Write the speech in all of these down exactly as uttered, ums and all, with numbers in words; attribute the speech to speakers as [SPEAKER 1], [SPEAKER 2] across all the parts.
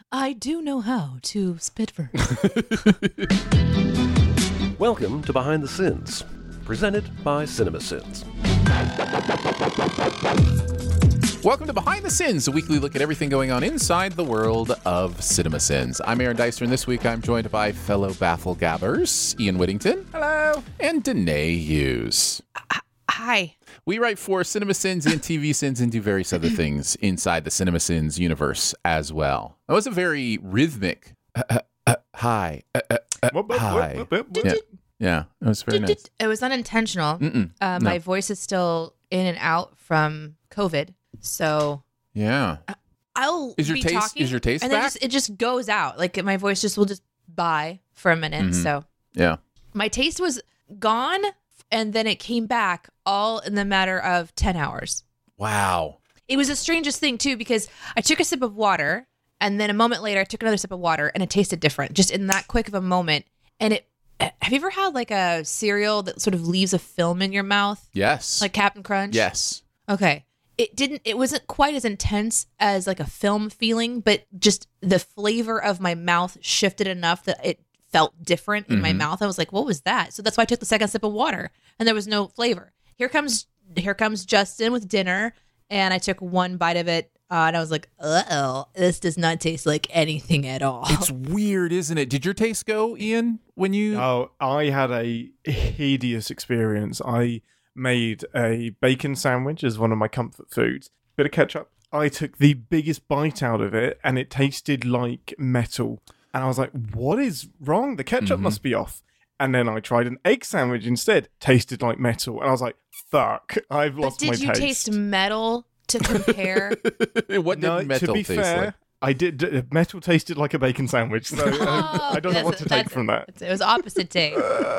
[SPEAKER 1] I do know how to spit verse.
[SPEAKER 2] Welcome to Behind the Sins, presented by CinemaSins.
[SPEAKER 3] Welcome to Behind the Sins, a weekly look at everything going on inside the world of CinemaSins. I'm Aaron Dyster, and this week I'm joined by fellow Bafflegabbers, Ian Whittington. Hello. And Danae Hughes.
[SPEAKER 1] Uh, hi.
[SPEAKER 3] We write for CinemaSins and T V Sins and do various other things inside the CinemaSins universe as well. That was a very rhythmic uh, uh, uh, hi. Uh, uh, uh, hi. Yeah. yeah, it was very nice.
[SPEAKER 1] It was unintentional. Uh, my
[SPEAKER 3] no.
[SPEAKER 1] voice is still in and out from COVID, so
[SPEAKER 3] Yeah.
[SPEAKER 1] I'll
[SPEAKER 3] Is your
[SPEAKER 1] be
[SPEAKER 3] taste
[SPEAKER 1] talking,
[SPEAKER 3] is your taste
[SPEAKER 1] and then
[SPEAKER 3] back?
[SPEAKER 1] just, it just goes out. Like my voice just will just bye for a minute.
[SPEAKER 3] Mhm.
[SPEAKER 1] So
[SPEAKER 3] Yeah.
[SPEAKER 1] my taste was gone, and then it came back all in the matter of ten hours.
[SPEAKER 3] Wow.
[SPEAKER 1] It was the strangest thing too, because I took a sip of water, and then a moment later I took another sip of water, and it tasted different just in that quick of a moment. And it have you ever had like a cereal that sort of leaves a film in your mouth,
[SPEAKER 3] Yes.
[SPEAKER 1] like Captain Crunch?
[SPEAKER 3] Yes.
[SPEAKER 1] Okay. It didn't, it wasn't quite as intense as like a film feeling, but just the flavor of my mouth shifted enough that it felt different in my
[SPEAKER 3] Mhm.
[SPEAKER 1] mouth. I was like, what was that? So that's why I took the second sip of water, and there was no flavor. Here comes, here comes Justin with dinner, and I took one bite of it, uh, and I was like, uh-oh, this does not taste like anything at all.
[SPEAKER 3] It's weird, isn't it? Did your taste go, Ian, when you...
[SPEAKER 4] Oh, I had a hideous experience. I made a bacon sandwich as one of my comfort foods. Bit of ketchup. I took the biggest bite out of it, and it tasted like metal. And I was like, what is wrong? The ketchup
[SPEAKER 3] Mhm.
[SPEAKER 4] must be off. And then I tried an egg sandwich instead. Tasted like metal. And I was like, fuck, I've
[SPEAKER 1] But
[SPEAKER 4] lost my
[SPEAKER 1] did you
[SPEAKER 4] taste.
[SPEAKER 1] taste metal to compare?
[SPEAKER 3] what did
[SPEAKER 4] no,
[SPEAKER 3] metal
[SPEAKER 4] to be
[SPEAKER 3] taste
[SPEAKER 4] fair,
[SPEAKER 3] like?
[SPEAKER 4] I did. d- Metal tasted like a bacon sandwich, so um,
[SPEAKER 1] Oh,
[SPEAKER 4] I don't know
[SPEAKER 1] that's-
[SPEAKER 4] what to take
[SPEAKER 1] that's-
[SPEAKER 4] from that.
[SPEAKER 1] It was opposite taste.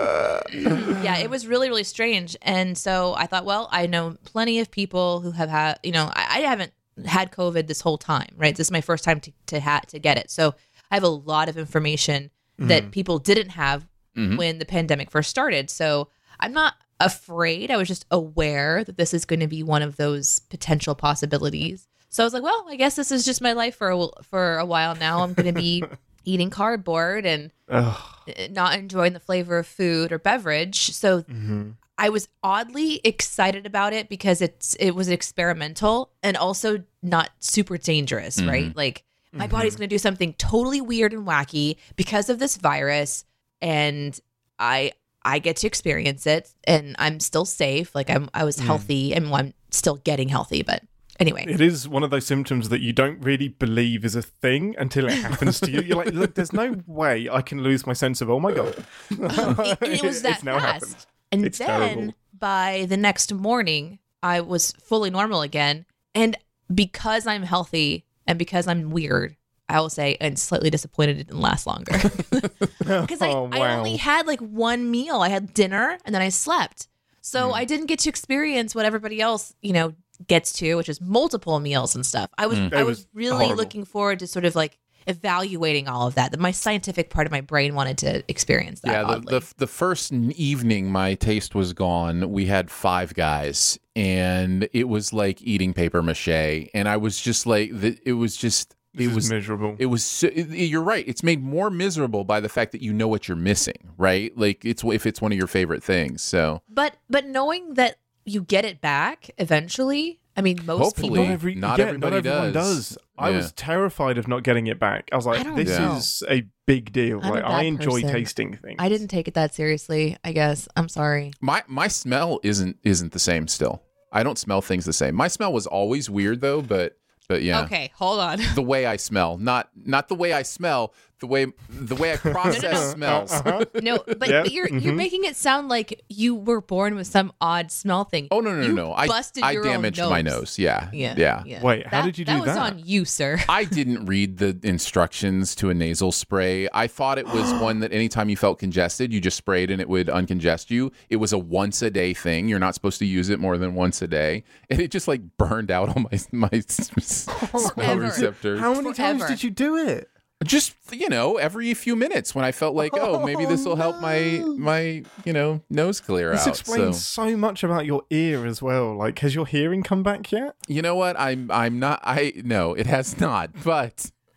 [SPEAKER 1] Yeah, it was really, really strange. And so I thought, well, I know plenty of people who have had, you know, I, I haven't had COVID this whole time, right? This is my first time to to, ha- to get it. So I have a lot of information that people didn't have
[SPEAKER 3] Mhm.
[SPEAKER 1] when the pandemic first started. So I'm not afraid. I was just aware that this is going to be one of those potential possibilities. So I was like, well, I guess this is just my life for a, for a while now. I'm going to be eating cardboard and
[SPEAKER 4] Ugh.
[SPEAKER 1] not enjoying the flavor of food or beverage. So
[SPEAKER 4] Mhm.
[SPEAKER 1] I was oddly excited about it because it's it was experimental and also not super dangerous,
[SPEAKER 3] Mhm.
[SPEAKER 1] right? Like my body's going to do something totally weird and wacky because of this virus, and I I get to experience it, and I'm still safe. Like I'm I was healthy, and well, I'm still getting healthy, but anyway.
[SPEAKER 4] It is one of those symptoms that you don't really believe is a thing until it happens to you. You're like, look, there's no way I can lose my sense of, oh my God.
[SPEAKER 1] it, it was that
[SPEAKER 4] It's now
[SPEAKER 1] fast.
[SPEAKER 4] happened.
[SPEAKER 1] And
[SPEAKER 4] It's
[SPEAKER 1] then
[SPEAKER 4] terrible.
[SPEAKER 1] by the next morning, I was fully normal again. And because I'm healthy and because I'm weird, I will say, and slightly disappointed it didn't last longer. Because I,
[SPEAKER 4] Oh,
[SPEAKER 1] I
[SPEAKER 4] wow.
[SPEAKER 1] only had like one meal. I had dinner and then I slept. So
[SPEAKER 4] Hmm.
[SPEAKER 1] I didn't get to experience what everybody else, you know, gets to, which is multiple meals and stuff. I was
[SPEAKER 3] Mm.
[SPEAKER 1] I
[SPEAKER 4] It
[SPEAKER 1] was
[SPEAKER 4] was
[SPEAKER 1] really
[SPEAKER 4] horrible.
[SPEAKER 1] looking forward to sort of like evaluating all of that. That my scientific part of my brain wanted to experience that.
[SPEAKER 3] Yeah, the,
[SPEAKER 1] oddly.
[SPEAKER 3] the the first evening my taste was gone, we had Five Guys, and it was like eating paper mache, and I was just like, the, it was just,
[SPEAKER 4] This
[SPEAKER 3] it
[SPEAKER 4] is
[SPEAKER 3] was,
[SPEAKER 4] miserable.
[SPEAKER 3] it was. So, it- you're right. It's made more miserable by the fact that you know what you're missing, right? Like it's if it's one of your favorite things. So
[SPEAKER 1] But but knowing that you get it back eventually, I mean, most
[SPEAKER 3] Hopefully.
[SPEAKER 1] people.
[SPEAKER 4] not every,
[SPEAKER 3] not
[SPEAKER 4] yeah,
[SPEAKER 3] everybody
[SPEAKER 4] not everyone
[SPEAKER 3] does.
[SPEAKER 4] does. I
[SPEAKER 3] Yeah.
[SPEAKER 4] was terrified of not getting it back. I was
[SPEAKER 1] I
[SPEAKER 4] like,
[SPEAKER 1] don't
[SPEAKER 4] this
[SPEAKER 1] know.
[SPEAKER 4] is a big deal.
[SPEAKER 1] I'm a
[SPEAKER 4] Like,
[SPEAKER 1] bad
[SPEAKER 4] I enjoy
[SPEAKER 1] person.
[SPEAKER 4] tasting things.
[SPEAKER 1] I didn't take it that seriously. I guess I'm sorry.
[SPEAKER 3] my my smell isn't isn't the same still. I don't smell things the same. My smell was always weird though, but but yeah.
[SPEAKER 1] Okay, hold on.
[SPEAKER 3] The way I smell, not not the way I smell, the way the way I process smells.
[SPEAKER 4] Uh-huh.
[SPEAKER 1] No, but,
[SPEAKER 4] Yeah,
[SPEAKER 1] but you're you're
[SPEAKER 4] mhm.
[SPEAKER 1] making it sound like you were born with some odd smell thing.
[SPEAKER 3] Oh no no no
[SPEAKER 1] You
[SPEAKER 3] no! I
[SPEAKER 1] busted
[SPEAKER 3] I
[SPEAKER 1] your own
[SPEAKER 3] damaged my
[SPEAKER 1] nose.
[SPEAKER 3] nose. Yeah
[SPEAKER 1] Yeah,
[SPEAKER 3] yeah.
[SPEAKER 1] yeah.
[SPEAKER 4] Wait, how did you do
[SPEAKER 1] that? was
[SPEAKER 4] that?
[SPEAKER 1] on you, sir.
[SPEAKER 3] I didn't read the instructions to a nasal spray. I thought it was one that anytime you felt congested, you just sprayed and it would uncongest you. It was a once a day thing. You're not supposed to use it more than once a day, and it just like burned out all my my s- s- smell
[SPEAKER 1] Forever.
[SPEAKER 3] receptors.
[SPEAKER 4] How many
[SPEAKER 1] Forever.
[SPEAKER 4] times did you do it?
[SPEAKER 3] Just you know, every few minutes when I felt like, oh, maybe this will help my my you know nose clear
[SPEAKER 4] This
[SPEAKER 3] out.
[SPEAKER 4] explains
[SPEAKER 3] So
[SPEAKER 4] so much about your ear as well. Like, has your hearing come back yet?
[SPEAKER 3] you know what? I'm I'm not. I no, it has not. But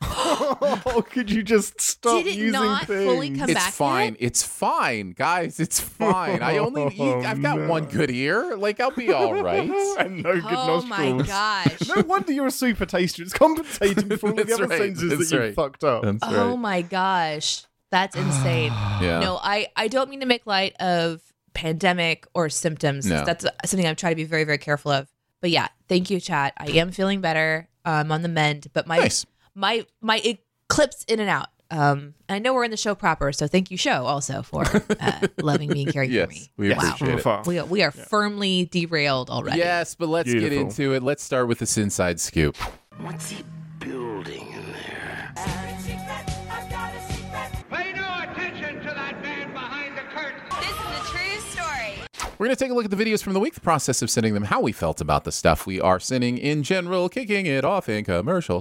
[SPEAKER 4] Oh, could you just stop
[SPEAKER 1] Did it
[SPEAKER 4] using
[SPEAKER 1] not
[SPEAKER 4] things?
[SPEAKER 1] fully come
[SPEAKER 3] It's
[SPEAKER 1] back
[SPEAKER 3] fine.
[SPEAKER 1] yet?
[SPEAKER 3] It's fine, guys. It's fine. I only
[SPEAKER 4] Oh,
[SPEAKER 3] I've got
[SPEAKER 4] no.
[SPEAKER 3] one good ear. Like I'll be all right.
[SPEAKER 4] And no good
[SPEAKER 1] Oh
[SPEAKER 4] nostrils.
[SPEAKER 1] my gosh.
[SPEAKER 4] No wonder you're a super taster. It's compensating for all the
[SPEAKER 3] That's
[SPEAKER 4] other
[SPEAKER 3] right.
[SPEAKER 4] senses
[SPEAKER 3] That's
[SPEAKER 4] that you
[SPEAKER 3] right.
[SPEAKER 4] fucked up.
[SPEAKER 3] That's
[SPEAKER 1] Oh
[SPEAKER 3] right.
[SPEAKER 1] my gosh. That's insane.
[SPEAKER 3] Yeah.
[SPEAKER 1] No, I, I don't mean to make light of pandemic or symptoms.
[SPEAKER 3] No.
[SPEAKER 1] That's something I'm trying to be very, very careful of. But yeah, thank you, chat. I am feeling better. I'm on the mend, but my
[SPEAKER 3] Nice.
[SPEAKER 1] my my it clips in and out. Um, I know we're in the show proper, so thank you, show, also for uh, loving me and caring
[SPEAKER 3] Yes,
[SPEAKER 1] for me.
[SPEAKER 3] we
[SPEAKER 4] Yes,
[SPEAKER 3] appreciate
[SPEAKER 4] from
[SPEAKER 3] it.
[SPEAKER 4] afar.
[SPEAKER 1] We are, we are firmly derailed already.
[SPEAKER 3] Yes, but let's get
[SPEAKER 4] Beautiful.
[SPEAKER 3] into it. Let's start with this inside scoop.
[SPEAKER 5] What's he building in there?
[SPEAKER 6] Pay no attention to that man behind the curtain.
[SPEAKER 7] This is a true story.
[SPEAKER 3] We're going to take a look at the videos from the week, the process of sending them, how we felt about the stuff we are sending in general, kicking it off in commercial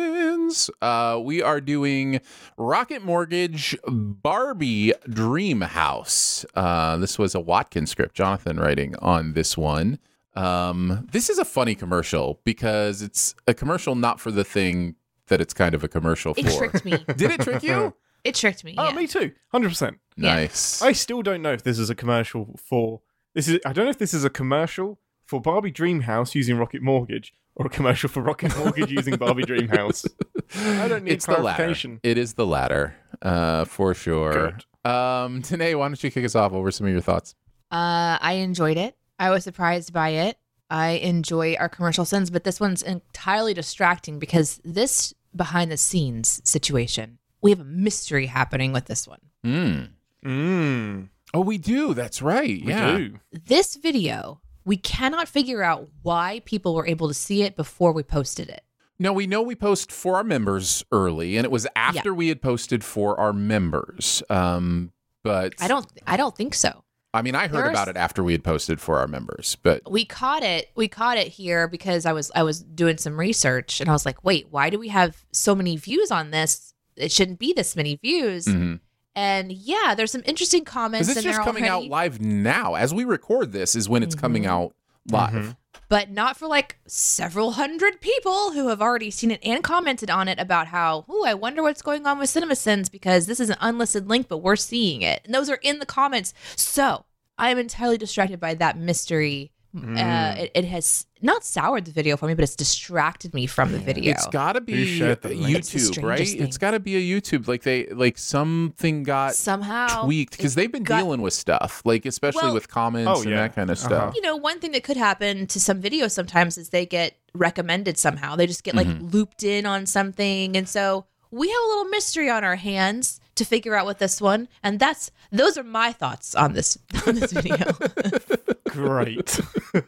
[SPEAKER 3] sins. Uh, we are doing Rocket Mortgage Barbie Dream House. Uh, this was a Watkins script, Jonathan writing on this one. Um, this is a funny commercial because it's a commercial not for the thing that it's kind of a commercial
[SPEAKER 1] It
[SPEAKER 3] for.
[SPEAKER 1] tricked me.
[SPEAKER 3] Did it trick you?
[SPEAKER 1] It tricked me.
[SPEAKER 4] Oh,
[SPEAKER 1] yeah.
[SPEAKER 4] me too. one hundred percent.
[SPEAKER 1] Yeah.
[SPEAKER 3] Nice.
[SPEAKER 4] I still don't know if this is a commercial for this is I don't know if this is a commercial for Barbie Dreamhouse using Rocket Mortgage or a commercial for Rocket Mortgage using Barbie Dreamhouse. I don't need
[SPEAKER 3] It's the latter.
[SPEAKER 4] clarification.
[SPEAKER 3] It is the latter, uh, for sure. Um, Tanae, why don't you kick us off? What were some of your thoughts?
[SPEAKER 1] Uh, I enjoyed it. I was surprised by it. I enjoy our commercial sins, but this one's entirely distracting because this behind the scenes situation, we have a mystery happening with this one.
[SPEAKER 3] Mm.
[SPEAKER 4] Mm,
[SPEAKER 3] Oh, we do. That's right.
[SPEAKER 4] we
[SPEAKER 3] yeah.
[SPEAKER 4] do.
[SPEAKER 1] This video, we cannot figure out why people were able to see it before we posted it.
[SPEAKER 3] No, we know we post for our members early, and it was after we had posted for our members. Um, but
[SPEAKER 1] I don't I don't think so.
[SPEAKER 3] I mean, I heard
[SPEAKER 1] There's-
[SPEAKER 3] about it after we had posted for our members, but
[SPEAKER 1] We caught it. We caught it here because I was I was doing some research and I was like, "Wait, why do we have so many views on this? It shouldn't be this many views."
[SPEAKER 3] mhm.
[SPEAKER 1] And yeah, there's some interesting comments
[SPEAKER 3] because it's
[SPEAKER 1] in
[SPEAKER 3] just
[SPEAKER 1] there
[SPEAKER 3] coming out
[SPEAKER 1] already.
[SPEAKER 3] live now. As we record this, is when it's coming
[SPEAKER 1] Mhm.
[SPEAKER 3] out live.
[SPEAKER 1] But not for like several hundred people who have already seen it and commented on it about how, oh, I wonder what's going on with CinemaSins because this is an unlisted link, but we're seeing it. And those are in the comments. So I am entirely distracted by that mystery. Uh, it, it has not soured the video for me, but it's distracted me from the video.
[SPEAKER 3] It's got to be
[SPEAKER 4] Who shared the link?
[SPEAKER 1] It's the
[SPEAKER 3] YouTube, right?
[SPEAKER 1] strangest thing.
[SPEAKER 3] It's got to be a YouTube. Like they, like something got
[SPEAKER 1] Somehow
[SPEAKER 3] tweaked because they've been
[SPEAKER 1] got-
[SPEAKER 3] dealing with stuff, like especially
[SPEAKER 1] Well-
[SPEAKER 3] with comments
[SPEAKER 4] Oh,
[SPEAKER 3] and
[SPEAKER 4] yeah.
[SPEAKER 3] that kind of
[SPEAKER 4] Uh-huh.
[SPEAKER 3] stuff.
[SPEAKER 1] you know, one thing that could happen to some videos sometimes is they get recommended somehow. They just get like
[SPEAKER 3] Mm-hmm.
[SPEAKER 1] looped in on something. And so we have a little mystery on our hands to figure out with this one. And that's those are my thoughts on this on this video.
[SPEAKER 4] Great.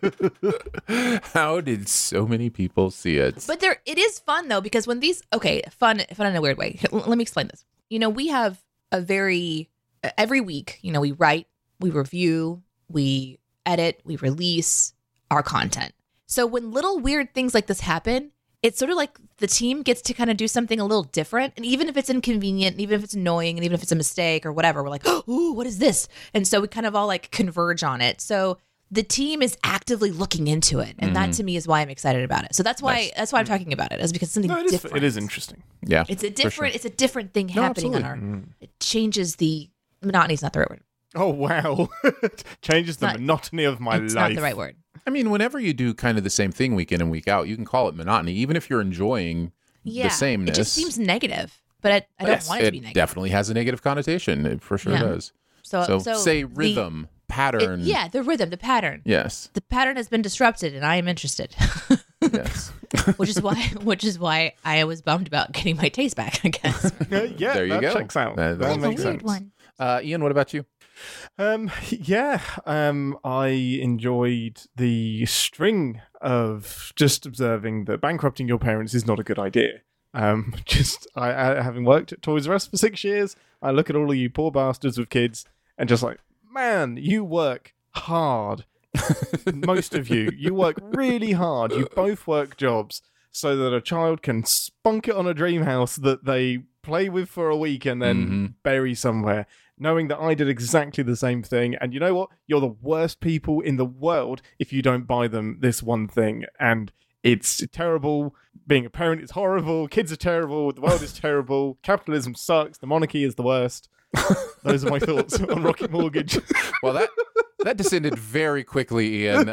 [SPEAKER 3] How did so many people see it?
[SPEAKER 1] But there it is fun though, because when these okay, fun fun in a weird way. L- Let me explain this. You know, we have a very every week, you know, we write, we review, we edit, we release our content. So when little weird things like this happen, it's sort of like the team gets to kind of do something a little different. And even if it's inconvenient, and even if it's annoying, and even if it's a mistake or whatever, we're like, ooh, what is this? And so we kind of all like converge on it. So the team is actively looking into it. And that to me is why I'm excited about it. So that's why
[SPEAKER 3] Nice.
[SPEAKER 1] that's why I'm talking about it, is because it's something
[SPEAKER 4] No, it is.
[SPEAKER 1] different.
[SPEAKER 4] It is interesting.
[SPEAKER 3] yeah,
[SPEAKER 1] It's a
[SPEAKER 3] for
[SPEAKER 1] different
[SPEAKER 3] sure.
[SPEAKER 1] it's a different thing
[SPEAKER 3] No,
[SPEAKER 1] happening on
[SPEAKER 3] absolutely.
[SPEAKER 1] our it changes the monotony is not the right word.
[SPEAKER 4] Oh wow! Changes the
[SPEAKER 1] Not-
[SPEAKER 4] monotony of my
[SPEAKER 1] it's
[SPEAKER 4] life.
[SPEAKER 1] not the right word.
[SPEAKER 3] I mean, whenever you do kind of the same thing week in and week out, you can call it monotony, even if you're enjoying
[SPEAKER 1] Yeah.
[SPEAKER 3] the sameness.
[SPEAKER 1] It just seems negative. But I, I don't
[SPEAKER 3] Yes,
[SPEAKER 1] want it to be
[SPEAKER 3] it
[SPEAKER 1] negative.
[SPEAKER 3] definitely has a negative connotation. It for sure
[SPEAKER 1] Yeah.
[SPEAKER 3] does.
[SPEAKER 1] So,
[SPEAKER 3] So,
[SPEAKER 1] so
[SPEAKER 3] say
[SPEAKER 1] the-
[SPEAKER 3] rhythm,
[SPEAKER 1] it-
[SPEAKER 3] pattern.
[SPEAKER 1] yeah, the rhythm, the pattern.
[SPEAKER 3] Yes.
[SPEAKER 1] The pattern has been disrupted and I am interested.
[SPEAKER 3] Yes.
[SPEAKER 1] which is why which is why I was bummed about getting my taste back, I guess.
[SPEAKER 4] Uh, yeah,
[SPEAKER 3] There you
[SPEAKER 4] that
[SPEAKER 3] go.
[SPEAKER 4] checks out.
[SPEAKER 3] That-
[SPEAKER 4] That,
[SPEAKER 3] that's a
[SPEAKER 4] makes
[SPEAKER 1] weird
[SPEAKER 4] sense.
[SPEAKER 1] one.
[SPEAKER 3] Uh, Ian, what about you?
[SPEAKER 4] Um, yeah, um, I enjoyed the string of just observing that bankrupting your parents is not a good idea. Um, just I, I having worked at Toys R Us for six years, I look at all of you poor bastards with kids and just like, man, you work hard. Most of you, you work really hard. You both work jobs so that a child can spunk it on a dream house that they play with for a week and then
[SPEAKER 3] Mhm.
[SPEAKER 4] bury somewhere. Knowing that I did exactly the same thing. And you know what? You're the worst people in the world if you don't buy them this one thing. And It's terrible. Being a parent is horrible. Kids are terrible. The world is terrible. Capitalism sucks. The monarchy is the worst. Those are my thoughts on Rocket Mortgage.
[SPEAKER 3] Well, that that descended very quickly, Ian.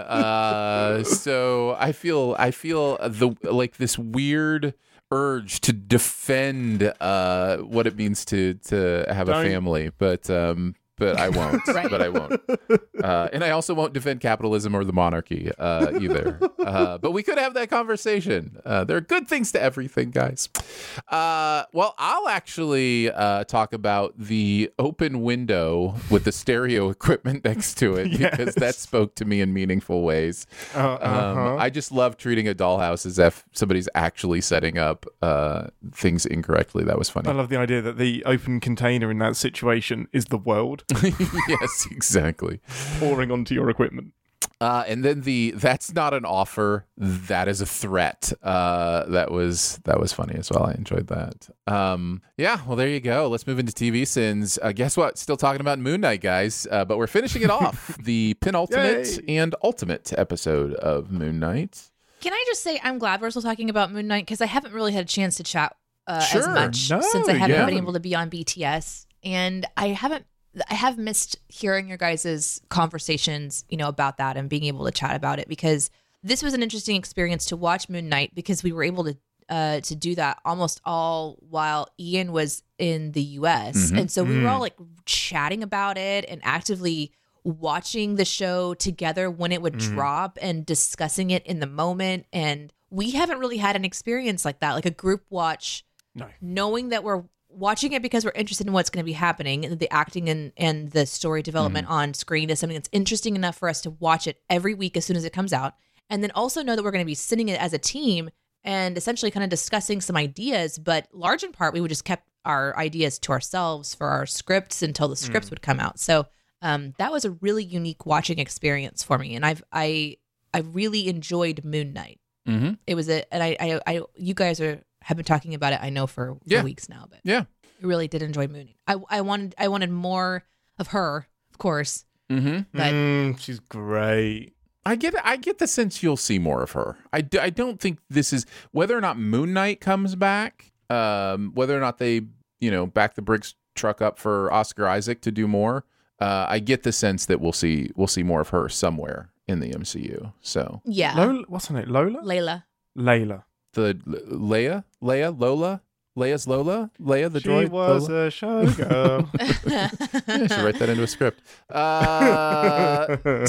[SPEAKER 3] Uh, so I feel I feel the like this weird urge to defend uh, what it means to to have
[SPEAKER 4] Don't.
[SPEAKER 3] a family, but um, but I won't.
[SPEAKER 1] Right.
[SPEAKER 3] But I won't. Uh, and I also won't defend capitalism or the monarchy uh, either. Uh, but we could have that conversation. Uh, there are good things to everything, guys. Uh, well, I'll actually uh, talk about the open window with the stereo equipment next to it because that
[SPEAKER 4] Yes.
[SPEAKER 3] spoke to me in meaningful ways.
[SPEAKER 4] Uh,
[SPEAKER 3] Um,
[SPEAKER 4] uh-huh.
[SPEAKER 3] I just love treating a dollhouse as if somebody's actually setting up uh, things incorrectly. That was funny.
[SPEAKER 4] I love the idea that the open container in that situation is the world
[SPEAKER 3] Yes, exactly.
[SPEAKER 4] pouring onto your equipment.
[SPEAKER 3] Uh, and then the that's not an offer, that is a threat. Uh, that was that was funny as well. I enjoyed that. Um, yeah, well, there you go. Let's move into T V sins. Uh, guess what? Still talking about Moon Knight, guys. Uh, but we're finishing it off. The penultimate
[SPEAKER 4] Yay.
[SPEAKER 3] and ultimate episode of Moon Knight.
[SPEAKER 1] Can I just say I'm glad we're still talking about Moon Knight because I haven't really had a chance to chat uh, as
[SPEAKER 3] Sure.
[SPEAKER 1] much
[SPEAKER 4] No,
[SPEAKER 1] since I haven't
[SPEAKER 3] yeah.
[SPEAKER 1] been able to be on B T S, and I haven't. I have missed hearing your guys' conversations, you know, about that and being able to chat about it because this was an interesting experience to watch Moon Knight because we were able to uh, to do that almost all while Ian was in the U S.
[SPEAKER 3] Mhm.
[SPEAKER 1] And so we
[SPEAKER 4] Mm.
[SPEAKER 1] were all like chatting about it and actively watching the show together when it would
[SPEAKER 4] Mhm.
[SPEAKER 1] drop and discussing it in the moment. And we haven't really had an experience like that, like a group watch,
[SPEAKER 4] No.
[SPEAKER 1] knowing that we're watching it because we're interested in what's going to be happening, and the acting and, and the story development on screen is something that's interesting enough for us to watch it every week as soon as it comes out. And then also know that we're going to be sitting it as a team and essentially kind of discussing some ideas, but large in part, we would just kept our ideas to ourselves for our scripts until the scripts would come out. So um, that was a really unique watching experience for me. And I've, I, I really enjoyed Moon Knight.
[SPEAKER 3] Mm-hmm.
[SPEAKER 1] It was a, and I, I, I you guys are, have been talking about it, I know, for, for
[SPEAKER 3] Yeah.
[SPEAKER 1] weeks now, but
[SPEAKER 3] Yeah.
[SPEAKER 1] I really did enjoy Moon. I, I wanted I wanted more of her, of course.
[SPEAKER 3] Mm-hmm.
[SPEAKER 1] But-
[SPEAKER 4] Mm, she's great.
[SPEAKER 3] I get I get the sense you'll see more of her. I, d- I don't think this is whether or not Moon Knight comes back, um, whether or not they you know back the Briggs truck up for Oscar Isaac to do more. Uh, I get the sense that we'll see we'll see more of her somewhere in the M C U. So
[SPEAKER 1] Yeah,
[SPEAKER 4] Lola, what's her name? Lola?
[SPEAKER 1] Layla.
[SPEAKER 4] Layla.
[SPEAKER 3] the L- Leia, Leia, Lola, Leia's Lola, Leia the
[SPEAKER 4] She
[SPEAKER 3] droid.
[SPEAKER 4] was
[SPEAKER 3] Lola?
[SPEAKER 4] a showgirl.
[SPEAKER 3] Yeah, I should write that into a script. Uh,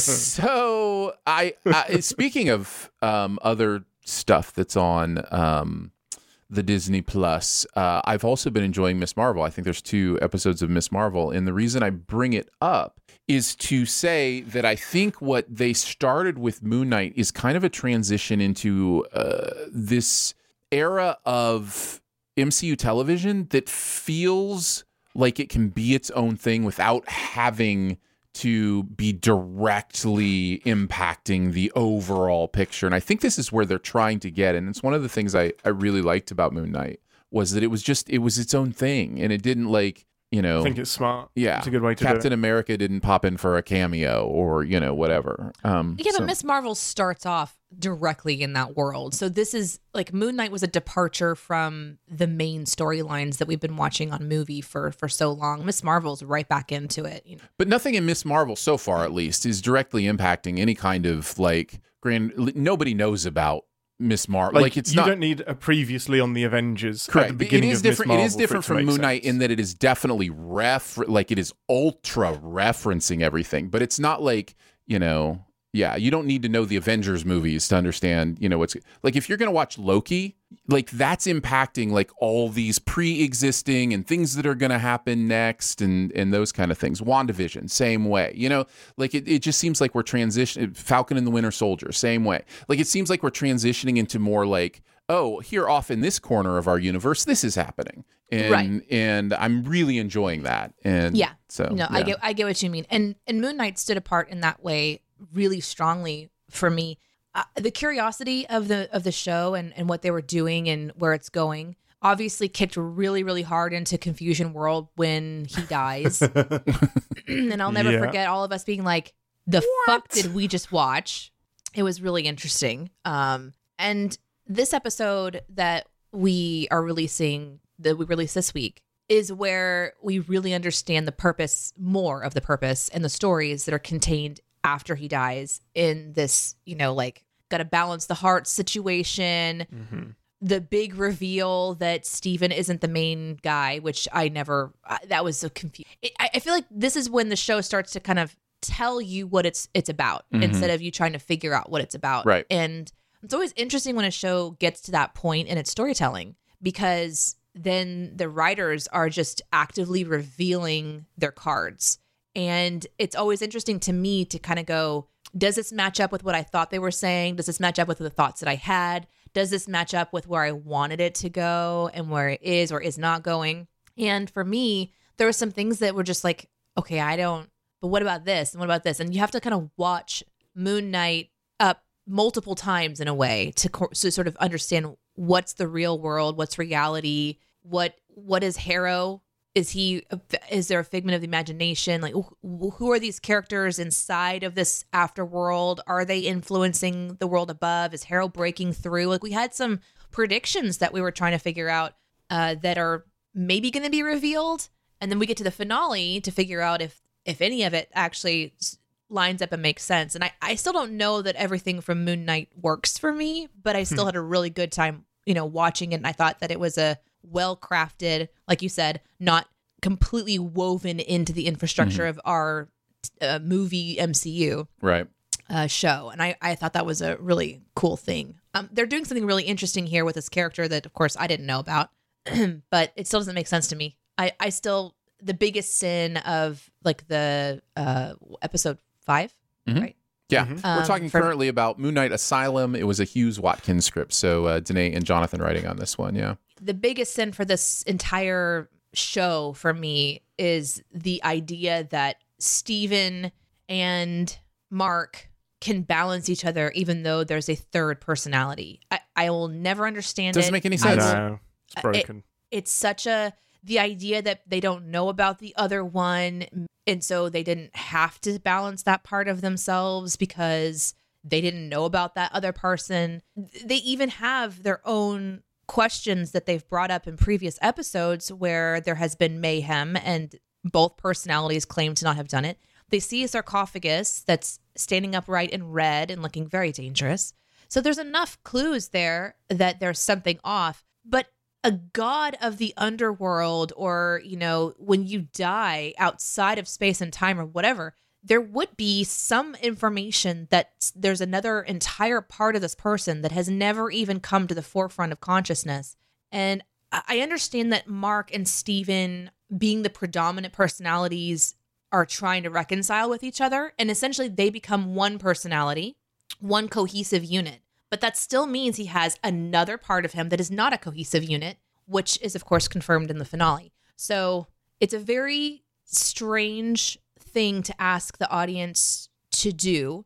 [SPEAKER 3] so I, I speaking of um, other stuff that's on um, the Disney Plus, uh, I've also been enjoying Miss Marvel. I think there's two episodes of Miss Marvel, and the reason I bring it up is to say that I think what they started with Moon Knight is kind of a transition into uh, this era of M C U television that feels like it can be its own thing without having to be directly impacting the overall picture. And I think this is where they're trying to get. And it's one of the things I, I really liked about Moon Knight was that it was just, it was its own thing. And it didn't like, you know,
[SPEAKER 4] I think it's smart.
[SPEAKER 3] yeah,
[SPEAKER 4] It's a good way to
[SPEAKER 3] Captain
[SPEAKER 4] do it.
[SPEAKER 3] America didn't pop in for a cameo or, you know, whatever. Um,
[SPEAKER 1] Yeah,
[SPEAKER 3] so-
[SPEAKER 1] but Miss Marvel starts off directly in that world. So this is like Moon Knight was a departure from the main storylines that we've been watching on movie for for so long. Miss Marvel's right back into it. You know?
[SPEAKER 3] But nothing in Miss Marvel so far, at least, is directly impacting any kind of like grand. Nobody knows about Miss Marvel.
[SPEAKER 4] Like,
[SPEAKER 3] Like, it's
[SPEAKER 4] you
[SPEAKER 3] not
[SPEAKER 4] don't need a previously on the Avengers
[SPEAKER 3] correct.
[SPEAKER 4] at the
[SPEAKER 3] It
[SPEAKER 4] beginning
[SPEAKER 3] is
[SPEAKER 4] of Miss
[SPEAKER 3] different.
[SPEAKER 4] Marvel
[SPEAKER 3] It is different
[SPEAKER 4] for it
[SPEAKER 3] from
[SPEAKER 4] to
[SPEAKER 3] Moon
[SPEAKER 4] make
[SPEAKER 3] Knight
[SPEAKER 4] sense.
[SPEAKER 3] in that it is definitely ref, like it is ultra referencing everything. But it's not like you know. Yeah, you don't need to know the Avengers movies to understand, you know, what's like if you're going to watch Loki, like that's impacting like all these pre-existing and things that are going to happen next and and those kind of things. WandaVision, same way. You know, like it, it just seems like we're transitioning. Falcon and the Winter Soldier, same way. Like it seems like we're transitioning into more like, oh, here off in this corner of our universe, this is happening. And
[SPEAKER 1] Right.
[SPEAKER 3] and I'm really enjoying that. And
[SPEAKER 1] Yeah.
[SPEAKER 3] so
[SPEAKER 1] No, I
[SPEAKER 3] yeah.
[SPEAKER 1] get I get what you mean. And and Moon Knight stood apart in that way really strongly for me. Uh, the curiosity of the of the show and and what they were doing and where it's going obviously kicked really really hard into Confusion World when he dies. And I'll never
[SPEAKER 4] Yeah.
[SPEAKER 1] forget all of us being like, the fuck did we just watch? It was really interesting. Um And this episode that we are releasing, that we released this week, is where we really understand the purpose, more of the purpose and the stories that are contained after he dies in this, you know, like, got to balance the heart situation. Mm-hmm. The big reveal that Steven isn't the main guy, which I never, I, that was so confusing. I, I feel like this is when the show starts to kind of tell you what it's it's about mm-hmm. instead of you trying to figure out what it's about.
[SPEAKER 3] Right.
[SPEAKER 1] And it's always interesting when a show gets to that point in its storytelling, because then the writers are just actively revealing their cards. And it's always interesting to me to kind of go, does this match up with what I thought they were saying? Does this match up with the thoughts that I had? Does this match up with where I wanted it to go and where it is or is not going? And for me, there were some things that were just like, okay, I don't, but what about this? And what about this? And you have to kind of watch Moon Knight up multiple times in a way to, co- to sort of understand what's the real world, what's reality, what what is Harrow? Is he, is there a figment of the imagination? Like, who are these characters inside of this afterworld? Are they influencing the world above? Is Harrow breaking through? Like, we had some predictions that we were trying to figure out uh, that are maybe going to be revealed. And then we get to the finale to figure out if, if any of it actually lines up and makes sense. And I, I still don't know that everything from Moon Knight works for me, but I still had a really good time, you know, watching it. And I thought that it was a well-crafted, like you said, not completely woven into the infrastructure mm-hmm. of our uh, movie M C U
[SPEAKER 3] right
[SPEAKER 1] uh, show. And I, I thought that was a really cool thing. Um, they're doing something really interesting here with this character that, of course, I didn't know about, but it still doesn't make sense to me. I, I still, the biggest sin of like the uh, episode five, mm-hmm. right?
[SPEAKER 3] Yeah, mm-hmm. we're talking um, for, currently about Moon Knight Asylum. It was a Hughes Watkins script, so uh, Danae and Jonathan writing on this one, yeah.
[SPEAKER 1] The biggest sin for this entire show for me is the idea that Steven and Mark can balance each other even though there's a third personality. I, I will never understand
[SPEAKER 3] Doesn't
[SPEAKER 1] it.
[SPEAKER 3] Doesn't make any sense.
[SPEAKER 4] No, it's broken.
[SPEAKER 1] It, it's such a, the idea that they don't know about the other one, and so they didn't have to balance that part of themselves because they didn't know about that other person. They even have their own questions that they've brought up in previous episodes where there has been mayhem and both personalities claim to not have done it. They see a sarcophagus that's standing upright in red and looking very dangerous. So there's enough clues there that there's something off. But a god of the underworld, or, you know, when you die outside of space and time or whatever, there would be some information that there's another entire part of this person that has never even come to the forefront of consciousness. And I understand that Mark and Steven, being the predominant personalities, are trying to reconcile with each other. And essentially they become one personality, one cohesive unit. But that still means he has another part of him that is not a cohesive unit, which is, of course, confirmed in the finale. So it's a very strange thing to ask the audience to do,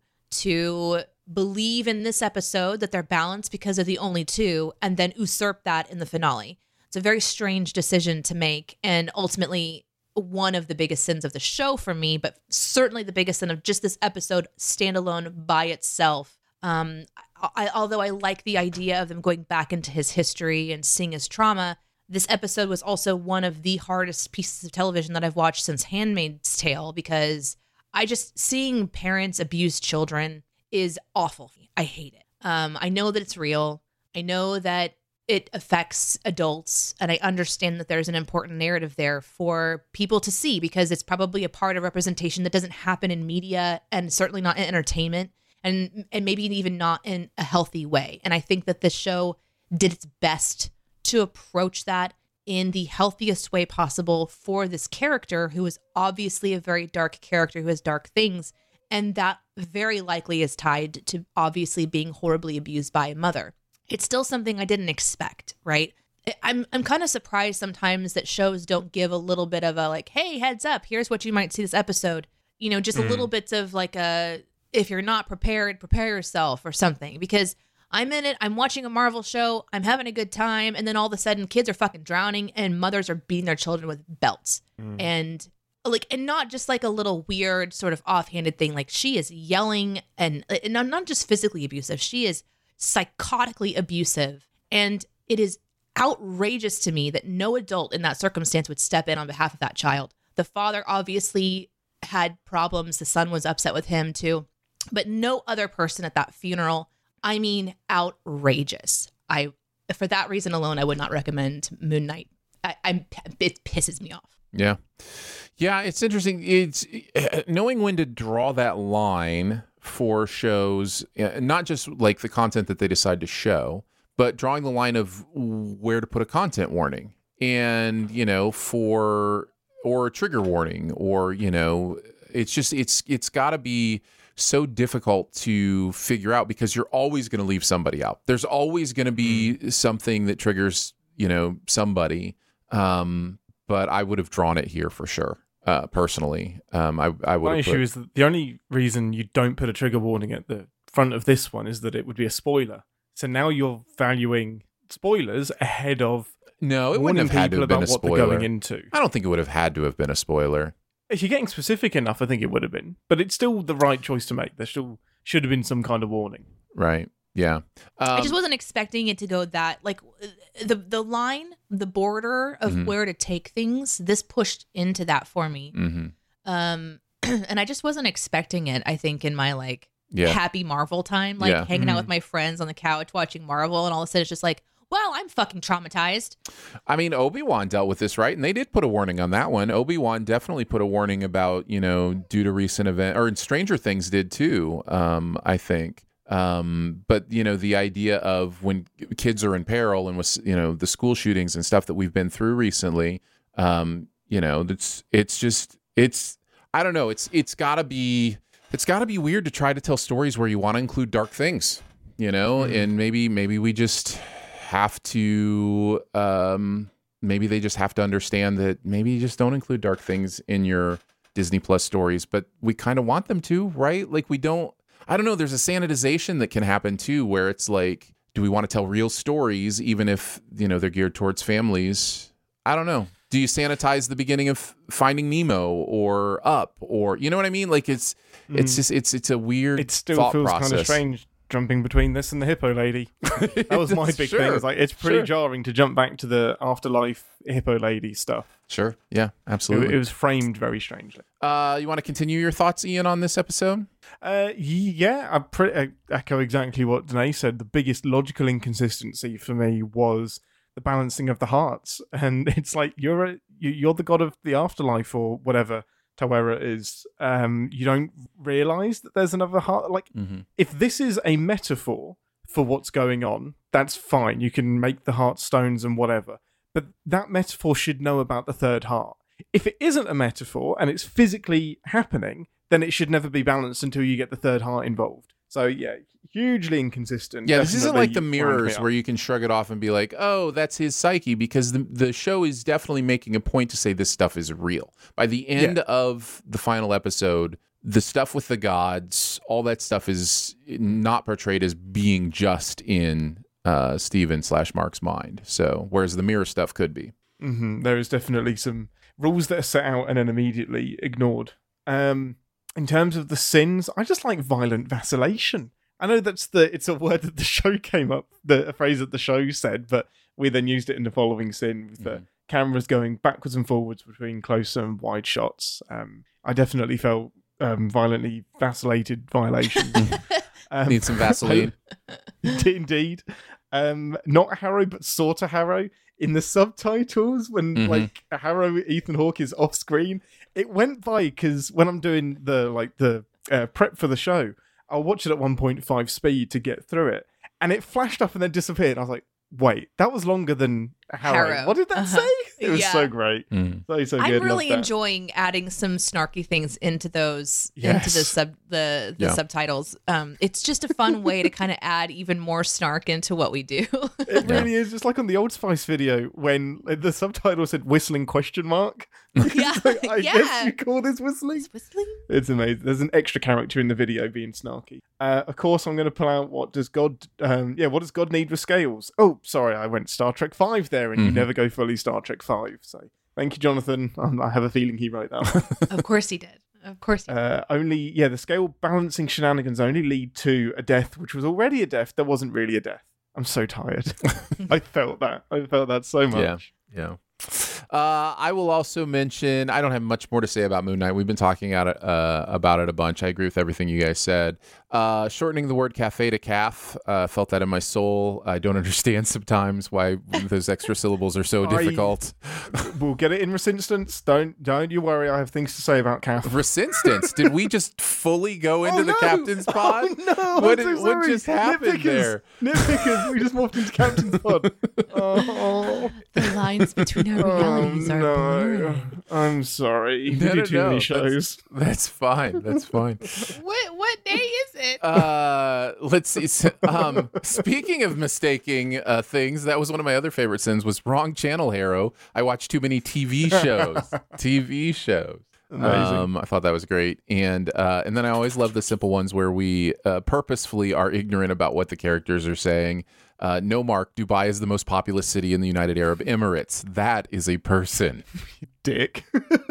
[SPEAKER 1] to believe in this episode that they're balanced because of the only two, and then usurp that in the finale. It's a very strange decision to make, and ultimately one of the biggest sins of the show for me, but certainly the biggest sin of just this episode standalone by itself. Um, I, although I like the idea of them going back into his history and seeing his trauma, this episode was also one of the hardest pieces of television that I've watched since Handmaid's Tale, because I just, seeing parents abuse children is awful. I hate it. Um, I know that it's real. I know that it affects adults, and I understand that there's an important narrative there for people to see, because it's probably a part of representation that doesn't happen in media, and certainly not in entertainment, and and maybe even not in a healthy way. And I think that this show did its best to approach that in the healthiest way possible for this character, who is obviously a very dark character who has dark things, and that very likely is tied to obviously being horribly abused by a mother. It's still something I didn't expect, right? I'm I'm kind of surprised sometimes that shows don't give a little bit of a like, hey, heads up, here's what you might see this episode. You know, just mm. a little bits of like a, if you're not prepared, prepare yourself or something. Because I'm in it, I'm watching a Marvel show, I'm having a good time, and then all of a sudden kids are fucking drowning and mothers are beating their children with belts. Mm. And like, and not just like a little weird sort of offhanded thing. Like, she is yelling and, and not just physically abusive. She is psychotically abusive. And it is outrageous to me that no adult in that circumstance would step in on behalf of that child. The father obviously had problems. The son was upset with him too, but no other person at that funeral. I mean, outrageous. I, for that reason alone, I would not recommend Moon Knight. I, I'm, it pisses me off.
[SPEAKER 3] Yeah. Yeah, it's interesting. It's knowing when to draw that line for shows, not just like the content that they decide to show, but drawing the line of where to put a content warning and, you know, for, or a trigger warning, or, you know, it's just, it's, it's gotta be so difficult to figure out because you're always going to leave somebody out. There's always going to be something that triggers, you know, somebody. Um, but I would have drawn it here for sure. Uh, personally, um, I, I would.
[SPEAKER 4] My
[SPEAKER 3] have
[SPEAKER 4] issue
[SPEAKER 3] put...
[SPEAKER 4] is that the only reason you don't put a trigger warning at the front of this one is that it would be a spoiler. So now you're valuing spoilers ahead of
[SPEAKER 3] no, it wouldn't have had to have been a spoiler.
[SPEAKER 4] What they're going into.
[SPEAKER 3] I don't think it would have had to have been a spoiler.
[SPEAKER 4] If you're getting specific enough, I think it would have been. But it's still the right choice to make. There still should have been some kind of warning.
[SPEAKER 3] Right. Yeah. Um,
[SPEAKER 1] I just wasn't expecting it to go that, like, the the line, the border of
[SPEAKER 3] Mhm.
[SPEAKER 1] where to take things, this pushed into that for me.
[SPEAKER 3] mm-hmm.
[SPEAKER 1] Um, and I just wasn't expecting it, I think, in my, like,
[SPEAKER 3] Yeah.
[SPEAKER 1] happy Marvel time, like
[SPEAKER 3] Yeah.
[SPEAKER 1] hanging out
[SPEAKER 4] Mhm.
[SPEAKER 1] with my friends on the couch watching Marvel, and all of a sudden it's just like, well, I'm fucking traumatized.
[SPEAKER 3] I mean, Obi-Wan dealt with this, right? And they did put a warning on that one. Obi-Wan definitely put a warning about, you know, due to recent event, or Stranger Things did too, um, I think. Um, but, you know, the idea of when kids are in peril and with, you know, the school shootings and stuff that we've been through recently, um, you know, it's, it's just, it's, I don't know. It's, it's gotta be, it's gotta be weird to try to tell stories where you want to include dark things, you know, mm-hmm. and maybe, maybe we just have to, um, maybe they just have to understand that maybe you just don't include dark things in your Disney Plus stories, but we kind of want them to, right? Like we don't, I don't know. There's a sanitization that can happen too, where it's like, do we want to tell real stories, even if, you know, they're geared towards families? I don't know. Do you sanitize the beginning of Finding Nemo or Up, or, you know what I mean? Like it's, mm. it's just, it's, it's a weird
[SPEAKER 4] It still
[SPEAKER 3] thought
[SPEAKER 4] feels
[SPEAKER 3] process.
[SPEAKER 4] kind of strange jumping between this and the Hippo Lady. That was my big
[SPEAKER 3] sure.
[SPEAKER 4] thing. It's like, it's pretty
[SPEAKER 3] Sure.
[SPEAKER 4] jarring to jump back to the Afterlife Hippo Lady stuff.
[SPEAKER 3] Sure. Yeah,
[SPEAKER 4] It,
[SPEAKER 3] absolutely.
[SPEAKER 4] it was framed very strangely.
[SPEAKER 3] Uh, you want to continue your thoughts, Ian, on this episode?
[SPEAKER 4] Uh, yeah, I, pre- I echo exactly what Danae said. The biggest logical inconsistency for me was the balancing of the hearts, and it's like you're a, you- you're the god of the afterlife or whatever Tawera is. Um, you don't realize that there's another heart. Like,
[SPEAKER 3] Mm-hmm.
[SPEAKER 4] if this is a metaphor for what's going on, that's fine. You can make the heart stones and whatever, but that metaphor should know about the third heart. If it isn't a metaphor and it's physically happening, then it should never be balanced until you get the third heart involved. So yeah, hugely inconsistent.
[SPEAKER 3] Yeah, this isn't like the
[SPEAKER 4] Definitely wound me
[SPEAKER 3] mirrors
[SPEAKER 4] up.
[SPEAKER 3] where you can shrug it off and be like, oh, that's his psyche, because the, the show is definitely making a point to say this stuff is real. By the end
[SPEAKER 4] Yeah.
[SPEAKER 3] of the final episode, the stuff with the gods, all that stuff is not portrayed as being just in uh, Steven slash Mark's mind. So, whereas the mirror stuff could be.
[SPEAKER 4] Mm-hmm. There is definitely some rules that are set out and then immediately ignored. Um, in terms of the sins, I just like violent vacillation. I know that's the it's a word that the show came up, the a phrase that the show said, but we then used it in the following sin with
[SPEAKER 3] Mm-hmm.
[SPEAKER 4] the cameras going backwards and forwards between close and wide shots. Um, I definitely felt um, violently vacillated violations. um,
[SPEAKER 3] Need some Vaseline.
[SPEAKER 4] Indeed. Um, not Harrow, but sort of Harrow. In the subtitles, when
[SPEAKER 3] Mhm.
[SPEAKER 4] like Harrow Ethan Hawke is off screen, it went by because when I'm doing the like the uh, prep for the show, I'll watch it at one point five speed to get through it, and it flashed up and then disappeared. I was like, wait, that was longer than Harrow.
[SPEAKER 1] Harrow.
[SPEAKER 4] What did that
[SPEAKER 1] Uh-huh.
[SPEAKER 4] say? It was
[SPEAKER 1] Yeah.
[SPEAKER 4] so great.
[SPEAKER 3] Mm.
[SPEAKER 4] So, so good.
[SPEAKER 1] I'm really
[SPEAKER 4] Loved that.
[SPEAKER 1] enjoying adding some snarky things into those into the
[SPEAKER 4] Yes.
[SPEAKER 1] sub the the
[SPEAKER 3] Yeah.
[SPEAKER 1] subtitles. Um, it's just a fun way to kind of add even more snark into what we do.
[SPEAKER 4] It really is just like on the Old Spice video when the subtitle said whistling question mark.
[SPEAKER 1] Yeah,
[SPEAKER 4] Like, I
[SPEAKER 1] yeah.
[SPEAKER 4] guess you call this whistling.
[SPEAKER 1] Whistling?
[SPEAKER 4] It's amazing. There's an extra character in the video being snarky. Uh, of course, I'm going to pull out what does God, um, yeah, what does God need with scales? Oh, sorry, I went Star Trek five there, and you
[SPEAKER 3] Mhm.
[SPEAKER 4] never go fully Star Trek five. So thank you, Jonathan. Um, I have a feeling he wrote that one.
[SPEAKER 1] Of course he did. Of course. You
[SPEAKER 4] Uh, only, yeah, the scale balancing shenanigans only lead to a death, which was already a death that wasn't really a death. I'm so tired. I felt that. I felt that so much.
[SPEAKER 3] Yeah. Yeah. Uh, I will also mention, I don't have much more to say about Moon Knight. We've been talking about it, uh, about it a bunch. I agree with everything you guys said. Uh, shortening the word cafe to calf, uh, felt that in my soul. I don't understand sometimes why those extra syllables are so difficult.
[SPEAKER 4] I, we'll get it in resistance. Don't don't you worry. I have things to say about calf.
[SPEAKER 3] Resistance? Did we just fully go into
[SPEAKER 4] Oh,
[SPEAKER 3] the
[SPEAKER 4] no!
[SPEAKER 3] captain's pod?
[SPEAKER 4] Oh, no!
[SPEAKER 3] What,
[SPEAKER 4] I'm
[SPEAKER 3] did,
[SPEAKER 4] so
[SPEAKER 3] what
[SPEAKER 4] sorry.
[SPEAKER 3] just happened
[SPEAKER 4] Nitpickers.
[SPEAKER 3] there?
[SPEAKER 4] Nitpickers. We just walked into captain's pod. Oh,
[SPEAKER 1] The lines between our
[SPEAKER 4] oh
[SPEAKER 1] realities are
[SPEAKER 4] no.
[SPEAKER 1] blurring.
[SPEAKER 4] I'm sorry. We
[SPEAKER 3] No,
[SPEAKER 4] do
[SPEAKER 3] no,
[SPEAKER 4] too
[SPEAKER 3] no.
[SPEAKER 4] many shows.
[SPEAKER 3] That's, that's fine. That's fine.
[SPEAKER 1] What what day is it?
[SPEAKER 3] Uh, let's see. So, um, speaking of mistaking uh, things, that was one of my other favorite sins. Was wrong channel, Harrow. I watched too many T V shows. T V shows.
[SPEAKER 4] Amazing.
[SPEAKER 3] Um, I thought that was great, and uh, and then I always love the simple ones where we uh, purposefully are ignorant about what the characters are saying. Uh, no, Mark. Dubai is the most populous city in the United Arab Emirates. That is a person.
[SPEAKER 4] Dick.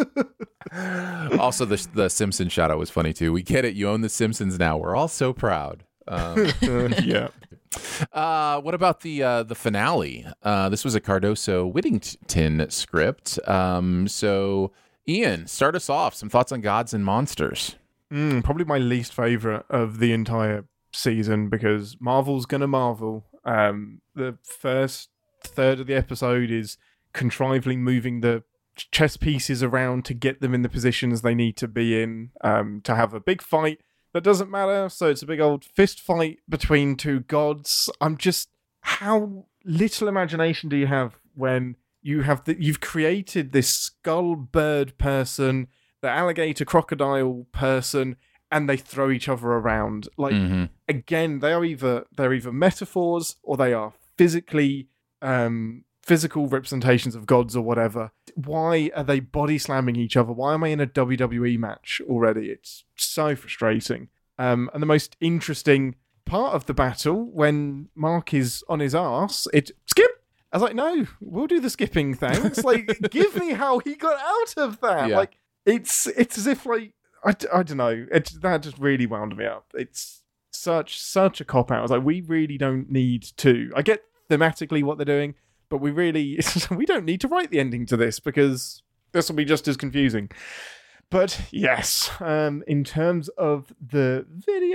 [SPEAKER 3] Also, the the Simpsons shout out was funny too. We get it. You own the Simpsons now. We're all so proud. Um,
[SPEAKER 4] Uh, yeah.
[SPEAKER 3] Uh, what about the uh, the finale? Uh, this was a Cardoso Whittington script. Um, so, Ian, start us off. Some thoughts on Gods and Monsters.
[SPEAKER 4] Mm, probably my least favorite of the entire season because Marvel's gonna Marvel. Um, the first third of the episode is contrively moving the chess pieces around to get them in the positions they need to be in um, to have a big fight that doesn't matter. So it's a big old fist fight between two gods. I'm just, how little imagination do you have when you have the, you've created this skull bird person, the alligator crocodile person, and they throw each other around. Like,
[SPEAKER 3] Mm-hmm.
[SPEAKER 4] again, they are either they're either metaphors or they are physically um physical representations of gods or whatever. Why are they body slamming each other? Why am I in a W W E match already? It's so frustrating. Um, and the most interesting part of the battle, when Mark is on his arse, it skip. I was like, no, we'll do the skipping thanks. Like, give me how he got out of that.
[SPEAKER 3] Yeah.
[SPEAKER 4] Like, it's it's as if like I, I don't know. It that just really wound me up. It's such such a cop out. I was like, we really don't need to. I get thematically what they're doing, but we really we don't need to write the ending to this because this will be just as confusing. But yes, um, in terms of the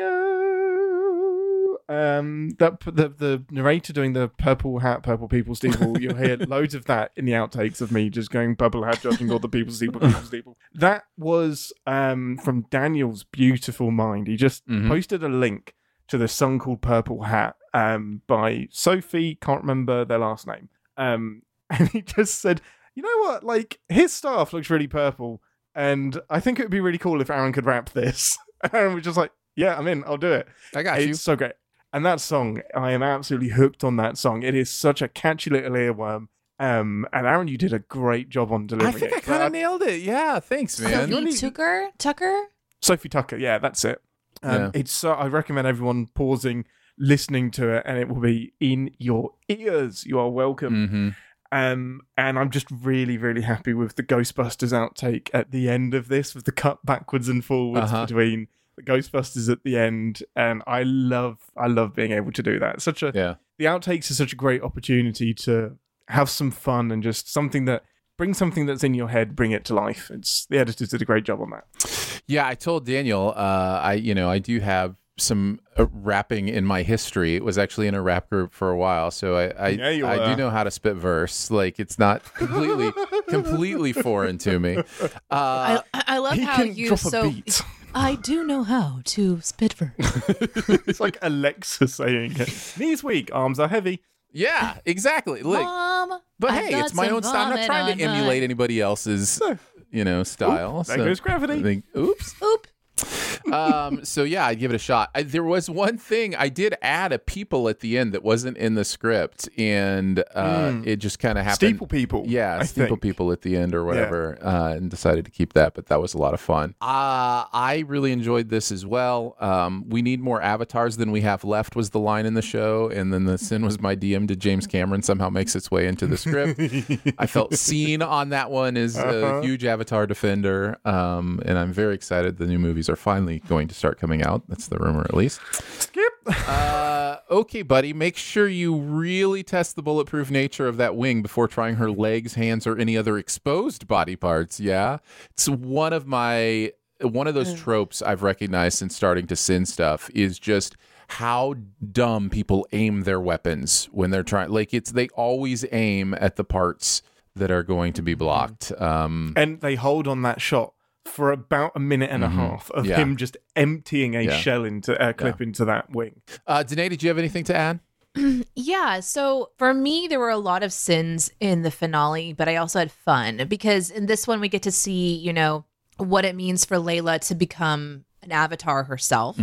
[SPEAKER 4] video, um, that the the narrator doing the purple hat, purple people steeple, you'll hear loads of that in the outtakes of me just going purple hat, judging all the people steeple, people steeple. That was um, from Daniel's beautiful mind. He just
[SPEAKER 3] Mhm.
[SPEAKER 4] posted a link to the song called Purple Hat um, by Sophie, can't remember their last name. Um, and he just said, you know what, like, his staff looks really purple, and I think it would be really cool if Aaron could rap this. And we're just like, yeah, I'm in, I'll do it.
[SPEAKER 3] I got you.
[SPEAKER 4] It's so great. And that song, I am absolutely hooked on that song. It is such a catchy little earworm. Um, and Aaron, you did a great job on
[SPEAKER 3] I
[SPEAKER 4] delivering
[SPEAKER 3] think I
[SPEAKER 4] it.
[SPEAKER 3] kind
[SPEAKER 4] But-
[SPEAKER 3] of nailed it. Yeah, thanks, man.
[SPEAKER 1] Sophie Tucker? Tucker?
[SPEAKER 4] Sophie Tucker, yeah, that's it. Um,
[SPEAKER 3] Yeah.
[SPEAKER 4] It's so I recommend everyone pausing, listening to it, and it will be in your ears. You are welcome.
[SPEAKER 3] Mm-hmm.
[SPEAKER 4] Um, and I'm just really, really happy with the Ghostbusters outtake at the end of this, with the cut backwards and forwards
[SPEAKER 3] Uh-huh.
[SPEAKER 4] between the Ghostbusters at the end. And I love, I love being able to do that. Such a
[SPEAKER 3] Yeah.
[SPEAKER 4] the outtakes are such a great opportunity to have some fun and just something that bring something that's in your head, bring it to life. It's the editors did a great job on that.
[SPEAKER 3] Yeah, I told Daniel, uh, I you know I do have some uh, rapping in my history. It was actually in a rap group for a while, so I I,
[SPEAKER 4] Yeah, you
[SPEAKER 3] I
[SPEAKER 4] were.
[SPEAKER 3] do know how to spit verse. Like, it's not completely completely foreign to me. Uh,
[SPEAKER 1] I, I love
[SPEAKER 4] he
[SPEAKER 1] how
[SPEAKER 4] can
[SPEAKER 1] you
[SPEAKER 4] drop
[SPEAKER 1] so.
[SPEAKER 4] a beat.
[SPEAKER 1] I do know how to spit verse.
[SPEAKER 4] It's like Alexa saying it. Knees weak, arms are heavy.
[SPEAKER 3] yeah, exactly. Like,
[SPEAKER 1] Mom,
[SPEAKER 3] but
[SPEAKER 1] I've
[SPEAKER 3] hey,
[SPEAKER 1] got
[SPEAKER 3] it's my
[SPEAKER 1] some
[SPEAKER 3] own style. I'm not
[SPEAKER 1] vomit
[SPEAKER 3] trying to
[SPEAKER 1] on my-
[SPEAKER 3] emulate anybody else's, you know, style.
[SPEAKER 4] Oop, there
[SPEAKER 3] so
[SPEAKER 4] goes gravity.
[SPEAKER 3] I think, oops.
[SPEAKER 1] Oop.
[SPEAKER 3] um, so yeah, I'd give it a shot. I, there was one thing I did add a people at the end that wasn't in the script, and uh,
[SPEAKER 4] Mm.
[SPEAKER 3] it just kind of happened.
[SPEAKER 4] Steeple people.
[SPEAKER 3] Yeah,
[SPEAKER 4] I
[SPEAKER 3] Steeple
[SPEAKER 4] think.
[SPEAKER 3] people at the end or whatever, uh, and decided to keep that. But that was a lot of fun. Uh, I really enjoyed this as well. Um, we need more avatars than we have left was the line in the show, and then the sin was my D M to James Cameron somehow makes its way into the script. I felt seen on that one as
[SPEAKER 4] Uh-huh.
[SPEAKER 3] a huge Avatar defender, um, and I'm very excited the new movies are finally going to start coming out. That's the rumor, at least.
[SPEAKER 4] Skip.
[SPEAKER 3] Uh, okay, buddy, make sure you really test the bulletproof nature of that wing before trying her legs, hands, or any other exposed body parts. Yeah, it's one of my one of those tropes I've recognized since starting to sin stuff is just how dumb people aim their weapons when they're trying. Like it's they always aim at the parts that are going to be blocked. Um,
[SPEAKER 4] And they hold on that shot for about a minute and a half of
[SPEAKER 3] Yeah.
[SPEAKER 4] him just emptying a
[SPEAKER 3] Yeah.
[SPEAKER 4] shell into a clip into that wing.
[SPEAKER 3] uh, Danae, did you have anything to add?
[SPEAKER 1] Yeah, so for me, there were a lot of sins in the finale, but I also had fun because in this one, we get to see, you know, what it means for Layla to become an avatar herself.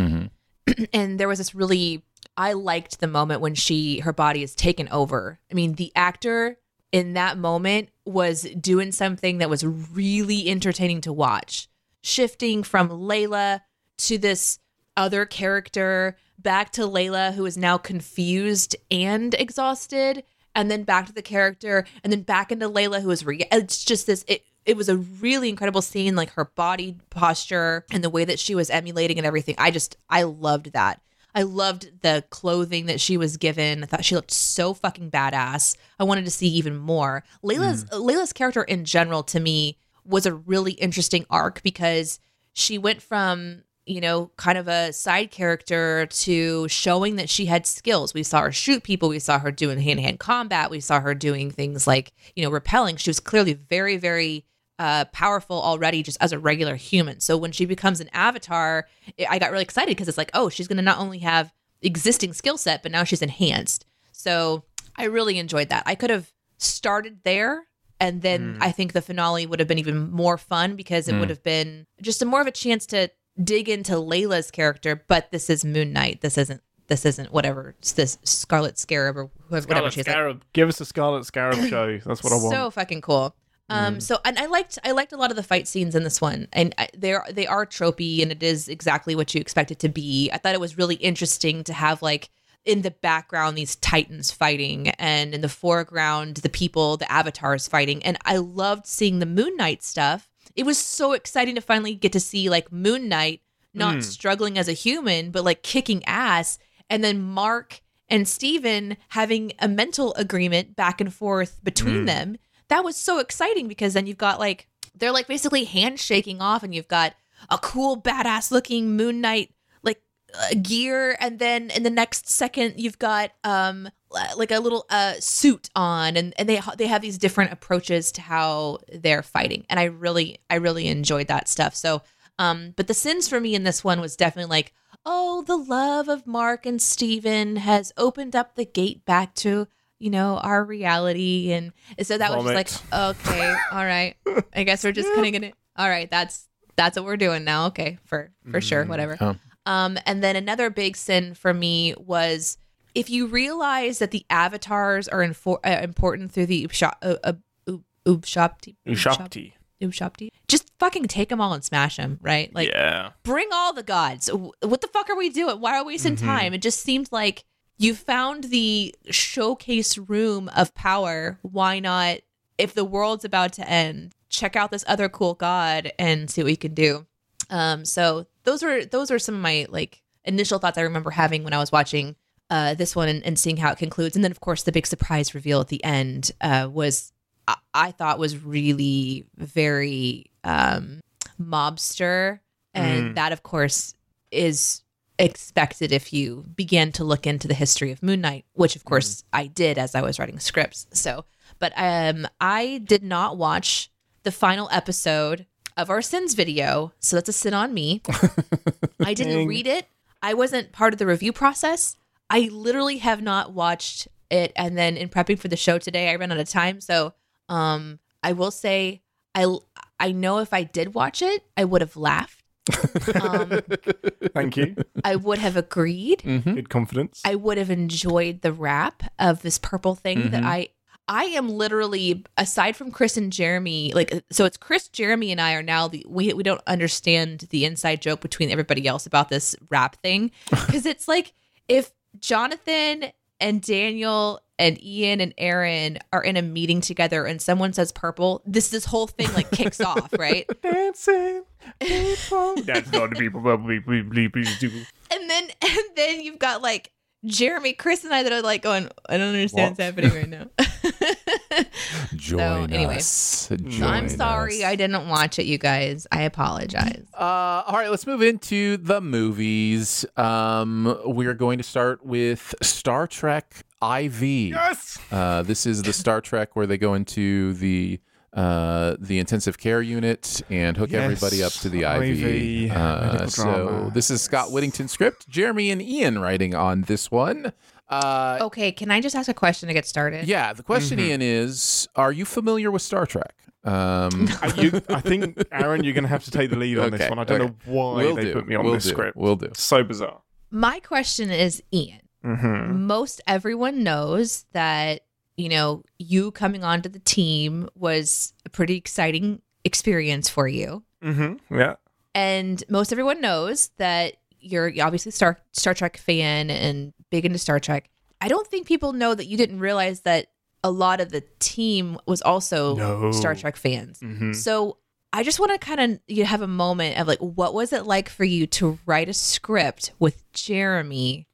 [SPEAKER 1] And there was this really, I liked the moment when she, her body is taken over. I mean, the actor in that moment was doing something that was really entertaining to watch, shifting from Layla to this other character, back to Layla, who is now confused and exhausted, and then back to the character, and then back into Layla, who is re- it's just this. It it was a really incredible scene, like her body posture and the way that she was emulating and everything. I just I loved that. I loved the clothing that she was given. I thought she looked so fucking badass. I wanted to see even more. Layla's Layla's character in general to me was a really interesting arc because she went from, you know, kind of a side character to showing that she had skills. We saw her shoot people. We saw her doing hand-to-hand combat. We saw her doing things like, you know, rappelling. She was clearly very, very uh, powerful already just as a regular human. So when she becomes an avatar, I got really excited because it's like, oh, she's going to not only have existing skill set, but now she's enhanced. So I really enjoyed that. I could have started there. And then I think the finale would have been even more fun because it would have been just a more of a chance to dig into Layla's character. But this is Moon Knight. This isn't. This isn't whatever. It's this Scarlet Scarab or whoever. Whatever
[SPEAKER 4] Scarlet
[SPEAKER 1] she's
[SPEAKER 4] Scarab. Give us a Scarlet Scarab show. That's what I want.
[SPEAKER 1] so fucking cool. Um, so and I liked I liked a lot of the fight scenes in this one, and I, they're they are tropey, and it is exactly what you expect it to be. I thought it was really interesting to have like in the background these titans fighting, and in the foreground the people, the avatars fighting, and I loved seeing the Moon Knight stuff. It was so exciting to finally get to see like Moon Knight not struggling as a human, but like kicking ass, and then Mark and Steven having a mental agreement back and forth between them. That was so exciting because then you've got like, they're like basically handshaking off and you've got a cool, badass looking Moon Knight like uh, gear. And then in the next second, you've got um like a little uh suit on and, and they they have these different approaches to how they're fighting. And I really, I really enjoyed that stuff. So, um, but the sins for me in this one was definitely like, oh, the love of Mark and Steven has opened up the gate back to, you know, our reality. And so that
[SPEAKER 4] Vomit.
[SPEAKER 1] was just like, okay, all right. I guess we're just kind of gonna, all right, that's that's what we're doing now. Okay, for for sure, whatever.
[SPEAKER 3] Oh.
[SPEAKER 1] Um, and then another big sin for me was if you realize that the avatars are infor- uh, important through the Ubshop, uh, uh, Ub- Ubshopti,
[SPEAKER 4] Ushapti.
[SPEAKER 1] Ubshopti, just fucking take them all and smash them, right? Like,
[SPEAKER 4] Yeah.
[SPEAKER 1] bring all the gods. What the fuck are we doing? Why are we wasting time? It just seemed like you found the showcase room of power. Why not, if the world's about to end, check out this other cool god and see what you can do. Um, so those are those are some of my like initial thoughts I remember having when I was watching uh, this one and, and seeing how it concludes. And then of course the big surprise reveal at the end uh, was I-, I thought was really very um, mobster, and
[SPEAKER 4] Mm.
[SPEAKER 1] that of course is expected if you begin to look into the history of Moon Knight, which of course I did as I was writing scripts. So, but um, I did not watch the final episode of our sins video, so that's a sin on me. I didn't
[SPEAKER 4] Dang.
[SPEAKER 1] read it. I wasn't part of the review process. I literally have not watched it, and then in prepping for the show today, I ran out of time. So, um, I will say, I I know if I did watch it, I would have laughed Um,
[SPEAKER 4] Thank you.
[SPEAKER 1] I would have agreed.
[SPEAKER 3] Mm-hmm.
[SPEAKER 4] Good confidence.
[SPEAKER 1] I would have enjoyed the wrap of this purple thing
[SPEAKER 3] Mm-hmm.
[SPEAKER 1] that I I am literally, aside from Chris and Jeremy, like, so it's Chris, Jeremy, and I are now the we we don't understand the inside joke between everybody else about this rap thing, because it's like if Jonathan and Daniel and Ian and Aaron are in a meeting together and someone says purple, this this whole thing like kicks off, right?
[SPEAKER 4] Dancing. People. That's not the people. Please do.
[SPEAKER 1] And then and then you've got like Jeremy, Chris, and I that are like going, I don't understand what's happening right now.
[SPEAKER 3] Join
[SPEAKER 1] anyway,
[SPEAKER 3] us.
[SPEAKER 1] So I'm
[SPEAKER 3] Join
[SPEAKER 1] sorry
[SPEAKER 3] us.
[SPEAKER 1] I didn't watch it, you guys. I apologize.
[SPEAKER 3] Uh, all right, let's move into the movies. Um, we're going to start with Star Trek I V.
[SPEAKER 4] Yes.
[SPEAKER 3] Uh, this is the Star Trek where they go into the uh, the intensive care unit and hook
[SPEAKER 4] Yes,
[SPEAKER 3] everybody up to the I V.
[SPEAKER 4] I V,
[SPEAKER 3] Uh,
[SPEAKER 4] medical
[SPEAKER 3] so
[SPEAKER 4] drama.
[SPEAKER 3] this is Scott Whittington's script. Jeremy and Ian writing on this one. Uh,
[SPEAKER 1] Okay, can I just ask a question to get started?
[SPEAKER 3] yeah, the question,
[SPEAKER 4] Mm-hmm.
[SPEAKER 3] Ian, is: are you familiar with Star Trek? Um,
[SPEAKER 4] I, you, I think, Aaron, you're going to have to take the lead on
[SPEAKER 3] Okay,
[SPEAKER 4] this one. I don't
[SPEAKER 3] okay.
[SPEAKER 4] know why
[SPEAKER 3] Will
[SPEAKER 4] they
[SPEAKER 3] do,
[SPEAKER 4] put me on
[SPEAKER 3] will
[SPEAKER 4] this
[SPEAKER 3] do,
[SPEAKER 4] script.
[SPEAKER 3] will do.
[SPEAKER 4] So bizarre.
[SPEAKER 1] My question is, Ian,
[SPEAKER 4] Mm-hmm.
[SPEAKER 1] most everyone knows that, you know, you coming onto the team was a pretty exciting experience for you.
[SPEAKER 4] Mm-hmm. Yeah.
[SPEAKER 1] And most everyone knows that you're obviously Star Star Trek fan and big into Star Trek. I don't think people know that you didn't realize that a lot of the team was also
[SPEAKER 4] No.
[SPEAKER 1] Star Trek fans.
[SPEAKER 4] Mhm.
[SPEAKER 1] So I just want to kind of you have a moment of like, what was it like for you to write a script with Jeremy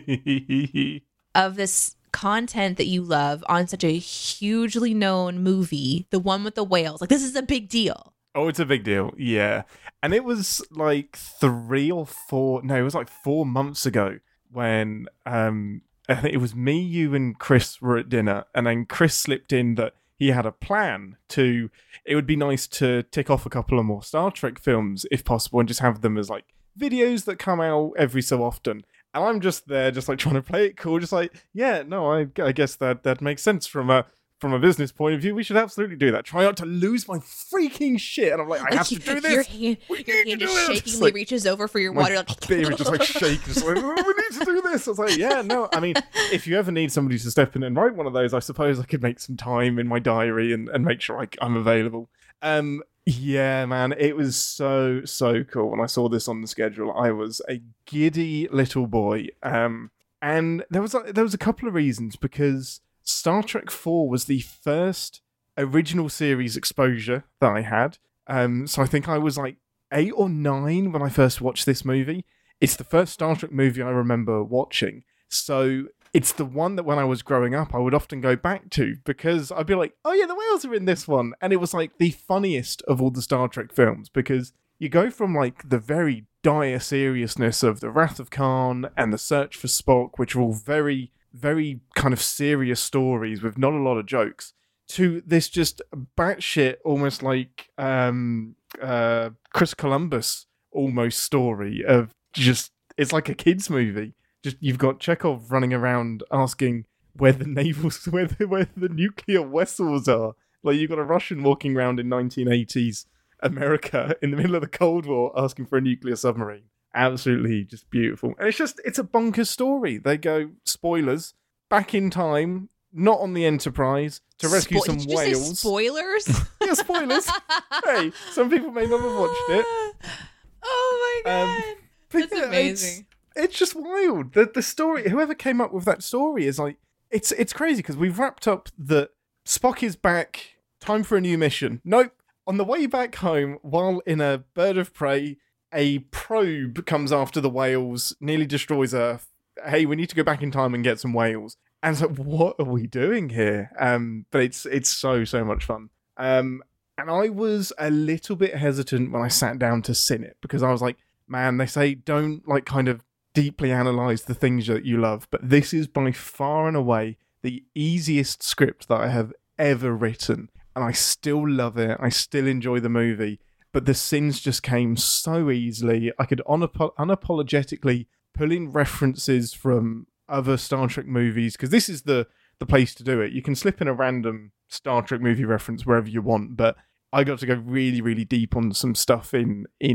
[SPEAKER 1] of this content that you love on such a hugely known movie, the one with the whales? Like, this is a big deal.
[SPEAKER 4] Oh, it's a big deal. Yeah. And it was like three or four, no, it was like four months ago when um, I think it was me, you, and Chris were at dinner. And then Chris slipped in that he had a plan to, it would be nice to tick off a couple of more Star Trek films if possible and just have them as like videos that come out every so often. And I'm just there, just like trying to play it cool, just like, yeah, no, I, I guess that that makes sense from a from a business point of view. We should absolutely do that. Try not to lose my freaking shit. And I'm like, I have to do this.
[SPEAKER 1] Your hand,
[SPEAKER 4] We
[SPEAKER 1] your
[SPEAKER 4] need
[SPEAKER 1] hand
[SPEAKER 4] to
[SPEAKER 1] just
[SPEAKER 4] do this.
[SPEAKER 1] shakingly
[SPEAKER 4] Like,
[SPEAKER 1] reaches over for your
[SPEAKER 4] my
[SPEAKER 1] water. Like,
[SPEAKER 4] beer would just like shake, just like, oh, we need to do this. I was like, yeah, no. I mean, if you ever need somebody to step in and write one of those, I suppose I could make some time in my diary and, and make sure I, I'm available. Um, yeah, man, it was so so cool when I saw this on the schedule. I was a giddy little boy, um, and there was a, there was a couple of reasons because Star Trek four was the first original series exposure that I had. Um, so I think I was like eight or nine when I first watched this movie. It's the first Star Trek movie I remember watching. So it's the one that when I was growing up, I would often go back to because I'd be like, oh yeah, the whales are in this one. And it was like the funniest of all the Star Trek films because you go from like the very dire seriousness of the Wrath of Khan and the Search for Spock, which are all very, very kind of serious stories with not a lot of jokes, to this just batshit, almost like um, uh, Chris Columbus almost story of just, it's like a kid's movie. Just you've got Chekhov running around asking where the naval, where the, where the nuclear vessels are. Like you've got a Russian walking around in nineteen eighties America in the middle of the Cold War asking for a nuclear submarine. Absolutely just beautiful. And it's just, it's a bonkers story. They go, spoilers, back in time, not on the Enterprise, to rescue
[SPEAKER 1] Spo-
[SPEAKER 4] some
[SPEAKER 1] did you just say
[SPEAKER 4] whales.
[SPEAKER 1] spoilers?
[SPEAKER 4] Yeah, spoilers. Hey, some people may not have watched it.
[SPEAKER 1] Oh my god.
[SPEAKER 4] Um, but
[SPEAKER 1] That's
[SPEAKER 4] yeah,
[SPEAKER 1] amazing.
[SPEAKER 4] It's, it's just wild. The the story, whoever came up with that story is like, it's it's crazy because we've wrapped up that Spock is back, time for a new mission. Nope. On the way back home, while in a bird of prey, a probe comes after the whales, nearly destroys Earth. Hey, we need to go back in time and get some whales. And so, what are we doing here? Um, but it's it's so so much fun. Um, and I was a little bit hesitant when I sat down to sin it because I was like, man, they say don't like kind of deeply analyze the things that you love, but this is by far and away the easiest script that I have ever written, and I still love it. I still enjoy the movie, but the sins just came so easily. I could unapo- unapologetically pull in references from other Star Trek movies because this is the the place to do it. You can slip in a random Star Trek movie reference wherever you want, but I got to go really, really deep on some stuff in in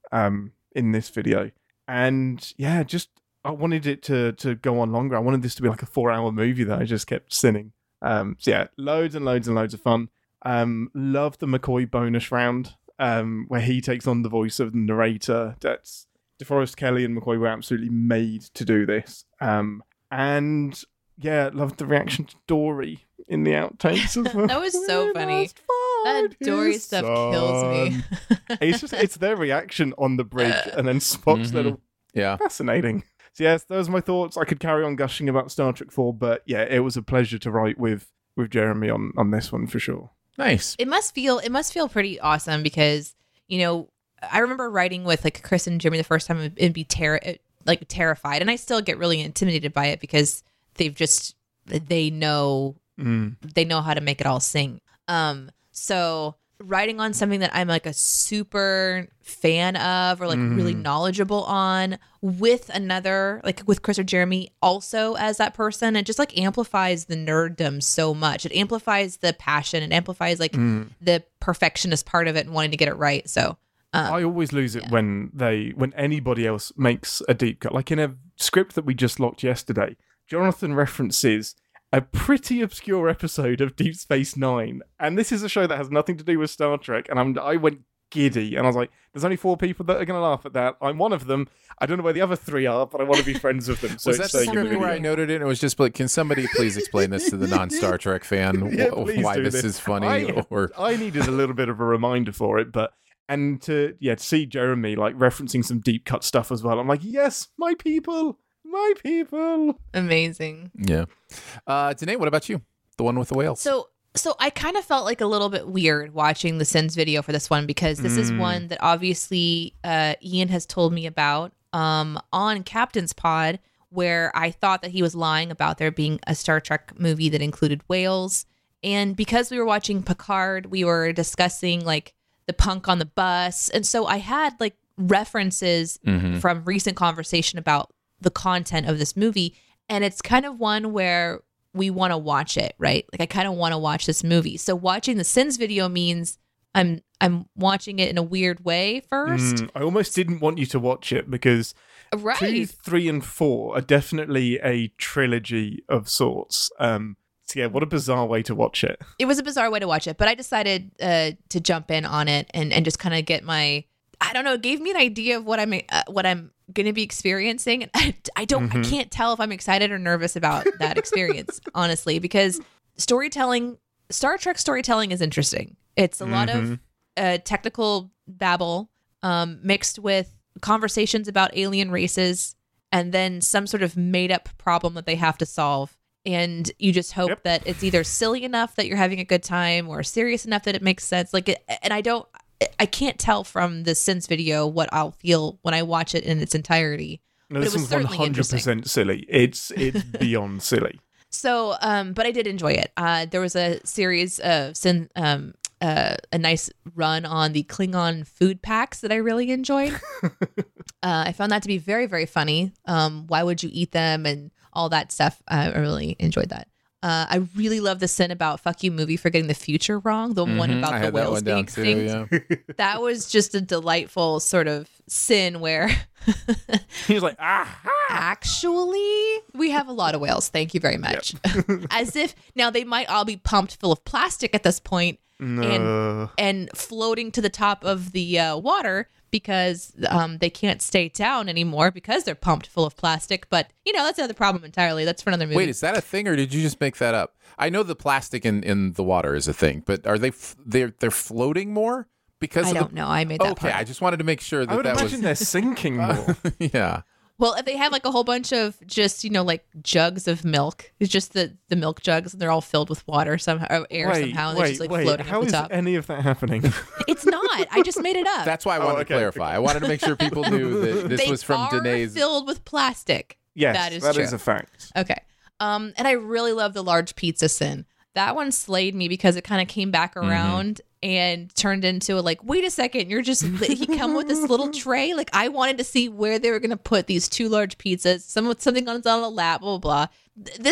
[SPEAKER 4] um, in this video. And yeah, just I wanted it to to go on longer. I wanted this to be like a four hour movie that I just kept sinning. Um, so yeah, loads and loads and loads of fun. Um, love the McCoy bonus round um, where he takes on the voice of the narrator. That's DeForest Kelly and McCoy were absolutely made to do this. Um, and yeah, loved the reaction to Dory in the outtakes as well.
[SPEAKER 1] That was so
[SPEAKER 4] We
[SPEAKER 1] funny.
[SPEAKER 4] must find
[SPEAKER 1] That Dory
[SPEAKER 4] his
[SPEAKER 1] stuff kills me.
[SPEAKER 4] son. It's just it's their reaction on the bridge and then Spock's
[SPEAKER 3] Mhm.
[SPEAKER 4] little
[SPEAKER 3] Yeah.
[SPEAKER 4] fascinating. So yes, those are my thoughts. I could carry on gushing about Star Trek four, but yeah, it was a pleasure to write with with Jeremy on on this one for sure.
[SPEAKER 3] Nice.
[SPEAKER 1] It must feel it must feel pretty awesome because, you know, I remember writing with like Chris and Jimmy the first time and be ter- like terrified, and I still get really intimidated by it because they've just they know
[SPEAKER 4] Mm.
[SPEAKER 1] they know how to make it all sing. Um, so writing on something that I'm like a super fan of or like really knowledgeable on with another, like with Chris or Jeremy also as that person, it just like amplifies the nerddom so much. It amplifies the passion. It amplifies like the perfectionist part of it and wanting to get it right. So um,
[SPEAKER 4] I always lose it when they when anybody else makes a deep cut. Like in a script that we just locked yesterday, Jonathan references a pretty obscure episode of Deep Space Nine, and this is a show that has nothing to do with Star Trek. And I'm I went giddy, and I was like, "There's only four people that are going to laugh at that. I'm one of them. I don't know where the other three are, but I want to be friends with them." So
[SPEAKER 3] Was that
[SPEAKER 4] it's
[SPEAKER 3] the
[SPEAKER 4] saying in the
[SPEAKER 3] script where I
[SPEAKER 4] video.
[SPEAKER 3] noted it? And it was just like, can somebody please explain this to the non-Star Trek fan?
[SPEAKER 4] Yeah,
[SPEAKER 3] wh-
[SPEAKER 4] please
[SPEAKER 3] why
[SPEAKER 4] do
[SPEAKER 3] this is funny?
[SPEAKER 4] I,
[SPEAKER 3] or
[SPEAKER 4] I needed a little bit of a reminder for it, but and to yeah to see Jeremy like referencing some deep cut stuff as well. I'm like, yes, my people, my people.
[SPEAKER 1] amazing.
[SPEAKER 3] yeah. Uh, Danae, what about you? The one with the whales.
[SPEAKER 1] So so I kind of felt like a little bit weird watching the Sins video for this one because this is one that obviously uh, Ian has told me about um, on Captain's Pod, where I thought that he was lying about there being a Star Trek movie that included whales. And because we were watching Picard, we were discussing like the punk on the bus. And so I had like references from recent conversation about the content of this movie. And it's kind of one where we want to watch it, right? Like I kind of want to watch this movie. So watching the Sins video means I'm I'm watching it in a weird way first.
[SPEAKER 4] Mm, I almost didn't want you to watch it because
[SPEAKER 1] Right.
[SPEAKER 4] two, three, and four are definitely a trilogy of sorts. Um, so yeah, what a bizarre way to watch it.
[SPEAKER 1] It was a bizarre way to watch it, but I decided uh, to jump in on it and, and just kind of get my, I don't know, it gave me an idea of what I'm uh, what I'm going to be experiencing. And I, I don't, I can't tell if I'm excited or nervous about that experience, honestly, because storytelling, Star Trek storytelling is interesting. It's a lot of uh, technical babble um, mixed with conversations about alien races and then some sort of made up problem that they have to solve. And you just hope
[SPEAKER 4] Yep.
[SPEAKER 1] that it's either silly enough that you're having a good time or serious enough that it makes sense. Like, it, and I don't, I can't tell from the Sins video what I'll feel when I watch it in its entirety.
[SPEAKER 4] No,
[SPEAKER 1] But
[SPEAKER 4] this
[SPEAKER 1] it was
[SPEAKER 4] one's one
[SPEAKER 1] certainly
[SPEAKER 4] hundred percent silly. It's it's beyond silly.
[SPEAKER 1] So, um, but I did enjoy it. Uh, there was a series of sin, um, uh, a nice run on the Klingon food packs that I really enjoyed. uh, I found that to be very, very funny. Um, why would you eat them and all that stuff? Uh, I really enjoyed that. Uh, I really love the sin about "fuck you" movie for getting the future wrong. The one
[SPEAKER 3] Mhm,
[SPEAKER 1] about
[SPEAKER 3] I
[SPEAKER 1] the
[SPEAKER 3] had that
[SPEAKER 1] whales
[SPEAKER 3] one
[SPEAKER 1] being
[SPEAKER 3] down too.
[SPEAKER 1] extinct.
[SPEAKER 3] Yeah.
[SPEAKER 1] That was just a delightful sort of sin where
[SPEAKER 4] He's like, ah,
[SPEAKER 1] actually we have a lot of whales. Thank you very much. As if now they might all be pumped full of plastic at this point
[SPEAKER 4] no.
[SPEAKER 1] and floating to the top of the uh, water because um, they can't stay down anymore because they're pumped full of plastic. But, you know, that's another problem entirely. That's for another movie.
[SPEAKER 3] Wait, is that a thing, or did you just make that up? I know the plastic in, in the water is a thing, but are they f- they're they're floating more because
[SPEAKER 1] I
[SPEAKER 3] of
[SPEAKER 1] don't
[SPEAKER 3] the...
[SPEAKER 1] know. I made that
[SPEAKER 3] Okay,
[SPEAKER 1] part.
[SPEAKER 3] I just wanted to make sure that
[SPEAKER 4] I would
[SPEAKER 3] that
[SPEAKER 4] imagine
[SPEAKER 3] was
[SPEAKER 4] they're sinking more.
[SPEAKER 3] yeah.
[SPEAKER 1] Well, if they have like a whole bunch of just, you know, like jugs of milk, it's just the, the milk jugs and they're all filled with water somehow, or air
[SPEAKER 4] wait,
[SPEAKER 1] somehow, and they're
[SPEAKER 4] wait,
[SPEAKER 1] just like
[SPEAKER 4] wait.
[SPEAKER 1] floating
[SPEAKER 4] How
[SPEAKER 1] at the
[SPEAKER 4] is
[SPEAKER 1] top.
[SPEAKER 4] any of that happening?
[SPEAKER 1] It's not. I just made it up.
[SPEAKER 3] That's why I wanted
[SPEAKER 4] Oh,
[SPEAKER 3] to
[SPEAKER 4] okay,
[SPEAKER 3] clarify.
[SPEAKER 4] okay.
[SPEAKER 3] I wanted to make sure people knew that this
[SPEAKER 1] they
[SPEAKER 3] was from
[SPEAKER 1] are
[SPEAKER 3] Danae's.
[SPEAKER 1] filled with plastic.
[SPEAKER 4] Yes,
[SPEAKER 1] That is
[SPEAKER 4] that
[SPEAKER 1] true.
[SPEAKER 4] is a fact.
[SPEAKER 1] Okay. Um, and I really love the large pizza sin. That one slayed me because it kind of came back around and turned into a, like, wait a second, you're just he come with this little tray. Like, I wanted to see where they were gonna put these two large pizzas, some with something on on a lap, blah blah blah. This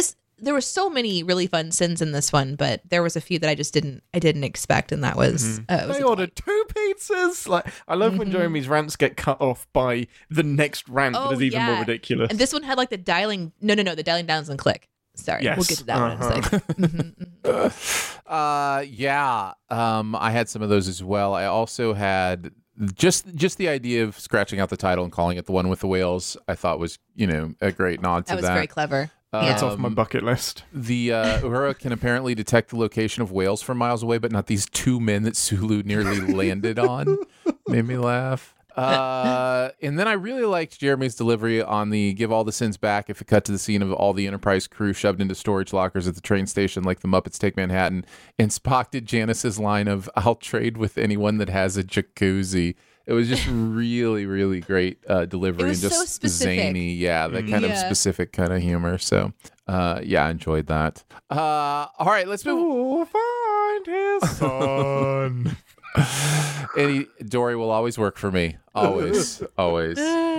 [SPEAKER 1] there were so many really fun sins in this one, but there was a few that I just didn't I didn't expect, and that was, mm-hmm. uh, was
[SPEAKER 4] they ordered two pizzas. Like I love mm-hmm. when Jeremy's rants get cut off by the next rant
[SPEAKER 1] oh,
[SPEAKER 4] that is even
[SPEAKER 1] yeah.
[SPEAKER 4] more ridiculous.
[SPEAKER 1] And this one had like the dialing. No, no, no. The dialing down doesn't click. Sorry,
[SPEAKER 4] yes.
[SPEAKER 1] we'll get to that
[SPEAKER 4] uh-huh.
[SPEAKER 1] one in a second. mm-hmm,
[SPEAKER 3] mm-hmm. uh, yeah, um, I had some of those as well. I also had. Just just the idea of scratching out the title and calling it The One with the Whales, I thought was, you know, a great nod to that.
[SPEAKER 1] That was very clever.
[SPEAKER 3] Um,
[SPEAKER 4] That's off my bucket list.
[SPEAKER 3] The uh, Uhura can apparently detect the location of whales from miles away, but not these two men that Sulu nearly landed on. Made me laugh. Uh, and then I really liked Jeremy's delivery on the give all the sins back if it cut to the scene of all the Enterprise crew shoved into storage lockers at the train station like the Muppets Take Manhattan. And Spock did Janice's line of, I'll trade with anyone that has a jacuzzi. It was just really, really great uh, delivery.
[SPEAKER 1] It was
[SPEAKER 3] and just
[SPEAKER 1] so specific.
[SPEAKER 3] Zany. Yeah, that kind
[SPEAKER 1] Yeah.
[SPEAKER 3] of specific kind of humor. So, uh, yeah, I enjoyed that. Uh, all right, let's move.
[SPEAKER 4] Oh, find his son.
[SPEAKER 3] And he, Dory will always work for me. Always. Always.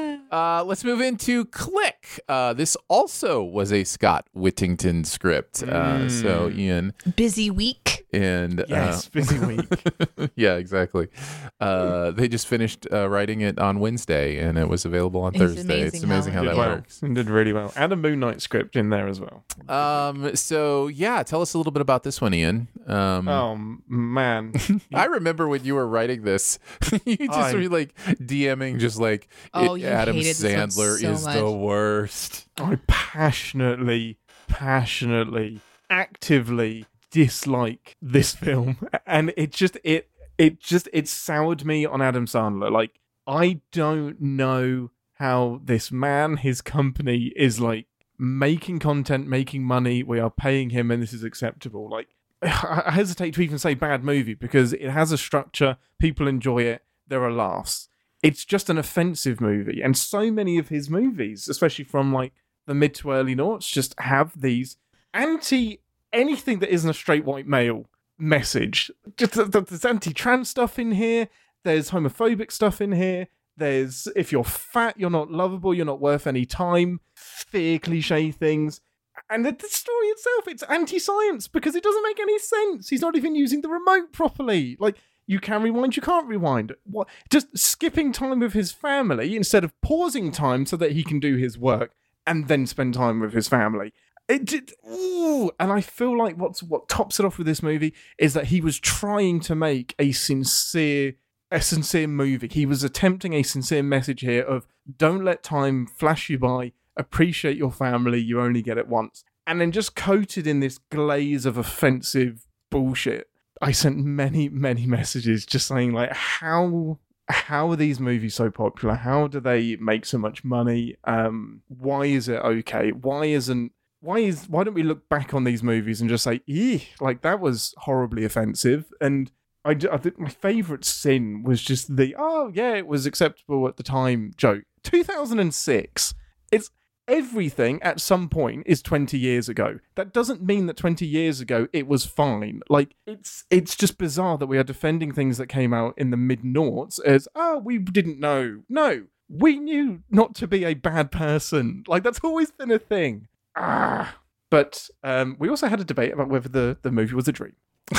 [SPEAKER 3] Uh, let's move into Click. Uh, this also was a Scott Whittington script. Uh, so, Ian.
[SPEAKER 1] Busy week.
[SPEAKER 3] And
[SPEAKER 4] yes,
[SPEAKER 3] uh,
[SPEAKER 4] busy week.
[SPEAKER 3] yeah, exactly. Uh, they just finished uh, writing it on Wednesday, and it was available on
[SPEAKER 1] It's
[SPEAKER 3] Thursday.
[SPEAKER 1] amazing
[SPEAKER 3] It's amazing
[SPEAKER 1] how
[SPEAKER 3] how,
[SPEAKER 1] it
[SPEAKER 3] that
[SPEAKER 4] Did well.
[SPEAKER 3] works.
[SPEAKER 4] And did really well. And a Moon Knight script in there as well.
[SPEAKER 3] Um, so, yeah, tell us a little bit about this one, Ian. Um,
[SPEAKER 4] Oh, man.
[SPEAKER 3] I remember when you were writing this, you just
[SPEAKER 4] I-
[SPEAKER 3] were like DMing, just like
[SPEAKER 1] Oh,
[SPEAKER 3] it,
[SPEAKER 1] you
[SPEAKER 3] Adam
[SPEAKER 1] hated this one
[SPEAKER 3] Sandler
[SPEAKER 1] so
[SPEAKER 3] is
[SPEAKER 1] much.
[SPEAKER 3] the worst.
[SPEAKER 4] I passionately, passionately, actively dislike this film, and it just it it just it soured me on Adam Sandler. Like, I don't know how this man, his company, is like making content, making money. We are paying him, and this is acceptable. Like, I hesitate to even say bad movie because it has a structure. People enjoy it. There are laughs. It's just an offensive movie, and so many of his movies, especially from like the mid to early noughts, just have these anti anything that isn't a straight white male message. Just there's anti-trans stuff in here. There's homophobic stuff in here. There's if you're fat, you're not lovable, you're not worth any time. Fear cliche things. And the, the story itself, it's anti-science because it doesn't make any sense. He's not even using the remote properly. Like, you can rewind, you can't rewind. What? Just skipping time with his family instead of pausing time so that he can do his work and then spend time with his family. It did, ooh, and I feel like what's what tops it off with this movie is that he was trying to make a sincere, a sincere movie. He was attempting a sincere message here of don't let time flash you by. Appreciate your family. You only get it once, and then just coated in this glaze of offensive bullshit. I sent many, many messages just saying like, how how are these movies so popular? How do they make so much money? Um, why is it okay? Why isn't why is why don't we look back on these movies and just say, eeh, like that was horribly offensive? And I, I think my favorite sin was just the oh yeah, it was acceptable at the time joke. two thousand six. It's everything at some point is twenty years ago. That doesn't mean that twenty years ago it was fine. Like, it's it's just bizarre that we are defending things that came out in the mid-noughts as, oh, we didn't know. No, we knew not to be a bad person. Like, that's always been a thing. Ah. But um, we also had a debate about whether the, the movie was a dream.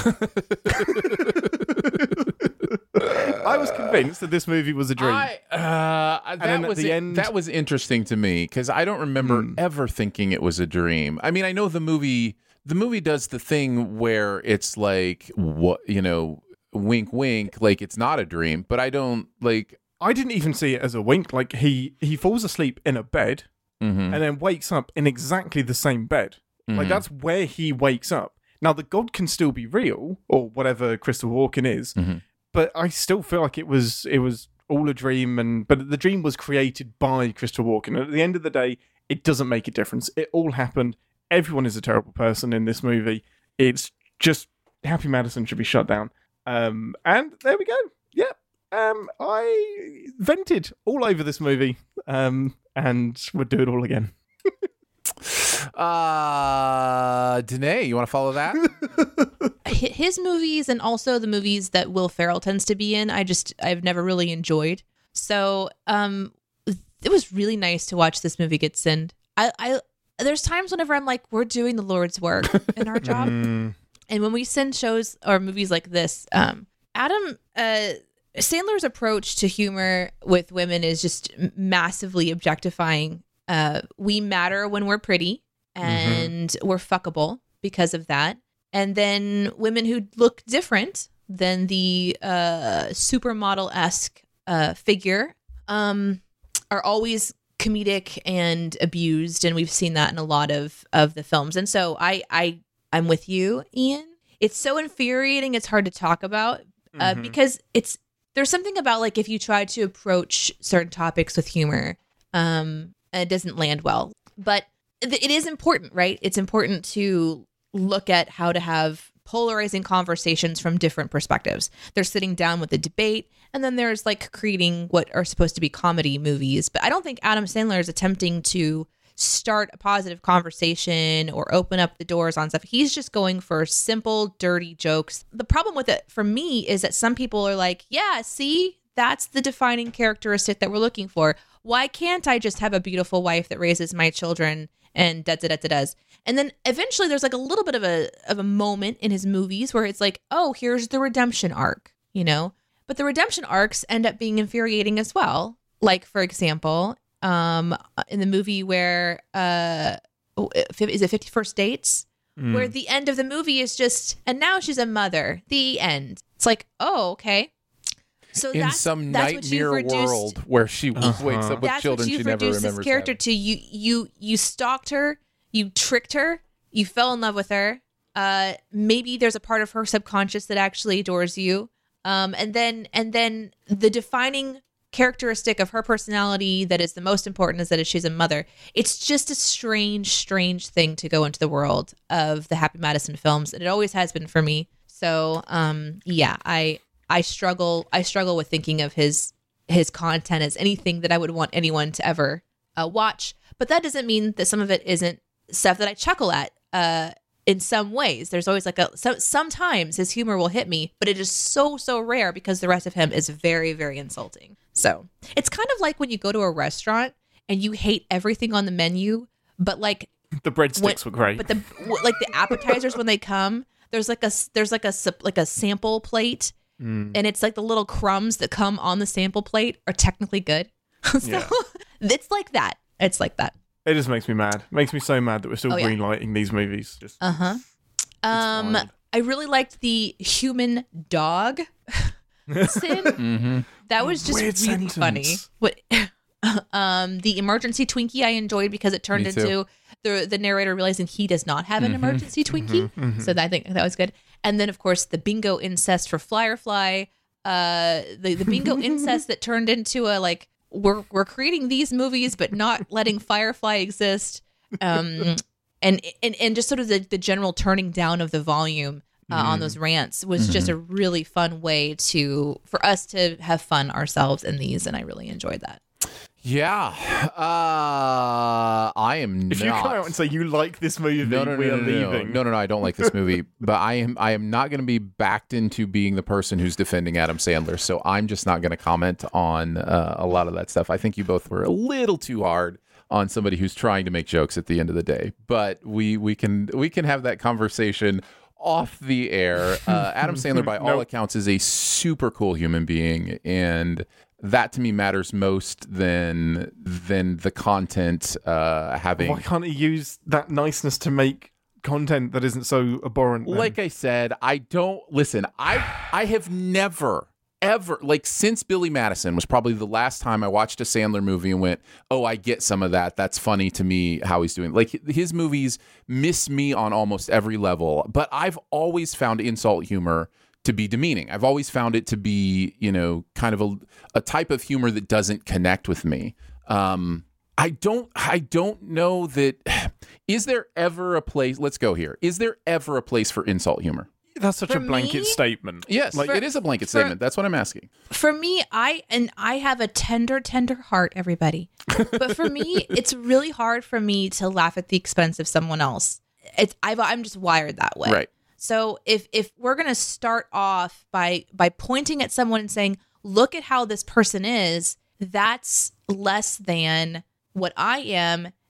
[SPEAKER 4] I was convinced that this movie was a dream.
[SPEAKER 3] I, uh,
[SPEAKER 4] then
[SPEAKER 3] that
[SPEAKER 4] at
[SPEAKER 3] was
[SPEAKER 4] the
[SPEAKER 3] it-
[SPEAKER 4] end-
[SPEAKER 3] that was interesting to me because I don't remember
[SPEAKER 4] Hmm.
[SPEAKER 3] ever thinking it was a dream. I mean, I know the movie. The movie does the thing where it's like, what you know, wink, wink, like it's not a dream. But I don't like.
[SPEAKER 4] I didn't even see it as a wink. Like, he, he falls asleep in a bed
[SPEAKER 3] Mhm.
[SPEAKER 4] and then wakes up in exactly the same bed. Like,
[SPEAKER 3] Mhm.
[SPEAKER 4] that's where he wakes up. Now, the god can still be real, or whatever Crystal Walken is,
[SPEAKER 3] Mhm.
[SPEAKER 4] but I still feel like it was it was all a dream, and but the dream was created by Crystal Walken. And at the end of the day, it doesn't make a difference. It all happened. Everyone is a terrible person in this movie. It's just Happy Madison should be shut down. Um, and there we go. Yep. Um, I vented all over this movie, um, and would do it all again.
[SPEAKER 3] Uh, Danae, you want to follow that?
[SPEAKER 1] Hi- His movies and also the movies that Will Ferrell tends to be in, I just I've never really enjoyed. So um, it was really nice to watch this movie get sinned. I I there's times whenever I'm like, we're doing the Lord's work in our job.
[SPEAKER 4] Mm.
[SPEAKER 1] And when we send shows or movies like this, um, Adam uh, Sandler's approach to humor with women is just massively objectifying. Uh, we matter when we're pretty and mm-hmm. we're fuckable because of that. And then women who look different than the uh, supermodel-esque uh, figure um, are always comedic and abused. And we've seen that in a lot of, of the films. And so I, I, I'm with you, Ian. It's so infuriating. It's hard to talk about uh, mm-hmm. because it's there's something about like if you try to approach certain topics with humor, um, it doesn't land well. But th- it is important, right? It's important to look at how to have polarizing conversations from different perspectives. There's sitting down with a debate, and then there's like creating what are supposed to be comedy movies. But I don't think Adam Sandler is attempting to start a positive conversation or open up the doors on stuff. He's just going for simple, dirty jokes. The problem with it for me is that some people are like, yeah, see, that's the defining characteristic that we're looking for. Why can't I just have a beautiful wife that raises my children and da da da da does? And then eventually there's like a little bit of a of a moment in his movies where it's like, oh, here's the redemption arc, you know? But the redemption arcs end up being infuriating as well. Like, for example, um, in the movie where, uh, is it fifty-first Dates? Mm. Where the end of the movie is just, and now she's a mother. The end. It's like, oh, okay. So
[SPEAKER 3] in
[SPEAKER 1] that's,
[SPEAKER 3] some
[SPEAKER 1] that's
[SPEAKER 3] nightmare
[SPEAKER 1] what reduced,
[SPEAKER 3] world where she uh-huh. wakes up with
[SPEAKER 1] that's
[SPEAKER 3] children
[SPEAKER 1] what you've
[SPEAKER 3] she never
[SPEAKER 1] reduced
[SPEAKER 3] remembers
[SPEAKER 1] this character
[SPEAKER 3] having.
[SPEAKER 1] to. You, you, you stalked her. You tricked her. You fell in love with her. Uh, maybe there's a part of her subconscious that actually adores you. Um, and then, and then the defining characteristic of her personality that is the most important is that she's a mother. It's just a strange, strange thing to go into the world of the Happy Madison films, and it always has been for me. So, um, yeah, I, I struggle. I struggle with thinking of his his content as anything that I would want anyone to ever uh, watch. But that doesn't mean that some of it isn't stuff that I chuckle at. Uh, in some ways, there's always like a so, sometimes his humor will hit me, but it is so so rare because the rest of him is very very insulting. So it's kind of like when you go to a restaurant and you hate everything on the menu, but like
[SPEAKER 4] the breadsticks were great.
[SPEAKER 1] But the like the appetizers when they come, there's like a there's like a like a sample plate, mm. and it's like the little crumbs that come on the sample plate are technically good. so yeah. It's like that. It's like that.
[SPEAKER 4] It just makes me mad. It makes me so mad that we're still oh, yeah. greenlighting these movies. Just
[SPEAKER 1] uh huh. Um, wild. I really liked the human dog scene. Mm-hmm. That was just
[SPEAKER 4] Weird
[SPEAKER 1] really
[SPEAKER 4] sentence.
[SPEAKER 1] funny. What? um, the emergency Twinkie I enjoyed because it turned into the the narrator realizing he does not have an mm-hmm. emergency Twinkie. Mm-hmm. Mm-hmm. So that, I think that was good. And then of course the bingo incest for Firefly. Uh, the the bingo incest that turned into a like. We're we're creating these movies, but not letting Firefly exist, um, and and and just sort of the, the general turning down of the volume uh, mm. on those rants was mm-hmm. just a really fun way to for us to have fun ourselves in these, and I really enjoyed that.
[SPEAKER 3] Yeah, uh, I am.
[SPEAKER 4] If
[SPEAKER 3] not.
[SPEAKER 4] you come out and say you like this movie,
[SPEAKER 3] no, no,
[SPEAKER 4] we
[SPEAKER 3] no,
[SPEAKER 4] are
[SPEAKER 3] no, no,
[SPEAKER 4] leaving.
[SPEAKER 3] No, no, no, I don't like this movie. But I am, I am not going to be backed into being the person who's defending Adam Sandler. So I'm just not going to comment on uh, a lot of that stuff. I think you both were a little too hard on somebody who's trying to make jokes at the end of the day. But we we can we can have that conversation off the air. Uh, Adam Sandler, by all nope. accounts, is a super cool human being, and that to me matters most than than the content uh, having.
[SPEAKER 4] Why can't he use that niceness to make content that isn't so abhorrent? Then?
[SPEAKER 3] Like I said, I don't listen. I I have never ever like since Billy Madison was probably the last time I watched a Sandler movie and went, oh, I get some of that. That's funny to me how he's doing. Like his movies miss me on almost every level, but I've always found insult humor to be demeaning. I've always found it to be, you know, kind of a, a type of humor that doesn't connect with me. Um, I don't, I don't know that, is there ever a place, let's go here. Is there ever a place for insult humor?
[SPEAKER 4] That's such
[SPEAKER 1] for
[SPEAKER 4] a blanket
[SPEAKER 1] me,
[SPEAKER 4] statement.
[SPEAKER 3] Yes,
[SPEAKER 4] like
[SPEAKER 3] for, it is a blanket for, statement. That's what I'm asking.
[SPEAKER 1] For me, I, and I have a tender, tender heart, everybody. But for me, it's really hard for me to laugh at the expense of someone else. It's, I've, I'm just wired that way.
[SPEAKER 3] Right.
[SPEAKER 1] So if if we're going to start off by by pointing at someone and saying, look at how this person is, that's less than what I am,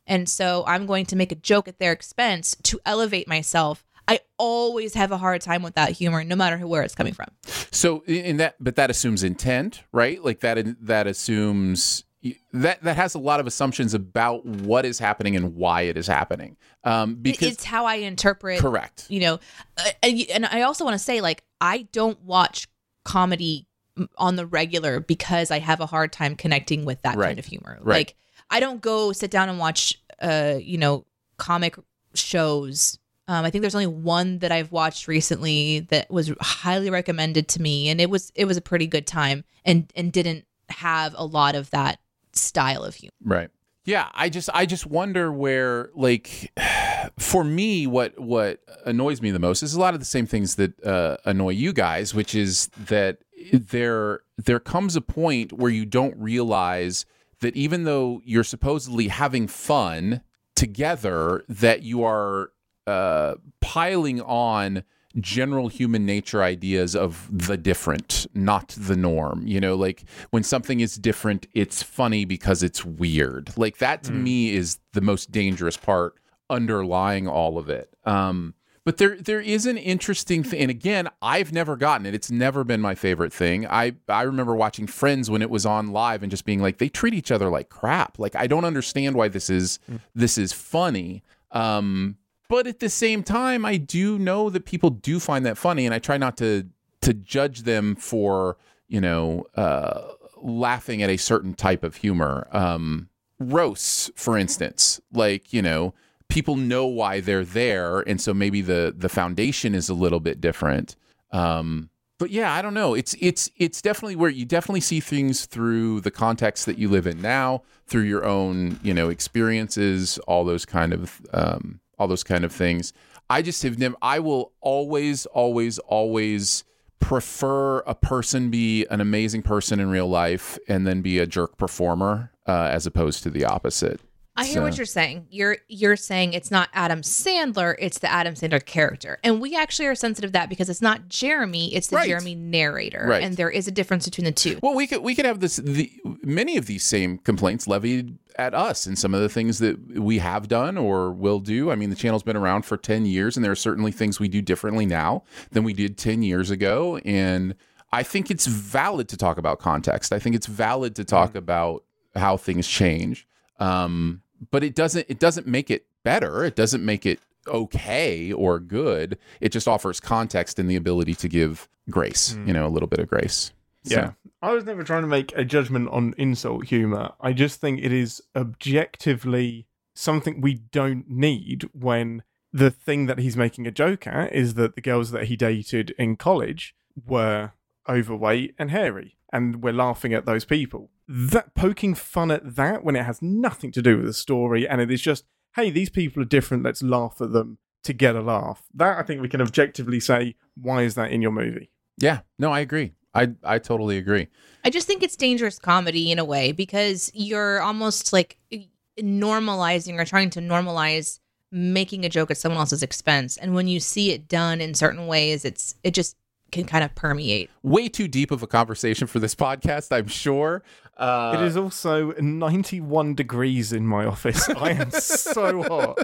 [SPEAKER 1] And so I'm going to make a joke at their expense to elevate myself. I always have a hard time with that humor, no matter where it's coming from.
[SPEAKER 3] So in that, but that assumes intent, right? Like that, that assumes that that has a lot of assumptions about what is happening and why it is happening. Um, because
[SPEAKER 1] it's how I interpret.
[SPEAKER 3] Correct.
[SPEAKER 1] You know, uh, and, and I also want to say, like, I don't watch comedy on the regular because I have a hard time connecting with that
[SPEAKER 3] right.
[SPEAKER 1] kind of humor.
[SPEAKER 3] Right.
[SPEAKER 1] Like, I don't go sit down and watch, uh, you know, comic shows. Um, I think there's only one that I've watched recently that was highly recommended to me, and it was it was a pretty good time, and and didn't have a lot of that style of humor.
[SPEAKER 3] Right. Yeah. I just I just wonder where, like, for me, what what annoys me the most is a lot of the same things that uh, annoy you guys, which is that there there comes a point where you don't realize that even though you're supposedly having fun together, that you are uh, piling on general human nature ideas of the different, not the norm. You know, like when something is different, it's funny because it's weird. Like that to mm. me is the most dangerous part underlying all of it. Um, but there there is an interesting thing. And again, I've never gotten it. It's never been my favorite thing. I, I remember watching Friends when it was on live and just being like, they treat each other like crap. Like, I don't understand why this is mm. this is funny. Um, but at the same time, I do know that people do find that funny, and I try not to to judge them for, you know, uh, laughing at a certain type of humor. Um, roasts, for instance, like, you know, people know why they're there, and so maybe the the foundation is a little bit different. Um, but yeah, I don't know. It's it's it's definitely where you definitely see things through the context that you live in now, through your own, you know, experiences, all those kind of um, all those kind of things. I just have never. I will always, always, always prefer a person be an amazing person in real life and then be a jerk performer, uh, as opposed to the opposite.
[SPEAKER 1] I hear
[SPEAKER 3] So-
[SPEAKER 1] what you're saying. You're you're saying it's not Adam Sandler, it's the Adam Sandler character. And we actually are sensitive to that because it's not Jeremy, it's the
[SPEAKER 3] Right.
[SPEAKER 1] Jeremy narrator.
[SPEAKER 3] Right.
[SPEAKER 1] And there is a difference between the two.
[SPEAKER 3] Well, we could we could have this the many of these same complaints levied at us and some of the things that we have done or will do. I mean, the channel's been around for ten years, and there are certainly things we do differently now than we did ten years ago. And I think it's valid to talk about context. I think it's valid to talk mm. about how things change. Um, but it doesn't it doesn't make it better. It doesn't make it okay or good. It just offers context and the ability to give grace, mm. you know, a little bit of grace. So.
[SPEAKER 4] Yeah. I was never trying to make a judgment on insult humor. I just think it is objectively something we don't need when the thing that he's making a joke at is that the girls that he dated in college were overweight and hairy, and we're laughing at those people. That poking fun at that when it has nothing to do with the story, and it is just, hey, these people are different, let's laugh at them to get a laugh. That, I think we can objectively say, why is that in your movie?
[SPEAKER 3] Yeah, no, I agree. I I totally agree.
[SPEAKER 1] I just think it's dangerous comedy in a way because you're almost like normalizing or trying to normalize making a joke at someone else's expense. And when you see it done in certain ways, it's it just can kind of permeate.
[SPEAKER 3] Way too deep of a conversation for this podcast, I'm sure. Uh,
[SPEAKER 4] it is also ninety-one degrees in my office. I am so hot.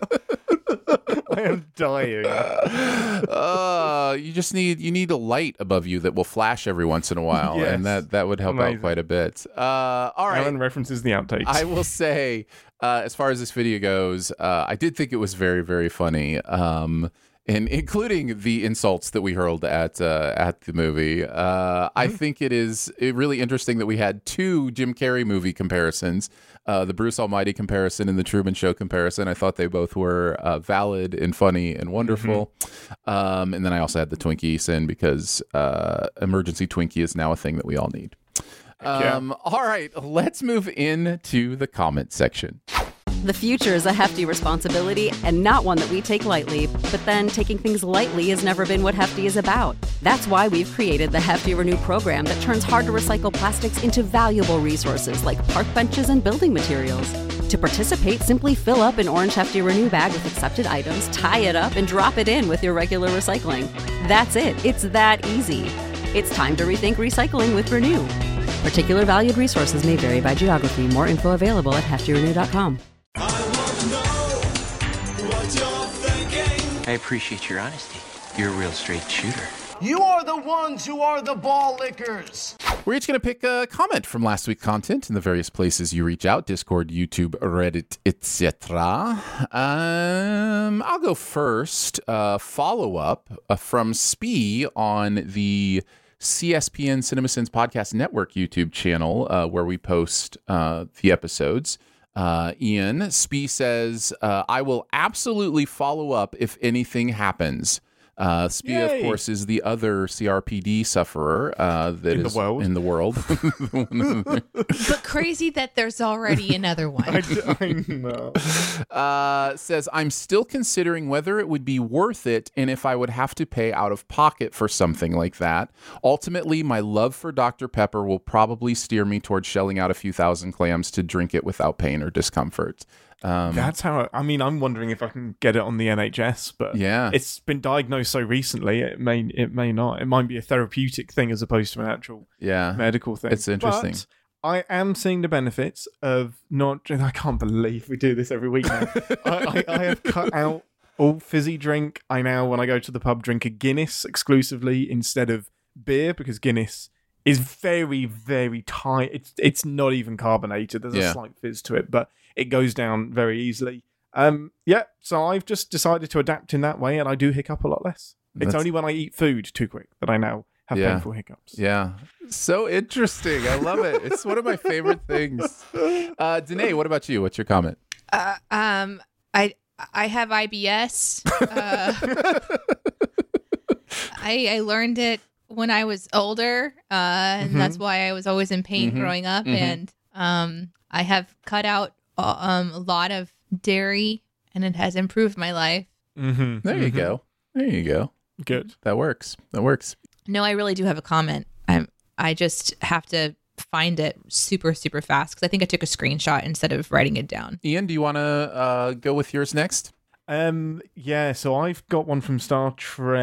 [SPEAKER 4] I am dying.
[SPEAKER 3] Uh, you just need you need a light above you that will flash every once in a while,
[SPEAKER 4] Yes.
[SPEAKER 3] and that, that would help
[SPEAKER 4] Amazing.
[SPEAKER 3] out quite a bit. Uh, all right.
[SPEAKER 4] Alan references the outtakes.
[SPEAKER 3] I will say, uh, as far as this video goes, uh, I did think it was very, very funny, um, and including the insults that we hurled at uh, at the movie. Uh, I think it is really interesting that we had two Jim Carrey movie comparisons, uh, the Bruce Almighty comparison and the Truman Show comparison. I thought they both were uh, valid and funny and wonderful. Mm-hmm. Um, and then I also had the Twinkie sin because uh, emergency Twinkie is now a thing that we all need. Um, all right, let's move into the comment section.
[SPEAKER 8] The future is a hefty responsibility and not one that we take lightly. But then taking things lightly has never been what Hefty is about. That's why we've created the Hefty Renew program that turns hard-to-recycle plastics into valuable resources like park benches and building materials. To participate, simply fill up an orange Hefty Renew bag with accepted items, tie it up, and drop it in with your regular recycling. That's it. It's that easy. It's time to rethink recycling with Renew. Particular valued resources may vary by geography. More info available at hefty renew dot com.
[SPEAKER 9] I want to know I appreciate your honesty. You're a real straight shooter.
[SPEAKER 5] You are the ones who are the ball lickers.
[SPEAKER 3] We're each going to pick a comment from last week's content in the various places you reach out: Discord, YouTube, Reddit, et cetera. Um, I'll go first. Uh, follow up uh, from Spee on the C S P N CinemaSins Podcast Network YouTube channel, uh, where we post uh, the episodes. Uh, Ian, Spee says, uh, I will absolutely follow up if anything happens. Uh, Spee,
[SPEAKER 4] Yay.
[SPEAKER 3] of course, is the other C R P D sufferer uh, that
[SPEAKER 4] In the
[SPEAKER 3] is
[SPEAKER 4] world.
[SPEAKER 3] in the world.
[SPEAKER 1] But crazy that there's already another one.
[SPEAKER 4] I, d- I know.
[SPEAKER 3] uh, says, I'm still considering whether it would be worth it and if I would have to pay out of pocket for something like that. Ultimately, my love for Doctor Pepper will probably steer me towards shelling out a few thousand clams to drink it without pain or discomfort. Um,
[SPEAKER 4] That's how. I, I mean, I'm wondering if I can get it on the N H S, but
[SPEAKER 3] Yeah.
[SPEAKER 4] it's been diagnosed so recently. It may, it may not. It might be a therapeutic thing as opposed to an actual
[SPEAKER 3] yeah.
[SPEAKER 4] medical thing.
[SPEAKER 3] It's interesting.
[SPEAKER 4] But I am seeing the benefits of not. I can't believe we do this every week now. I, I, I have cut out all fizzy drink. I now, when I go to the pub, drink a Guinness exclusively instead of beer because Guinness is very, very tight. It's it's not even carbonated. There's
[SPEAKER 3] Yeah.
[SPEAKER 4] a slight fizz to it, but it goes down very easily. Um, yeah, so I've just decided to adapt in that way, and I do hiccup a lot less. It's
[SPEAKER 3] That's-
[SPEAKER 4] only when I eat food too quick that I now have
[SPEAKER 3] Yeah.
[SPEAKER 4] painful hiccups.
[SPEAKER 3] Yeah. So interesting. I love it. It's one of my favorite things. Uh, Danae, what about you? What's your comment?
[SPEAKER 1] Uh, um, I I have I B S. Uh, I I learned it when I was older, uh, and
[SPEAKER 4] Mhm.
[SPEAKER 1] that's why I was always in pain
[SPEAKER 3] Mhm.
[SPEAKER 1] growing up.
[SPEAKER 3] Mhm.
[SPEAKER 1] And um, I have cut out uh, um a lot of dairy, and it has improved my life.
[SPEAKER 4] Mm-hmm.
[SPEAKER 3] There you go. There you go.
[SPEAKER 4] Good.
[SPEAKER 3] That works. That works.
[SPEAKER 1] No, I really do have a comment. I'm I just have to find it super super fast because I think I took a screenshot instead of writing it down.
[SPEAKER 3] Ian, do you want to uh, go with yours next?
[SPEAKER 4] Um, yeah, so I've got one from Star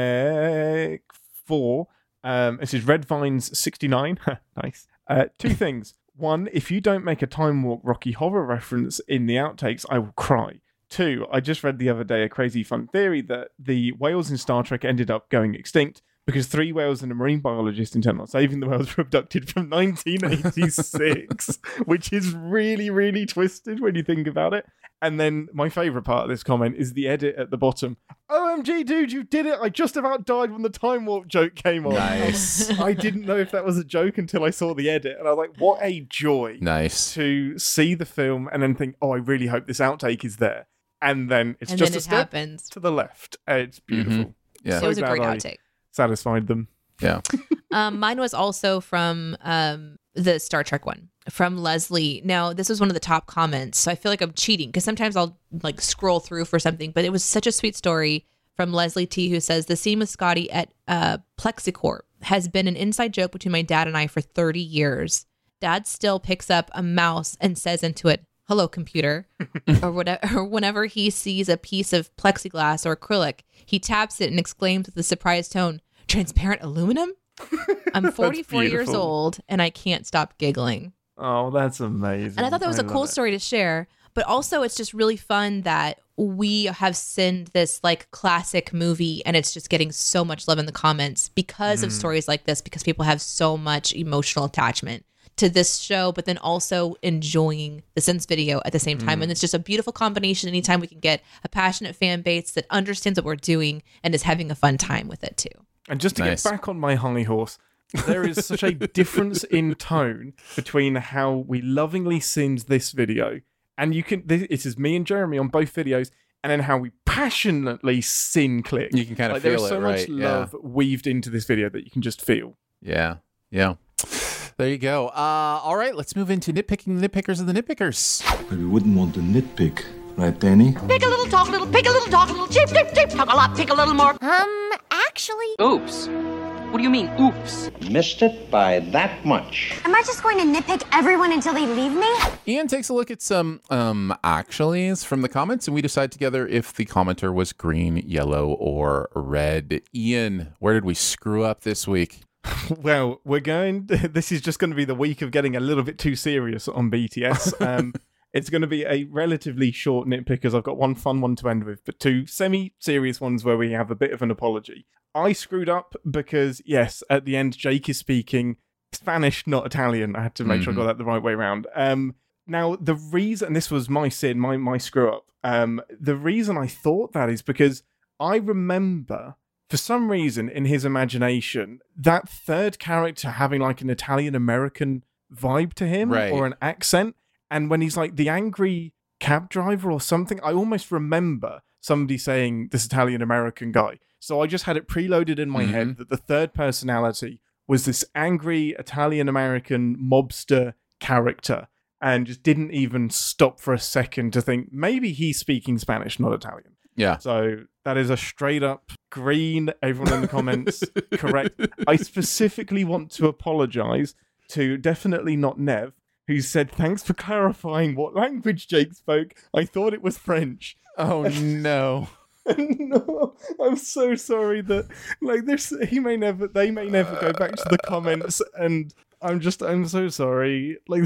[SPEAKER 4] Trek four. Um, this is Red Vines sixty-nine. Nice. Uh, two things. One, if you don't make a Time Warp Rocky Horror reference in the outtakes, I will cry. Two, I just read the other day a crazy fun theory that the whales in Star Trek ended up going extinct because three whales and a marine biologist intended on saving the whales were abducted from nineteen eighty-six, which is really, really twisted when you think about it. And then my favourite part of this comment is the edit at the bottom. O M G, dude, you did it! I just about died when the Time Warp joke came on.
[SPEAKER 3] Nice.
[SPEAKER 4] I didn't know if that was a joke until I saw the edit. And I was like, what a joy
[SPEAKER 3] Nice.
[SPEAKER 4] to see the film and then think, oh, I really hope this outtake is there. And then it's
[SPEAKER 1] and
[SPEAKER 4] just
[SPEAKER 1] then
[SPEAKER 4] a
[SPEAKER 1] it
[SPEAKER 4] step
[SPEAKER 1] happens.
[SPEAKER 4] to the left. It's beautiful.
[SPEAKER 3] Yeah.
[SPEAKER 1] So it was a
[SPEAKER 4] glad
[SPEAKER 1] great
[SPEAKER 4] I
[SPEAKER 1] outtake.
[SPEAKER 4] Satisfied them.
[SPEAKER 3] Yeah.
[SPEAKER 1] Um, mine was also from um, the Star Trek one from Leslie. Now, this was one of the top comments, so I feel like I'm cheating because sometimes I'll like scroll through for something, but it was such a sweet story from Leslie T, who says the scene with Scotty at uh, Plexicorp has been an inside joke between my dad and I for thirty years. Dad still picks up a mouse and says into it, "Hello, computer," or whatever. Or whenever he sees a piece of plexiglass or acrylic, he taps it and exclaims with a surprised tone, "Transparent aluminum?" I'm forty-four years
[SPEAKER 4] beautiful.
[SPEAKER 1] old and I can't stop giggling.
[SPEAKER 4] Oh, that's amazing.
[SPEAKER 1] And I thought that was a
[SPEAKER 4] love
[SPEAKER 1] cool
[SPEAKER 4] it.
[SPEAKER 1] story to share, but also it's just really fun that we have seen this like classic movie and it's just getting so much love in the comments because of stories like this, because people have so much emotional attachment to this show, but then also enjoying the Sins video at the same time. And it's just a beautiful combination anytime we can get a passionate fan base that understands what we're doing and is having a fun time with it too.
[SPEAKER 4] And just to
[SPEAKER 3] Nice.
[SPEAKER 4] get back on my high horse, there is such a difference in tone between how we lovingly sins this video, and you can. This, it is me and Jeremy on both videos, and then how we passionately sin click.
[SPEAKER 3] You can kind of
[SPEAKER 4] like,
[SPEAKER 3] feel
[SPEAKER 4] there is so
[SPEAKER 3] it,
[SPEAKER 4] much
[SPEAKER 3] right? Yeah.
[SPEAKER 4] love weaved into this video that you can just feel.
[SPEAKER 3] Yeah. Yeah. There you go. Uh, all right, let's move into nitpicking the nitpickers of the nitpickers.
[SPEAKER 10] But we wouldn't want to nitpick, right, Danny?
[SPEAKER 7] Pick a little, talk a little, pick a little, talk a little, cheep, cheep, cheep, talk a lot, pick a little more. Um, actually.
[SPEAKER 9] Oops. What do you mean, oops?
[SPEAKER 5] Missed it by that much.
[SPEAKER 7] Am I just going to nitpick everyone until they leave me?
[SPEAKER 3] Ian takes a look at some um actuallys from the comments, and we decide together if the commenter was green, yellow, or red. Ian, where did we screw up this week?
[SPEAKER 4] Well, we're going. This is just going to be the week of getting a little bit too serious on B T S. Um, It's going to be a relatively short nitpick because I've got one fun one to end with, but two semi-serious ones where we have a bit of an apology. I screwed up because, yes, at the end, Jake is speaking Spanish, not Italian. I had to make mm-hmm. sure I got that the right way around. Um, now, the reason, and this was my sin, my, my screw-up, um, the reason I thought that is because I remember, for some reason, in his imagination, that third character having like an Italian-American vibe to him
[SPEAKER 3] right.
[SPEAKER 4] or an accent. And when he's like the angry cab driver or something, I almost remember somebody saying this Italian-American guy. So I just had it preloaded in my mm-hmm. head that the third personality was this angry Italian-American mobster character and just didn't even stop for a second to think maybe he's speaking Spanish, not Italian.
[SPEAKER 3] Yeah.
[SPEAKER 4] So that is a straight up green. Everyone in the comments, correct. I specifically want to apologize to definitely not Nev, who said, thanks for clarifying what language Jake spoke. I thought it was French.
[SPEAKER 3] Oh, no.
[SPEAKER 4] No, I'm so sorry that, like, this, he may never, they may never go back to the comments, and I'm just, I'm so sorry. Like,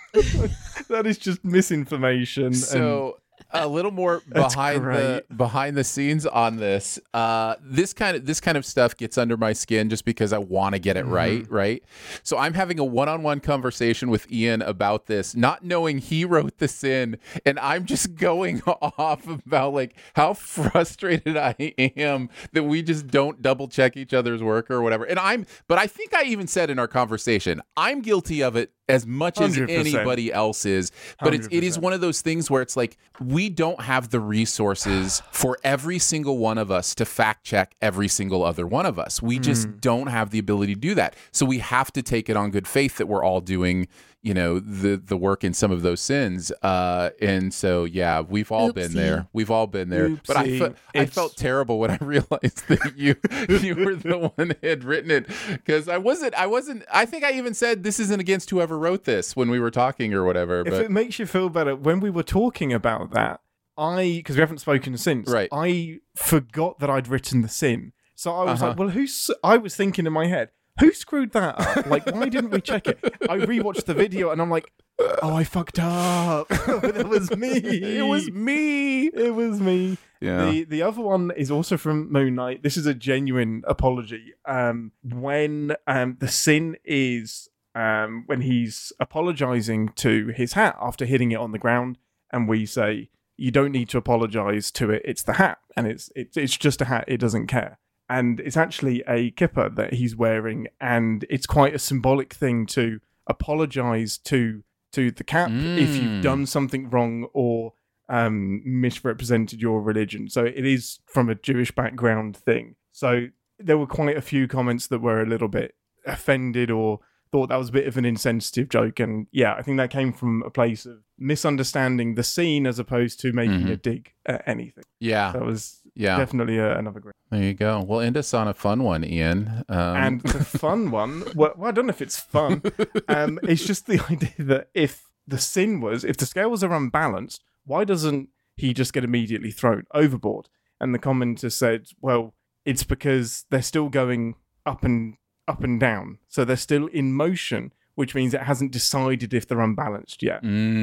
[SPEAKER 4] that is just misinformation.
[SPEAKER 3] So, and a little more behind the behind the scenes on this. Uh, this kind of this kind of stuff gets under my skin just because I want to get it mm-hmm. right, right? So I'm having a one-on-one conversation with Ian about this, not knowing he wrote this in, and I'm just going off about like how frustrated I am that we just don't double check each other's work or whatever. And I'm, but I think I even said in our conversation, I'm guilty of it as much as one hundred percent anybody else is, but it's, it is one of those things where it's like we don't have the resources for every single one of us to fact check every single other one of us. We just mm. don't have the ability to do that. So we have to take it on good faith that we're all doing, you know, the the work in some of those sins. Uh, and so, yeah, we've all Oopsie. been there. We've all been there. Oopsie. But I, fe- I felt terrible when I realized that you you were the one that had written it, because I wasn't. I wasn't. I think I even said this isn't against whoever wrote this when we were talking or whatever.
[SPEAKER 4] If
[SPEAKER 3] but.
[SPEAKER 4] it makes you feel better, when we were talking about that, I because we haven't spoken since.
[SPEAKER 3] Right.
[SPEAKER 4] I forgot that I'd written the sin, so I was
[SPEAKER 3] uh-huh.
[SPEAKER 4] like, well, who's? I was thinking in my head, who screwed that up? Like, why didn't we check it? I rewatched the video and I'm like, oh, I fucked up. It was me.
[SPEAKER 3] It was me.
[SPEAKER 4] It was me.
[SPEAKER 3] Yeah.
[SPEAKER 4] The the other one is also from Moon Knight. This is a genuine apology. Um, when um the sin is um when he's apologizing to his hat after hitting it on the ground, and we say you don't need to apologize to it. It's the hat, and it's it's it's just a hat. It doesn't care. And it's actually a kippa that he's wearing, and it's quite a symbolic thing to apologize to to the cap mm. if you've done something wrong or um, misrepresented your religion. So it is from a Jewish background thing. So there were quite a few comments that were a little bit offended or thought that was a bit of an insensitive joke. And yeah, I think that came from a place of misunderstanding the scene as opposed to making mm-hmm. a dig at anything.
[SPEAKER 3] Yeah.
[SPEAKER 4] That was
[SPEAKER 3] yeah.
[SPEAKER 4] definitely a, another great.
[SPEAKER 3] There you go. Well, end us on a fun one, Ian. Um...
[SPEAKER 4] And the fun one, well, well, I don't know if it's fun. Um, it's just the idea that if the sin was, if the scales are unbalanced, why doesn't he just get immediately thrown overboard? And the commenter said, well, it's because they're still going up and up and down. So they're still in motion, which means it hasn't decided if they're unbalanced yet.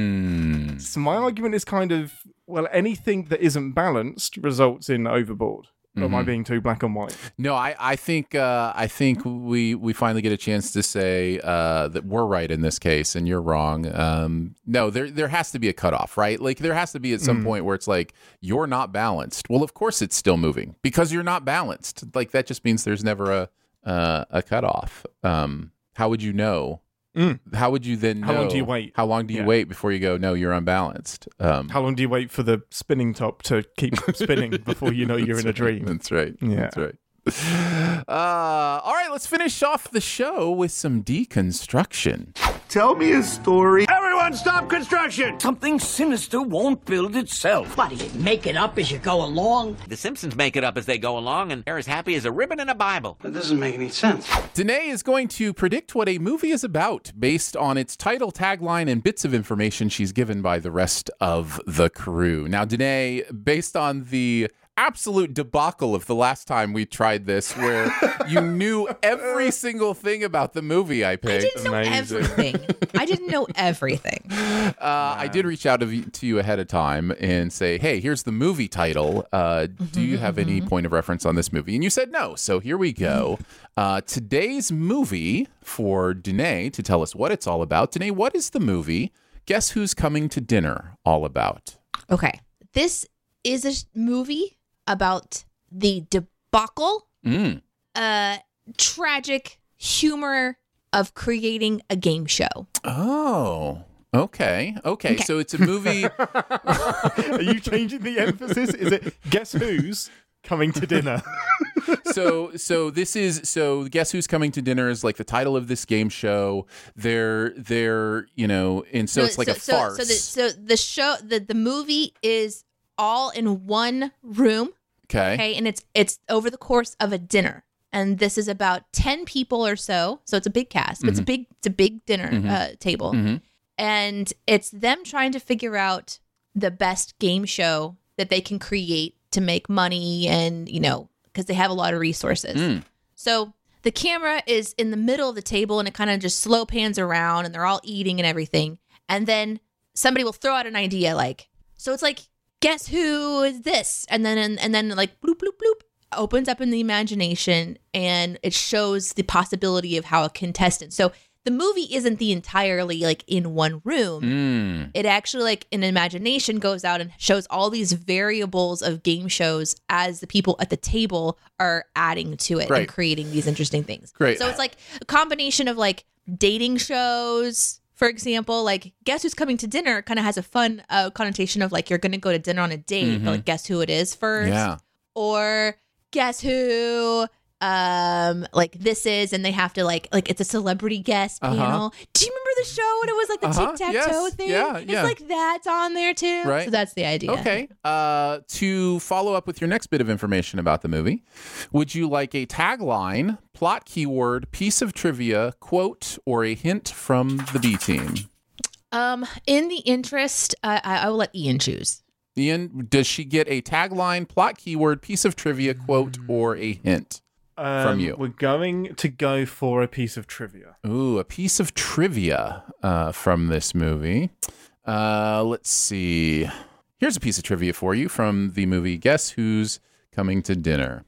[SPEAKER 3] Mm.
[SPEAKER 4] So my argument is kind of, well, anything that isn't balanced results in overboard. Or mm-hmm. am I being too black and white?
[SPEAKER 3] No, I, I think uh, I think we, we finally get a chance to say uh, that we're right in this case and you're wrong. Um, no, there there has to be a cutoff, right? Like there has to be at some mm. point where it's like, you're not balanced. Well, of course it's still moving because you're not balanced. Like that just means there's never a uh, a cutoff. Um, how would you know?
[SPEAKER 4] Mm.
[SPEAKER 3] How would you then know?
[SPEAKER 4] How long do you wait?
[SPEAKER 3] How long do you yeah. wait before you go, no, you're unbalanced? Um,
[SPEAKER 4] How long do you wait for the spinning top to keep spinning before you know you're in a dream?
[SPEAKER 3] That's right.
[SPEAKER 4] Yeah.
[SPEAKER 3] That's right. Uh, all right, let's finish off the show with some deconstruction.
[SPEAKER 5] Tell me a story.
[SPEAKER 6] Everyone stop construction!
[SPEAKER 11] Something sinister won't build itself.
[SPEAKER 7] What, do you make it up as you go along?
[SPEAKER 12] The Simpsons make it up as they go along, and they're as happy as a ribbon in a Bible.
[SPEAKER 5] That doesn't make any sense.
[SPEAKER 3] Danae is going to predict what a movie is about based on its title, tagline, and bits of information she's given by the rest of the crew. Now, Danae, based on the absolute debacle of the last time we tried this, where you knew every single thing about the movie I picked.
[SPEAKER 1] I didn't know
[SPEAKER 4] Amazing.
[SPEAKER 1] everything. I didn't know everything.
[SPEAKER 3] Uh, I did reach out to you, to you ahead of time and say, hey, here's the movie title. Uh,
[SPEAKER 1] Mm-hmm,
[SPEAKER 3] do you have
[SPEAKER 1] mm-hmm.
[SPEAKER 3] any point of reference on this movie? And you said no. So here we go. Uh, today's movie for Danae to tell us what it's all about. Danae, what is the movie Guess Who's Coming to Dinner all about?
[SPEAKER 1] Okay. This is a sh- movie about the debacle,
[SPEAKER 3] Mm.
[SPEAKER 1] uh, tragic humor of creating a game show.
[SPEAKER 3] Oh, okay. okay.
[SPEAKER 1] Okay.
[SPEAKER 3] So it's a movie.
[SPEAKER 4] Are you changing the emphasis? Is it Guess Who's Coming to Dinner?
[SPEAKER 3] so so this is so Guess Who's Coming to Dinner is like the title of this game show. They're they're you know, and so
[SPEAKER 1] No,
[SPEAKER 3] it's like
[SPEAKER 1] so,
[SPEAKER 3] a
[SPEAKER 1] so,
[SPEAKER 3] farce.
[SPEAKER 1] So the, so the show, the, the movie is all in one room.
[SPEAKER 3] okay.
[SPEAKER 1] Okay. And it's it's over the course of a dinner. And this is about ten people or so. So it's a big cast, but it's a big it's a big dinner
[SPEAKER 3] Mhm.
[SPEAKER 1] uh, table.
[SPEAKER 3] Mhm.
[SPEAKER 1] And it's them trying to figure out the best game show that they can create to make money, and you know, because they have a lot of resources.
[SPEAKER 3] Mm.
[SPEAKER 1] So the camera is in the middle of the table and it kind of just slow pans around and they're all eating and everything. And then somebody will throw out an idea like, so it's like, guess who is this? And then and, and then like bloop bloop bloop opens up in the imagination and it shows the possibility of how a contestant. So the movie isn't the entirely like in one room.
[SPEAKER 3] Mm.
[SPEAKER 1] It actually like an imagination goes out and shows all these variables of game shows as the people at the table are adding to it
[SPEAKER 3] Right.
[SPEAKER 1] and creating these interesting things.
[SPEAKER 3] Great.
[SPEAKER 1] So it's like a combination of like dating shows, for example, like Guess Who's Coming to Dinner kind of has a fun uh, connotation of like you're going to go to dinner on a date,
[SPEAKER 3] Mhm.
[SPEAKER 1] but like guess who it is first.
[SPEAKER 3] Yeah.
[SPEAKER 1] Or guess who um like this is, and they have to like like it's a celebrity guest
[SPEAKER 3] Uh-huh.
[SPEAKER 1] panel. Do you remember the show and it was like the
[SPEAKER 3] Uh-huh.
[SPEAKER 1] tic-tac-toe
[SPEAKER 3] Yes.
[SPEAKER 1] thing?
[SPEAKER 3] Yeah,
[SPEAKER 1] It's
[SPEAKER 3] yeah.
[SPEAKER 1] like that's on there too.
[SPEAKER 3] Right.
[SPEAKER 1] So that's the idea.
[SPEAKER 3] Okay. Uh, to follow up with your next bit of information about the movie, would you like a tagline, plot keyword, piece of trivia, quote, or a hint from the B team?
[SPEAKER 1] Um, in the interest, uh, I, I will let Ian choose.
[SPEAKER 3] Ian, does she get a tagline, plot keyword, piece of trivia, quote, or a hint
[SPEAKER 4] Um,
[SPEAKER 3] from you?
[SPEAKER 4] We're going to go for a piece of trivia.
[SPEAKER 3] Ooh, a piece of trivia uh, from this movie. Uh, let's see. Here's a piece of trivia for you from the movie Guess Who's Coming to Dinner.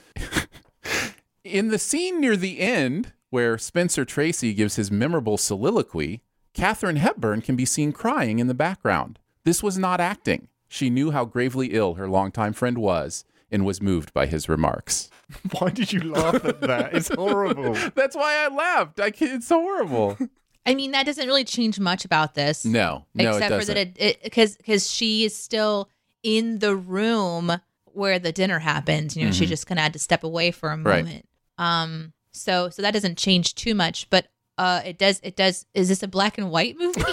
[SPEAKER 3] In the scene near the end, where Spencer Tracy gives his memorable soliloquy, Katharine Hepburn can be seen crying in the background. This was not acting. She knew how gravely ill her longtime friend was and was moved by his remarks.
[SPEAKER 4] Why did you laugh at that? It's horrible.
[SPEAKER 3] That's why I laughed. I can't, it's horrible.
[SPEAKER 1] I mean, that doesn't really change much about this.
[SPEAKER 3] No, no, it
[SPEAKER 1] except for
[SPEAKER 3] doesn't.
[SPEAKER 1] that it because because she is still in the room where the dinner happened. You know, she
[SPEAKER 3] Mhm.
[SPEAKER 1] just kind of had to step away for a
[SPEAKER 3] Right.
[SPEAKER 1] moment. Um, so so that doesn't change too much, but uh, it does it does. Is this a black and white movie?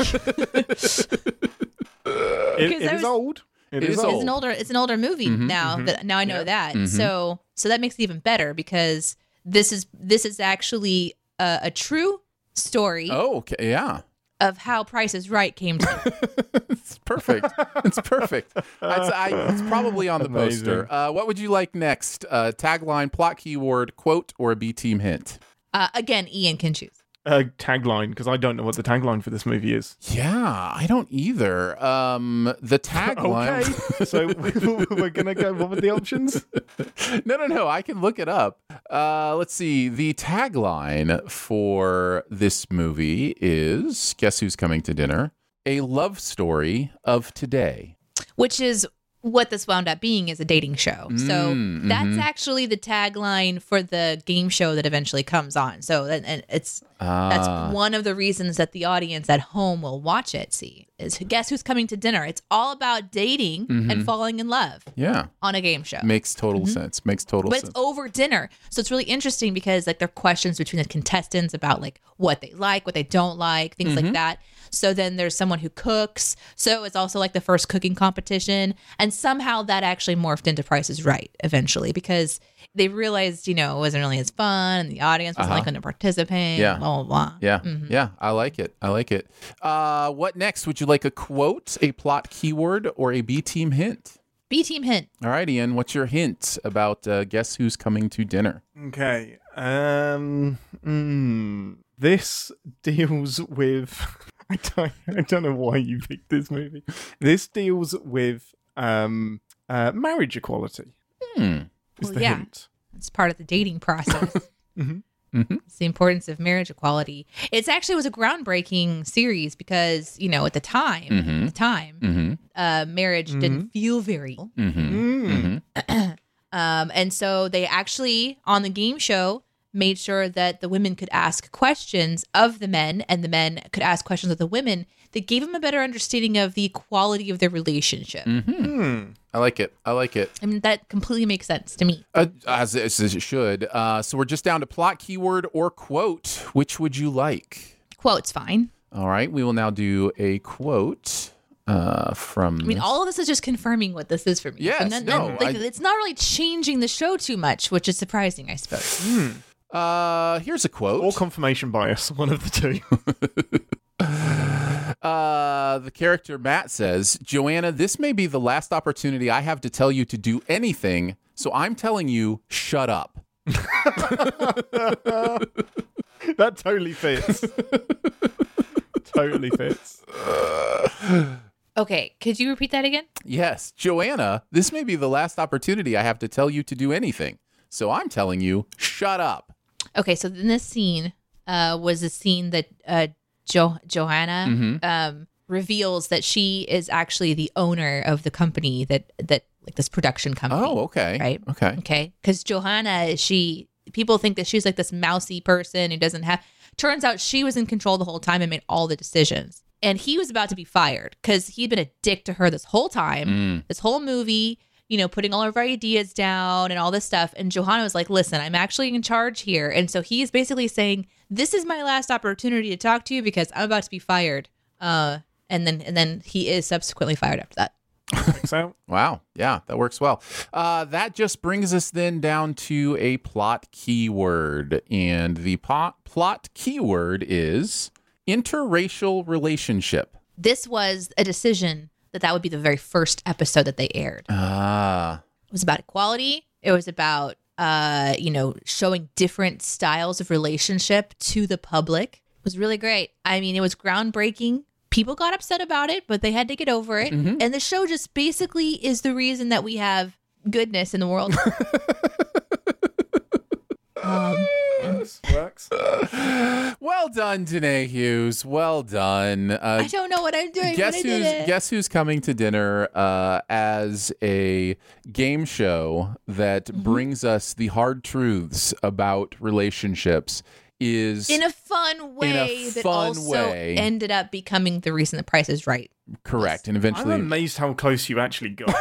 [SPEAKER 4] It,
[SPEAKER 1] Because
[SPEAKER 4] it
[SPEAKER 1] I
[SPEAKER 4] is
[SPEAKER 1] was-
[SPEAKER 4] old. It
[SPEAKER 3] It
[SPEAKER 4] is
[SPEAKER 3] is
[SPEAKER 4] old.
[SPEAKER 1] It's an older it's an older movie
[SPEAKER 3] Mhm,
[SPEAKER 1] now
[SPEAKER 4] mhm.
[SPEAKER 1] that now I know
[SPEAKER 4] Yeah.
[SPEAKER 1] that.
[SPEAKER 3] Mhm.
[SPEAKER 1] So so that makes it even better because this is this is actually a, a true story
[SPEAKER 3] Oh, okay. Yeah.
[SPEAKER 1] of how Price is Right came to.
[SPEAKER 3] It's perfect. It's perfect. It's, I, it's probably on the
[SPEAKER 4] Amazing.
[SPEAKER 3] poster. Uh, what would you like next? Uh, tagline, plot keyword, quote, or a B team hint?
[SPEAKER 1] Uh, again, Ian can choose.
[SPEAKER 4] Uh, tagline, because I don't know what the tagline for this movie is.
[SPEAKER 3] Yeah, I don't either. Um, the tagline.
[SPEAKER 4] Okay, so we're gonna go. What were the options?
[SPEAKER 3] no, no, no. I can look it up. Uh, let's see. The tagline for this movie is Guess Who's Coming to Dinner? A love story of today.
[SPEAKER 1] Which is what this wound up being, is a dating show. So
[SPEAKER 3] Mm,
[SPEAKER 1] that's
[SPEAKER 3] mhm.
[SPEAKER 1] actually the tagline for the game show that eventually comes on. So and, and it's
[SPEAKER 3] Ah.
[SPEAKER 1] that's one of the reasons that the audience at home will watch it. See, is Guess Who's Coming to Dinner? It's all about dating
[SPEAKER 3] Mhm.
[SPEAKER 1] and falling in love
[SPEAKER 3] Yeah.
[SPEAKER 1] on a game show.
[SPEAKER 3] Makes total sense. Makes total
[SPEAKER 1] But
[SPEAKER 3] sense.
[SPEAKER 1] it's over dinner. So it's really interesting because like there are questions between the contestants about like what they like, what they don't like, things
[SPEAKER 3] Mhm.
[SPEAKER 1] like that. So then there's someone who cooks. So it's also like the first cooking competition. And somehow that actually morphed into Price is Right eventually because they realized, you know, it wasn't really as fun and the audience wasn't
[SPEAKER 3] Uh-huh.
[SPEAKER 1] like going to participate.
[SPEAKER 3] Yeah.
[SPEAKER 1] Blah, blah, blah.
[SPEAKER 3] Yeah,
[SPEAKER 1] Mhm.
[SPEAKER 3] yeah, I like it. I like it. Uh, what next? Would you like a quote, a plot keyword, or a B team hint?
[SPEAKER 1] B team hint.
[SPEAKER 3] All right, Ian, what's your hint about uh, Guess Who's Coming to Dinner?
[SPEAKER 4] Okay. Um. Mm, this deals with. I don't. I don't know why you picked this movie. This deals with um uh marriage equality.
[SPEAKER 3] Hmm.
[SPEAKER 4] Is
[SPEAKER 1] Well,
[SPEAKER 4] the
[SPEAKER 1] yeah.
[SPEAKER 4] hint.
[SPEAKER 1] It's part of the dating process.
[SPEAKER 4] Mhm.
[SPEAKER 3] Mm-hmm.
[SPEAKER 1] It's the importance of marriage equality. It's actually was a groundbreaking series because, you know, at the time,
[SPEAKER 3] Mhm.
[SPEAKER 1] at the time,
[SPEAKER 3] Mm-hmm.
[SPEAKER 1] uh, marriage didn't feel very.
[SPEAKER 3] Mm-hmm.
[SPEAKER 4] Mm.
[SPEAKER 1] Um, and so they actually, on the game show, made sure that the women could ask questions of the men and the men could ask questions of the women that gave them a better understanding of the quality of their relationship.
[SPEAKER 3] Mm-hmm.
[SPEAKER 4] Hmm.
[SPEAKER 3] I like it. I like it.
[SPEAKER 1] I mean, that completely makes sense to me.
[SPEAKER 3] Uh, as, as it should. Uh, so we're just down to plot, keyword, or quote. Which would you like?
[SPEAKER 1] Quote's fine.
[SPEAKER 3] All right. We will now do a quote uh, from.
[SPEAKER 1] I mean,
[SPEAKER 3] this.
[SPEAKER 1] all of this is just confirming what this is for me.
[SPEAKER 3] Yes,
[SPEAKER 1] none-
[SPEAKER 3] no,
[SPEAKER 1] none- like,
[SPEAKER 3] I-
[SPEAKER 1] it's not really changing the show too much, which is surprising, I suppose.
[SPEAKER 4] Hmm.
[SPEAKER 3] Uh, here's a quote.
[SPEAKER 4] Or confirmation bias. One of the two.
[SPEAKER 3] Uh, the character Matt says, Joanna, this may be the last opportunity I have to tell you to do anything, so I'm telling you, shut up.
[SPEAKER 4] That totally fits. Totally fits.
[SPEAKER 1] Okay, could you repeat that again?
[SPEAKER 3] Yes, Joanna, this may be the last opportunity I have to tell you to do anything, so I'm telling you, shut up.
[SPEAKER 1] Okay, so in this scene uh, was a scene that uh, jo- Johanna
[SPEAKER 3] Mhm.
[SPEAKER 1] um, reveals that she is actually the owner of the company that that like this production company.
[SPEAKER 3] Oh, okay.
[SPEAKER 1] Right.
[SPEAKER 3] Okay.
[SPEAKER 1] Okay. Because Johanna, she people think that she's like this mousy person who doesn't have. Turns out she was in control the whole time and made all the decisions. And he was about to be fired because he'd been a dick to her this whole time,
[SPEAKER 3] Mm.
[SPEAKER 1] this whole movie. You know, putting all of her ideas down and all this stuff. And Johanna was like, listen, I'm actually in charge here. And so he's basically saying, this is my last opportunity to talk to you because I'm about to be fired. Uh, and then and then he is subsequently fired after that.
[SPEAKER 4] Checks out.
[SPEAKER 3] Wow. Yeah, that works well. Uh, that just brings us then down to a plot keyword. And the pot, plot keyword is interracial relationship.
[SPEAKER 1] This was a decision that that would be the very first episode that they aired.
[SPEAKER 3] Ah.
[SPEAKER 1] It was about equality. It was about, uh, you know, showing different styles of relationship to the public. It was really great. I mean, it was groundbreaking. People got upset about it, but they had to get over it.
[SPEAKER 3] Mhm.
[SPEAKER 1] And the show just basically is the reason that we have goodness in the world. um,
[SPEAKER 4] Works. Works.
[SPEAKER 3] Well done, Danae Hughes. Well done. Uh,
[SPEAKER 1] I don't know what I'm doing.
[SPEAKER 3] Guess
[SPEAKER 1] but I did
[SPEAKER 3] who's
[SPEAKER 1] it.
[SPEAKER 3] guess who's coming to dinner uh, as a game show that
[SPEAKER 1] Mm-hmm.
[SPEAKER 3] brings us the hard truths about relationships is
[SPEAKER 1] in a fun way that
[SPEAKER 3] fun
[SPEAKER 1] also
[SPEAKER 3] way.
[SPEAKER 1] ended up becoming the reason the Price is Right.
[SPEAKER 3] correct, and eventually
[SPEAKER 4] I'm amazed how close you actually got.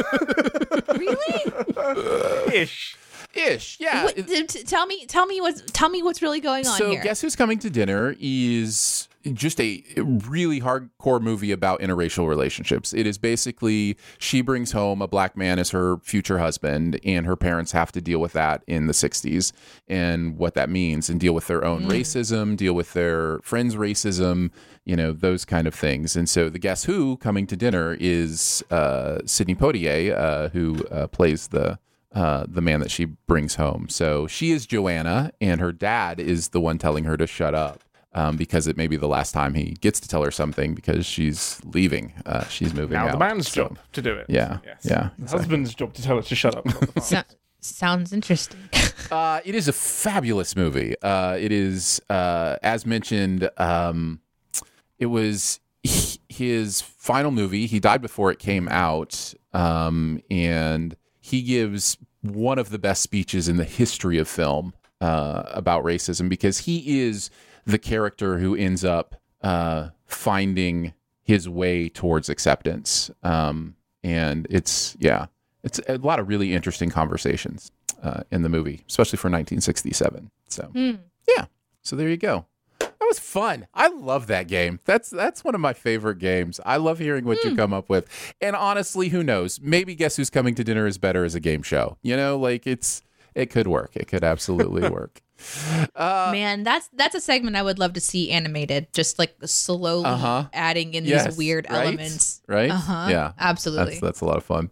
[SPEAKER 1] Really?
[SPEAKER 4] Ish.
[SPEAKER 3] ish. Yeah.
[SPEAKER 1] What, t- t- tell me, tell me what's tell me what's really going on
[SPEAKER 3] So,
[SPEAKER 1] here.
[SPEAKER 3] Guess Who's Coming to Dinner is just a really hardcore movie about interracial relationships. It is basically she brings home a black man as her future husband, and her parents have to deal with that in the sixties and what that means, and deal with their own
[SPEAKER 1] Mm.
[SPEAKER 3] racism, deal with their friends' racism, you know, those kind of things. And so, the Guess Who Coming to Dinner is uh, Sidney Poitier, uh, who uh, plays the uh, the man that she brings home. So she is Joanna, and her dad is the one telling her to shut up um, because it may be the last time he gets to tell her something because she's leaving. Uh, she's moving
[SPEAKER 4] Now
[SPEAKER 3] out.
[SPEAKER 4] the man's
[SPEAKER 3] So,
[SPEAKER 4] job to do it.
[SPEAKER 3] Yeah,
[SPEAKER 4] Yes.
[SPEAKER 3] yeah.
[SPEAKER 4] The
[SPEAKER 3] exactly.
[SPEAKER 4] husband's job to tell her to shut up. not the father's.
[SPEAKER 1] So- sounds interesting.
[SPEAKER 3] Uh, it is a fabulous movie. Uh, it is, uh, as mentioned, um, it was h- his final movie. He died before it came out, um, and he gives one of the best speeches in the history of film uh, about racism because he is the character who ends up uh, finding his way towards acceptance. Um, and it's, yeah, it's a lot of really interesting conversations uh, in the movie, especially for nineteen sixty-seven. So,
[SPEAKER 1] Hmm.
[SPEAKER 3] yeah. So there you go. That was fun. I love that game. That's that's one of my favorite games. I love hearing what you come up with. And honestly, who knows? Maybe Guess Who's Coming to Dinner is better as a game show. You know, like it's it could work. It could absolutely work. Uh,
[SPEAKER 1] Man, that's that's a segment I would love to see animated, just like slowly
[SPEAKER 3] Uh-huh.
[SPEAKER 1] adding in
[SPEAKER 3] yes,
[SPEAKER 1] these weird
[SPEAKER 3] right?
[SPEAKER 1] elements.
[SPEAKER 3] Right?
[SPEAKER 1] Uh-huh.
[SPEAKER 3] Yeah.
[SPEAKER 1] Absolutely.
[SPEAKER 3] That's that's a lot of fun.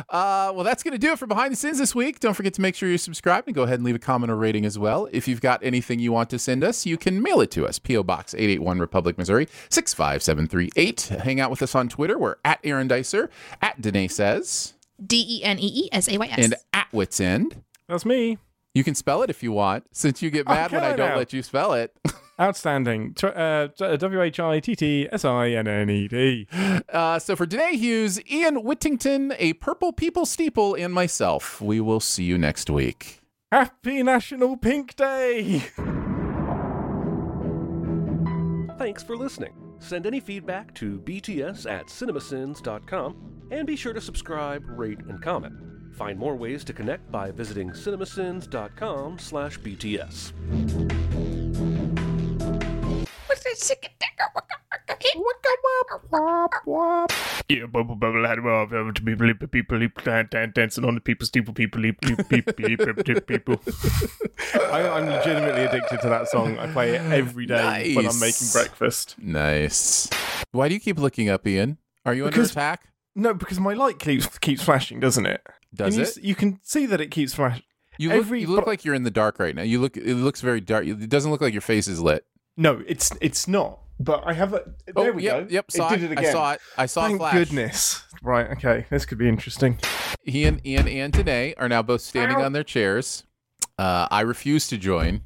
[SPEAKER 3] Uh, well, that's going to do it for Behind the Sins this week. Don't forget to make sure you're subscribed and go ahead and leave a comment or rating as well. If you've got anything you want to send us, you can mail it to us. P O. Box eight eight one, Republic, Missouri, six five seven three eight. Hang out with us on Twitter. We're at Aaron Dicer, at Danae Says.
[SPEAKER 1] D E N E E S A Y S.
[SPEAKER 3] And at Wits End.
[SPEAKER 4] That's me.
[SPEAKER 3] You can spell it if you want, since you get mad when I don't
[SPEAKER 4] now.
[SPEAKER 3] let you spell it.
[SPEAKER 4] Outstanding. Tw- uh, W H I T T S I N N E D.
[SPEAKER 3] Uh, so for Danae Hughes, Ian Whittington, a Purple People Steeple, and myself, we will see you next week.
[SPEAKER 4] Happy National Pink Day!
[SPEAKER 2] Thanks for listening. Send any feedback to b t s at cinemasins dot com and be sure to subscribe, rate, and comment. Find more ways to connect by visiting cinemasins dot com slash B T S.
[SPEAKER 4] Yeah, bubble bubble had well to people people dancing on the people steeple people people people people. I, I'm legitimately addicted to that song. I play it every day
[SPEAKER 3] Nice.
[SPEAKER 4] when I'm making breakfast.
[SPEAKER 3] Nice. Why do you keep looking up, Ian? Are you
[SPEAKER 4] Because-
[SPEAKER 3] under attack?
[SPEAKER 4] No, because my light keeps keeps flashing, doesn't it?
[SPEAKER 3] Does
[SPEAKER 4] Can you,
[SPEAKER 3] it?
[SPEAKER 4] s- You can see that it keeps flashing.
[SPEAKER 3] You look,
[SPEAKER 4] Every-
[SPEAKER 3] you look
[SPEAKER 4] but-
[SPEAKER 3] like you're in the dark right now. You look. It looks very dark. It doesn't look like your face is lit.
[SPEAKER 4] No, it's it's not. But I have a. There
[SPEAKER 3] Oh,
[SPEAKER 4] we
[SPEAKER 3] yep,
[SPEAKER 4] go.
[SPEAKER 3] yep, saw
[SPEAKER 4] it did
[SPEAKER 3] it.
[SPEAKER 4] it
[SPEAKER 3] I
[SPEAKER 4] again.
[SPEAKER 3] saw it. I saw a
[SPEAKER 4] Thank
[SPEAKER 3] flash.
[SPEAKER 4] goodness. Right. Okay. This could be interesting.
[SPEAKER 3] Ian, Ian, and Danae are now both standing
[SPEAKER 4] Ow.
[SPEAKER 3] on their chairs. Uh, I refuse to join.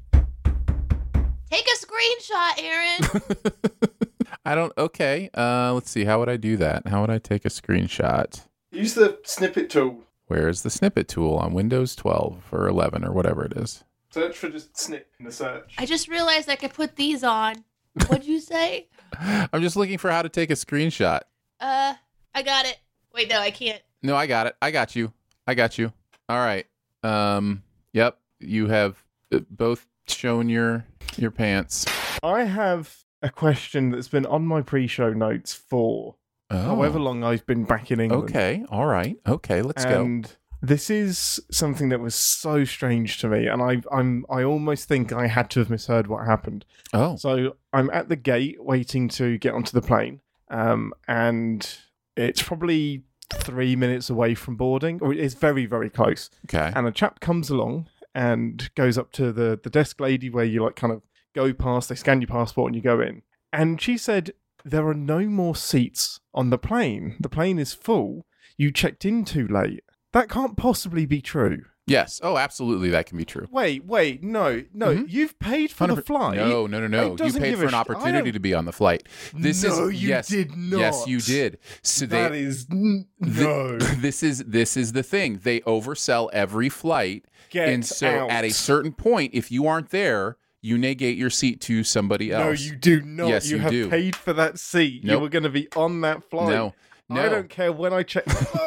[SPEAKER 1] Take a screenshot, Aaron.
[SPEAKER 3] I don't. Okay. Uh, let's see. How would I do that? How would I take a screenshot?
[SPEAKER 4] Use the snippet tool.
[SPEAKER 3] Where's the snippet tool on Windows twelve or eleven or whatever it is?
[SPEAKER 4] Search for just snip in the search.
[SPEAKER 1] I just realized I could put these on. What'd you say?
[SPEAKER 3] I'm just looking for how to take a screenshot.
[SPEAKER 1] Uh, I got it. Wait, no, I can't.
[SPEAKER 3] No, I got it. I got you. I got you. All right. Um. Yep. You have uh, both shown your your pants.
[SPEAKER 4] I have a question that's been on my pre-show notes for
[SPEAKER 3] Oh.
[SPEAKER 4] however long I've been back in England.
[SPEAKER 3] Okay. All right. Okay. Let's go.
[SPEAKER 4] and this is something that was so strange to me, and I, I'm I almost think I had to have misheard what happened.
[SPEAKER 3] Oh.
[SPEAKER 4] So I'm at the gate waiting to get onto the plane, um, and it's probably three minutes away from boarding, or it's very very close.
[SPEAKER 3] Okay.
[SPEAKER 4] And a chap comes along and goes up to the the desk lady where you like kind of go past. They scan your passport and you go in, and she said there are no more seats on the plane. The plane is full. You checked in too late. That can't possibly be true.
[SPEAKER 3] Yes. Oh, absolutely. That can be true.
[SPEAKER 4] Wait, wait, no, no.
[SPEAKER 3] Mhm.
[SPEAKER 4] You've paid for the
[SPEAKER 3] one hundred
[SPEAKER 4] flight.
[SPEAKER 3] No, no, no, no.
[SPEAKER 4] It
[SPEAKER 3] You
[SPEAKER 4] doesn't
[SPEAKER 3] paid
[SPEAKER 4] give
[SPEAKER 3] for
[SPEAKER 4] a
[SPEAKER 3] an
[SPEAKER 4] sh- I
[SPEAKER 3] opportunity
[SPEAKER 4] don't-
[SPEAKER 3] to be on the flight. This
[SPEAKER 4] No,
[SPEAKER 3] is
[SPEAKER 4] you
[SPEAKER 3] yes,
[SPEAKER 4] did
[SPEAKER 3] Yes, you
[SPEAKER 4] not.
[SPEAKER 3] did. So
[SPEAKER 4] That
[SPEAKER 3] they,
[SPEAKER 4] is n- no.
[SPEAKER 3] this is this is the thing. They oversell every flight,
[SPEAKER 4] Get
[SPEAKER 3] and so
[SPEAKER 4] out.
[SPEAKER 3] at a certain point, if you aren't there, you negate your seat to somebody
[SPEAKER 4] No,
[SPEAKER 3] else.
[SPEAKER 4] you do not.
[SPEAKER 3] Yes,
[SPEAKER 4] you,
[SPEAKER 3] you
[SPEAKER 4] have
[SPEAKER 3] do.
[SPEAKER 4] paid for that seat. You
[SPEAKER 3] Nope.
[SPEAKER 4] were going to be on that flight.
[SPEAKER 3] No, no.
[SPEAKER 4] I don't care when I check.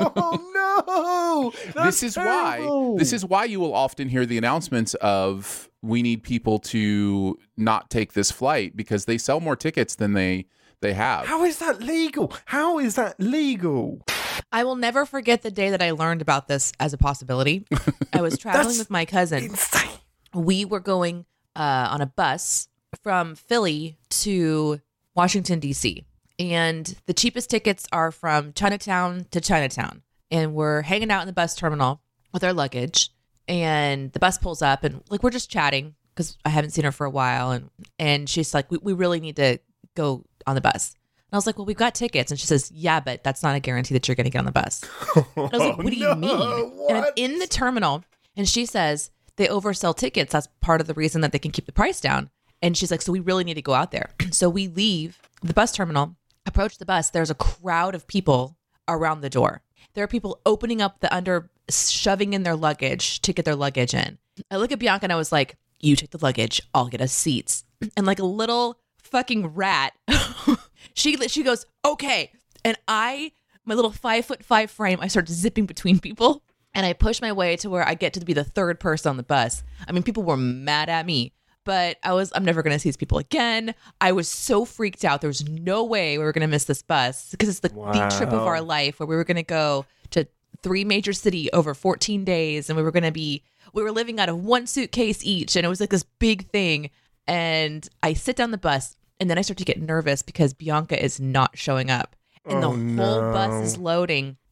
[SPEAKER 4] Oh no! That's
[SPEAKER 3] this is
[SPEAKER 4] terrible.
[SPEAKER 3] why this is why you will often hear the announcements of we need people to not take this flight because they sell more tickets than they they have.
[SPEAKER 4] How is that legal? How is that legal?
[SPEAKER 1] I will never forget the day that I learned about this as a possibility. I was traveling
[SPEAKER 4] That's
[SPEAKER 1] with my cousin.
[SPEAKER 4] Insane.
[SPEAKER 1] We were going uh, on a bus from Philly to Washington, D C. And the cheapest tickets are from Chinatown to Chinatown. And we're hanging out in the bus terminal with our luggage. And the bus pulls up and like we're just chatting because I haven't seen her for a while. And, and she's like, we, we really need to go on the bus. And I was like, well, we've got tickets. And she says, yeah, but that's not a guarantee that you're going to get on the bus. And I was like, what do you
[SPEAKER 4] no,
[SPEAKER 1] mean? And I'm
[SPEAKER 4] what?
[SPEAKER 1] in the terminal and she says they oversell tickets. That's part of the reason that they can keep the price down. And she's like, so we really need to go out there. So we leave the bus terminal, approach the bus. There's a crowd of people around the door. There are people opening up the under, shoving in their luggage to get their luggage in. I look at Bianca and I was like, you take the luggage, I'll get us seats. And like a little fucking rat, she she goes, okay. And I, my little five foot five frame, I start zipping between people. And I push my way to where I get to be the third person on the bus. I mean, people were mad at me. But I was, I'm never going to see these people again. I was so freaked out. There was no way we were going to miss this bus because it's the,
[SPEAKER 4] Wow.
[SPEAKER 1] the trip of our life where we were going to go to three major city over fourteen days. And we were going to be, we were living out of one suitcase each. And it was like this big thing. And I sit down the bus and then I start to get nervous because Bianca is not showing up. And
[SPEAKER 4] Oh,
[SPEAKER 1] the whole
[SPEAKER 4] no.
[SPEAKER 1] bus is loading.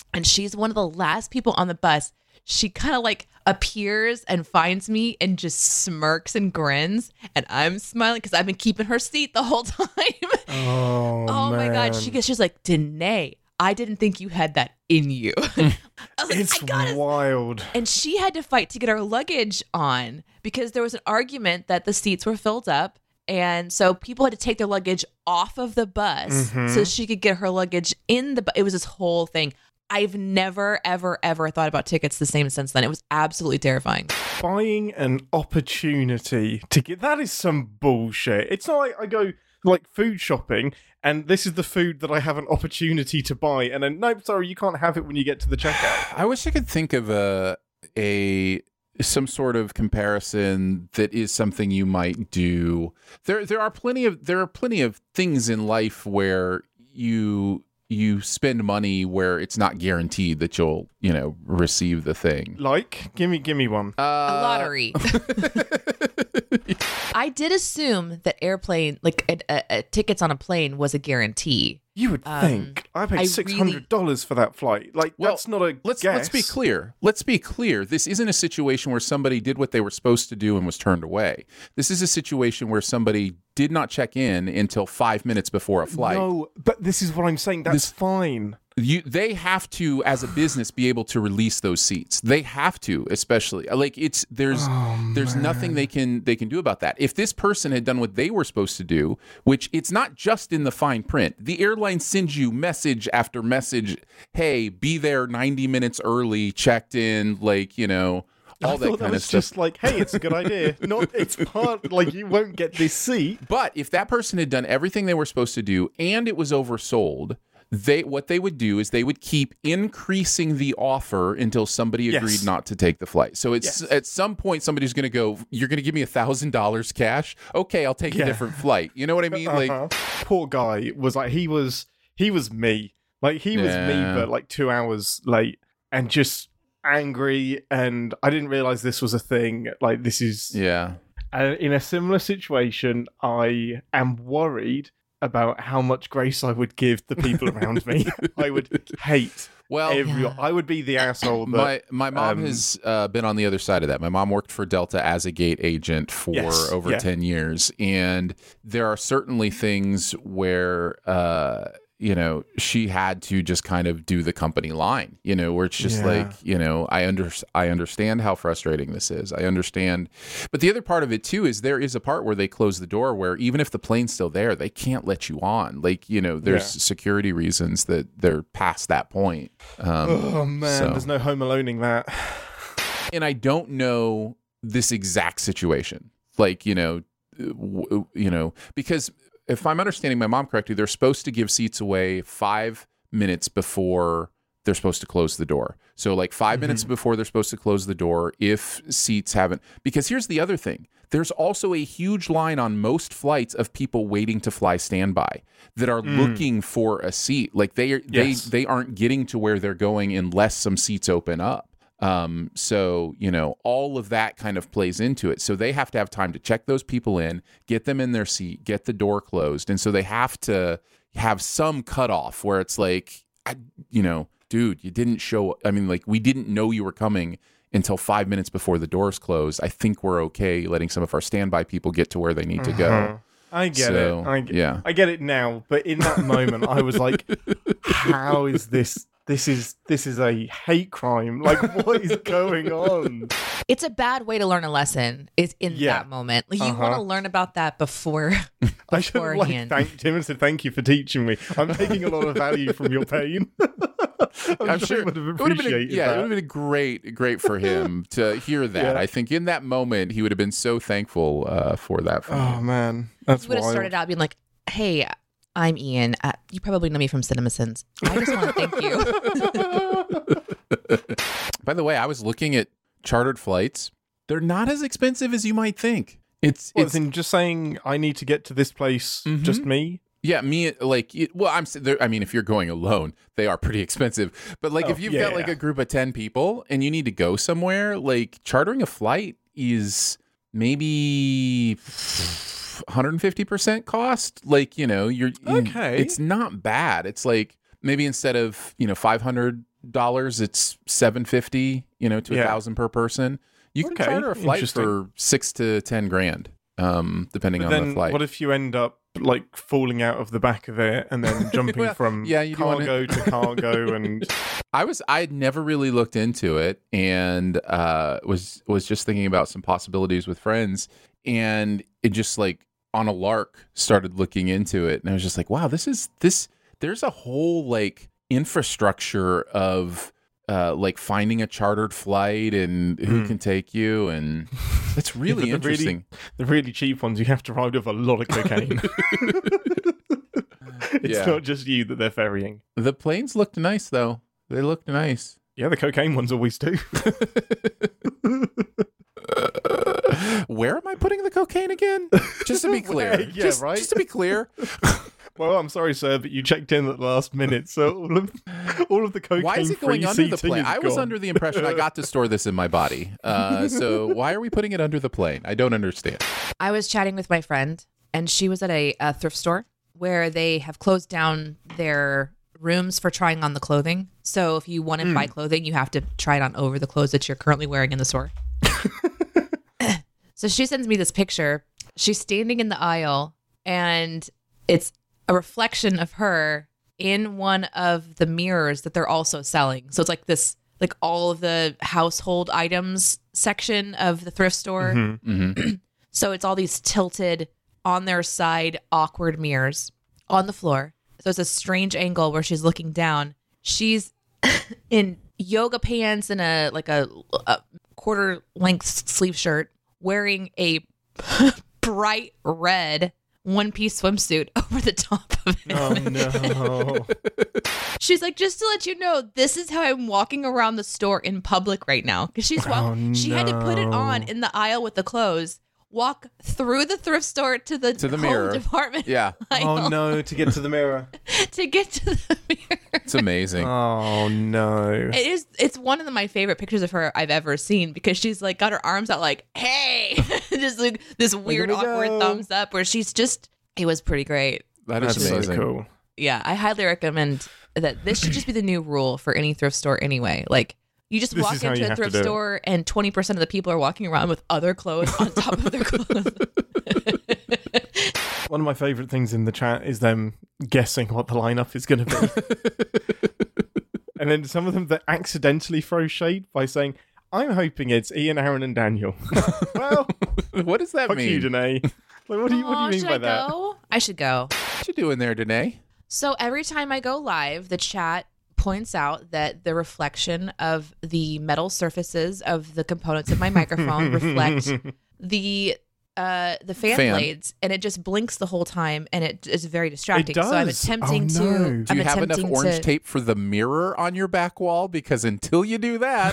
[SPEAKER 1] and she's one of the last people on the bus. She kind of like appears and finds me and just smirks and grins. And I'm smiling because I've been keeping her seat the whole time.
[SPEAKER 4] Oh,
[SPEAKER 1] oh my God. She gets, she's like, Danae, I didn't think you had that in you. I was like,
[SPEAKER 4] it's
[SPEAKER 1] I got
[SPEAKER 4] wild.
[SPEAKER 1] it. And she had to fight to get her luggage on because there was an argument that the seats were filled up. And so people had to take their luggage off of the bus
[SPEAKER 4] mm-hmm.
[SPEAKER 1] so she could get her luggage in the bus. It was this whole thing. I've never, ever, ever thought about tickets the same since then. It was absolutely terrifying.
[SPEAKER 4] Buying an opportunity to get, that is some bullshit. It's not like I go like food shopping and this is the food that I have an opportunity to buy. And then, nope, sorry, you can't have it when you get to the checkout.
[SPEAKER 3] I wish I could think of a, a, some sort of comparison that is something you might do. There, there are plenty of, there are plenty of things in life where you, you spend money where it's not guaranteed that you'll, you know, receive the thing.
[SPEAKER 4] Like, give me, give me one.
[SPEAKER 3] Uh,
[SPEAKER 1] a lottery. I did assume that airplane, like a, a, a tickets on a plane, was a guarantee.
[SPEAKER 4] You would
[SPEAKER 1] um,
[SPEAKER 4] think. I paid
[SPEAKER 1] I
[SPEAKER 4] six hundred dollars
[SPEAKER 1] really...
[SPEAKER 4] for that flight. Like,
[SPEAKER 3] well,
[SPEAKER 4] that's not a
[SPEAKER 3] let's
[SPEAKER 4] guess.
[SPEAKER 3] let's be clear. Let's be clear. This isn't a situation where somebody did what they were supposed to do and was turned away. This is a situation where somebody did not check in until five minutes before a flight.
[SPEAKER 4] No, but this is what I'm saying. That's
[SPEAKER 3] this,
[SPEAKER 4] fine.
[SPEAKER 3] You, they have to, as a business, be able to release those seats. They have to, especially like it's there's
[SPEAKER 4] oh,
[SPEAKER 3] there's
[SPEAKER 4] man.
[SPEAKER 3] nothing they can they can do about that. If this person had done what they were supposed to do, which it's not just in the fine print, the airline sends you message after message. Hey, be there ninety minutes early, checked in, like you know. All
[SPEAKER 4] I
[SPEAKER 3] that
[SPEAKER 4] thought
[SPEAKER 3] kind
[SPEAKER 4] that was
[SPEAKER 3] of
[SPEAKER 4] just
[SPEAKER 3] stuff.
[SPEAKER 4] like, hey, it's a good idea. Not, it's part like you won't get this seat.
[SPEAKER 3] But if that person had done everything they were supposed to do and it was oversold, they what they would do is they would keep increasing the offer until somebody agreed
[SPEAKER 4] Yes.
[SPEAKER 3] not to take the flight. So it's
[SPEAKER 4] Yes.
[SPEAKER 3] at some point somebody's going to go, "You're going to give me a thousand dollars cash? Okay, I'll take
[SPEAKER 4] Yeah.
[SPEAKER 3] a different flight." You know what I mean? Like,
[SPEAKER 4] uh-huh. Poor guy was like he was he was me. Like he was
[SPEAKER 3] Yeah.
[SPEAKER 4] me, but like two hours late and just angry. And I didn't realize this was a thing. Like this is
[SPEAKER 3] yeah.
[SPEAKER 4] uh, in a similar situation. I am worried about how much grace I would give the people around me. I would hate.
[SPEAKER 3] Well,
[SPEAKER 4] every,
[SPEAKER 1] Yeah.
[SPEAKER 4] I would be the asshole. That,
[SPEAKER 3] my my mom
[SPEAKER 4] um,
[SPEAKER 3] has uh, been on the other side of that. My mom worked for Delta as a gate agent for
[SPEAKER 4] Yes,
[SPEAKER 3] over
[SPEAKER 4] yeah.
[SPEAKER 3] ten years, and there are certainly things where uh, you know she had to just kind of do the company line. You know, where it's just
[SPEAKER 4] Yeah.
[SPEAKER 3] like you know I under I understand how frustrating this is. I understand, but the other part of it too is there is a part where they close the door where even if the plane's still there, they can't let you on. Like you know, there's
[SPEAKER 4] Yeah.
[SPEAKER 3] security reasons that they're past that point. Um,
[SPEAKER 4] Oh man,
[SPEAKER 3] so-
[SPEAKER 4] there's no home aloneing that.
[SPEAKER 3] and I don't know this exact situation. Like, you know, w- you know, because if I'm understanding my mom correctly, they're supposed to give seats away five minutes before they're supposed to close the door. So like five mm-hmm. minutes before they're supposed to close the door, if seats haven't, because here's the other thing. There's also a huge line on most flights of people waiting to fly standby that are mm. looking for a seat. Like they are,
[SPEAKER 4] Yes.
[SPEAKER 3] they, they aren't getting to where they're going unless some seats open up. Um, so, you know, all of that kind of plays into it. So they have to have time to check those people in, get them in their seat, get the door closed. And so they have to have some cutoff where it's like, I, you know, dude, you didn't show, I mean, like we didn't know you were coming until five minutes before the doors closed. I think we're okay letting some of our standby people get to where they need to go.
[SPEAKER 4] Uh-huh. I get
[SPEAKER 3] So,
[SPEAKER 4] it. I get,
[SPEAKER 3] yeah.
[SPEAKER 4] I get it now. But in that moment, I was like, how is this? This is this is a hate crime. Like, what is going on?
[SPEAKER 1] It's a bad way to learn a lesson is in
[SPEAKER 4] Yeah.
[SPEAKER 1] that moment. Like, you
[SPEAKER 4] Uh-huh.
[SPEAKER 1] want to learn about that before
[SPEAKER 4] I should have like
[SPEAKER 1] beforehand.
[SPEAKER 4] thanked him and said, thank you for teaching me. I'm taking a lot of value from your pain. I'm,
[SPEAKER 3] I'm
[SPEAKER 4] sure
[SPEAKER 3] sure
[SPEAKER 4] he would have
[SPEAKER 3] it would have been a,
[SPEAKER 4] appreciated
[SPEAKER 3] yeah, it
[SPEAKER 4] that.
[SPEAKER 3] would have been great, great for him to hear that.
[SPEAKER 4] Yeah.
[SPEAKER 3] I think in that moment he would have been so thankful uh, for that. From
[SPEAKER 4] Oh
[SPEAKER 3] you.
[SPEAKER 4] man, that's
[SPEAKER 1] You would have
[SPEAKER 4] wild.
[SPEAKER 1] started out being like, hey, I'm Ian. Uh, you probably know me from CinemaSins. I just want to thank you.
[SPEAKER 3] By the way, I was looking at chartered flights. They're not as expensive as you might think. It's
[SPEAKER 4] Well,
[SPEAKER 3] it's
[SPEAKER 4] as in just saying I need to get to this place,
[SPEAKER 3] Mhm.
[SPEAKER 4] just me.
[SPEAKER 3] yeah, me like it, well, I'm. s- there- I mean, if you're going alone, they are pretty expensive. But like,
[SPEAKER 4] Oh,
[SPEAKER 3] if you've
[SPEAKER 4] yeah,
[SPEAKER 3] got like
[SPEAKER 4] yeah.
[SPEAKER 3] a group of ten people and you need to go somewhere, like chartering a flight is maybe one hundred fifty percent cost. Like, you know, you're
[SPEAKER 4] Okay.
[SPEAKER 3] It's not bad. It's like maybe instead of you know five hundred dollars. It's seven fifty, you know, to a
[SPEAKER 4] Yeah.
[SPEAKER 3] thousand per person. You can
[SPEAKER 4] Okay,
[SPEAKER 3] charter a flight
[SPEAKER 4] interesting.
[SPEAKER 3] for six to ten grand, um, depending
[SPEAKER 4] But
[SPEAKER 3] on
[SPEAKER 4] then
[SPEAKER 3] the flight.
[SPEAKER 4] what if you end up like falling out of the back of it and then jumping
[SPEAKER 3] Well,
[SPEAKER 4] from
[SPEAKER 3] yeah, you do wanna-
[SPEAKER 4] cargo to cargo and
[SPEAKER 3] I was I had never really looked into it, and uh, was was just thinking about some possibilities with friends, and it just like on a lark started looking into it, and I was just like, wow, this is this. There's a whole like infrastructure of uh, like finding a chartered flight and who
[SPEAKER 4] Mm.
[SPEAKER 3] can take you, and it's
[SPEAKER 4] Yeah,
[SPEAKER 3] really
[SPEAKER 4] but the
[SPEAKER 3] interesting.
[SPEAKER 4] the really cheap ones, you have to ride with a lot of cocaine. It's
[SPEAKER 3] Yeah.
[SPEAKER 4] not just you that they're ferrying.
[SPEAKER 3] The planes looked nice though. They looked nice.
[SPEAKER 4] Yeah, the cocaine ones always do.
[SPEAKER 3] Where am I putting the cocaine again? Just to be clear.
[SPEAKER 4] Where? Yeah,
[SPEAKER 3] just,
[SPEAKER 4] right?
[SPEAKER 3] Just to be clear.
[SPEAKER 4] Well, I'm sorry, sir, but you checked in at the last minute, so all of all of the cocaine.
[SPEAKER 3] Why is it going under the plane? I was
[SPEAKER 4] gone.
[SPEAKER 3] under the impression I got to store this in my body. Uh, so why are we putting it under the plane? I don't understand.
[SPEAKER 1] I was chatting with my friend, and she was at a, a thrift store where they have closed down their rooms for trying on the clothing. So if you want to
[SPEAKER 4] Mm.
[SPEAKER 1] buy clothing, you have to try it on over the clothes that you're currently wearing in the store. So she sends me this picture. She's standing in the aisle, and it's a reflection of her in one of the mirrors that they're also selling. So it's like this, like all of the household items section of the thrift store.
[SPEAKER 3] Mm-hmm. Mm-hmm.
[SPEAKER 1] So it's all these tilted on their side, awkward mirrors on the floor. So it's a strange angle where she's looking down. She's in yoga pants and a like a, a quarter length sleeve shirt, wearing a bright red one piece swimsuit over the top of it.
[SPEAKER 4] Oh no!
[SPEAKER 1] She's like, just to let you know, this is how I'm walking around the store in public right now. Because she's walk-
[SPEAKER 4] Oh,
[SPEAKER 1] she had to put it on
[SPEAKER 4] no.
[SPEAKER 1] in the aisle with the clothes, walk through the thrift store to the,
[SPEAKER 3] To the
[SPEAKER 1] home
[SPEAKER 3] mirror.
[SPEAKER 1] department
[SPEAKER 3] Yeah.
[SPEAKER 1] aisle
[SPEAKER 4] Oh no! To get to the mirror.
[SPEAKER 1] to get to the mirror.
[SPEAKER 3] It's amazing.
[SPEAKER 4] Oh no!
[SPEAKER 1] It is. It's one of my favorite pictures of her I've ever seen because she's like got her arms out like, "Hey," just like this weird
[SPEAKER 4] we
[SPEAKER 1] awkward
[SPEAKER 4] go.
[SPEAKER 1] thumbs up. Where she's just. It was pretty great.
[SPEAKER 3] That is
[SPEAKER 4] That's
[SPEAKER 3] amazing.
[SPEAKER 4] so cool.
[SPEAKER 1] Yeah, I highly recommend that. This should just be the new rule for any thrift store anyway. Like you just
[SPEAKER 4] This
[SPEAKER 1] walk
[SPEAKER 4] is how
[SPEAKER 1] into
[SPEAKER 4] you
[SPEAKER 1] a
[SPEAKER 4] have to
[SPEAKER 1] thrift
[SPEAKER 4] do it.
[SPEAKER 1] store and twenty percent of the people are walking around with other clothes on top of their clothes.
[SPEAKER 4] One of my favorite things in the chat is them guessing what the lineup is going to be. And then some of them that accidentally throw shade by saying, I'm hoping it's Ian, Aaron, and Daniel. Well,
[SPEAKER 3] What does that
[SPEAKER 4] fuck
[SPEAKER 3] mean?
[SPEAKER 4] you, Danae. Like, what do you, what do
[SPEAKER 1] Aw,
[SPEAKER 4] you mean
[SPEAKER 1] should
[SPEAKER 4] by
[SPEAKER 1] I
[SPEAKER 4] that?
[SPEAKER 1] go? I should go.
[SPEAKER 3] What you doing there, Danae?
[SPEAKER 1] So every time I go live, the chat points out that the reflection of the metal surfaces of the components of my microphone reflect the uh, the fan,
[SPEAKER 3] Fan.
[SPEAKER 1] blades, and it just blinks the whole time, and it is very distracting.
[SPEAKER 4] does.
[SPEAKER 1] So I'm attempting
[SPEAKER 4] Oh,
[SPEAKER 1] to.
[SPEAKER 4] no.
[SPEAKER 3] Do
[SPEAKER 1] I'm
[SPEAKER 3] you have enough
[SPEAKER 1] attempting
[SPEAKER 3] orange
[SPEAKER 1] to,
[SPEAKER 3] tape for the mirror on your back wall? Because until you do that,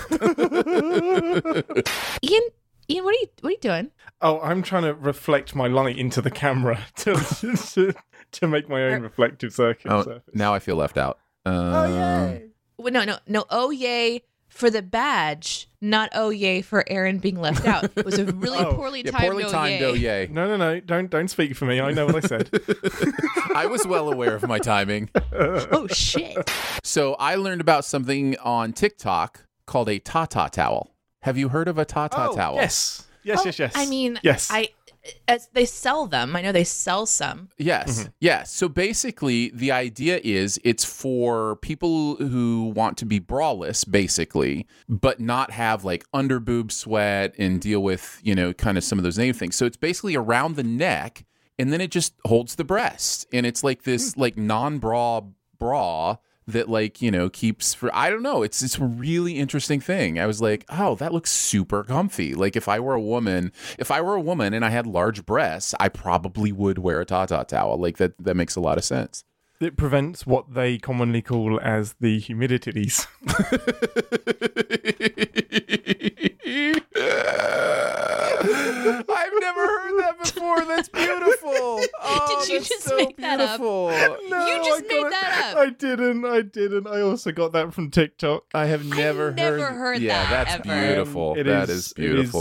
[SPEAKER 1] Ian, Ian, what are you what are you doing?
[SPEAKER 4] Oh, I'm trying to reflect my light into the camera to to, to make my own reflective circuit
[SPEAKER 3] oh,
[SPEAKER 4] surface.
[SPEAKER 3] now I feel left out. Um,
[SPEAKER 4] Oh, yay.
[SPEAKER 1] Well, no, no, no. Oh yay for the badge, not oh yay for Aaron being left out. It was a really
[SPEAKER 4] Oh,
[SPEAKER 1] poorly
[SPEAKER 3] yeah,
[SPEAKER 1] timed.
[SPEAKER 3] poorly
[SPEAKER 1] oh,
[SPEAKER 3] timed.
[SPEAKER 1] yay.
[SPEAKER 3] Oh yay!
[SPEAKER 4] No, no, no. Don't don't speak for me. I know what I said.
[SPEAKER 3] I was well aware of my timing.
[SPEAKER 1] Oh shit.
[SPEAKER 3] So I learned about something on TikTok called a Tata towel. Have you heard of a Tata
[SPEAKER 4] Oh,
[SPEAKER 3] towel?
[SPEAKER 4] yes. Yes, yes, yes.
[SPEAKER 1] I mean,
[SPEAKER 4] yes.
[SPEAKER 1] I as they sell them. I know they sell some.
[SPEAKER 3] Yes.
[SPEAKER 4] Mm-hmm.
[SPEAKER 3] Yes. So basically, the idea is it's for people who want to be braless, basically, but not have like under boob sweat and deal with, you know, kind of some of those negative things. So it's basically around the neck, and then it just holds the breast, and it's like this like non-bra bra that like, you know, keeps for, I don't know. It's it's a really interesting thing. I was like, oh, that looks super comfy. Like if I were a woman, if I were a woman and I had large breasts, I probably would wear a Tata towel. Like that, that makes a lot of sense.
[SPEAKER 4] It prevents what they commonly call as the humidities.
[SPEAKER 3] I've never heard that before. That's beautiful. Oh,
[SPEAKER 1] Did you
[SPEAKER 3] that's
[SPEAKER 1] just
[SPEAKER 3] so
[SPEAKER 1] make that up?
[SPEAKER 3] beautiful.
[SPEAKER 4] No,
[SPEAKER 1] You just
[SPEAKER 4] I
[SPEAKER 1] made
[SPEAKER 4] got it.
[SPEAKER 1] that up.
[SPEAKER 4] I didn't. I didn't. I also got that from TikTok.
[SPEAKER 3] I have never
[SPEAKER 1] never
[SPEAKER 3] heard.
[SPEAKER 1] heard
[SPEAKER 3] yeah,
[SPEAKER 1] that
[SPEAKER 3] that's
[SPEAKER 1] ever.
[SPEAKER 3] beautiful.
[SPEAKER 4] Um, it
[SPEAKER 3] That
[SPEAKER 4] is-
[SPEAKER 3] is beautiful.
[SPEAKER 4] It is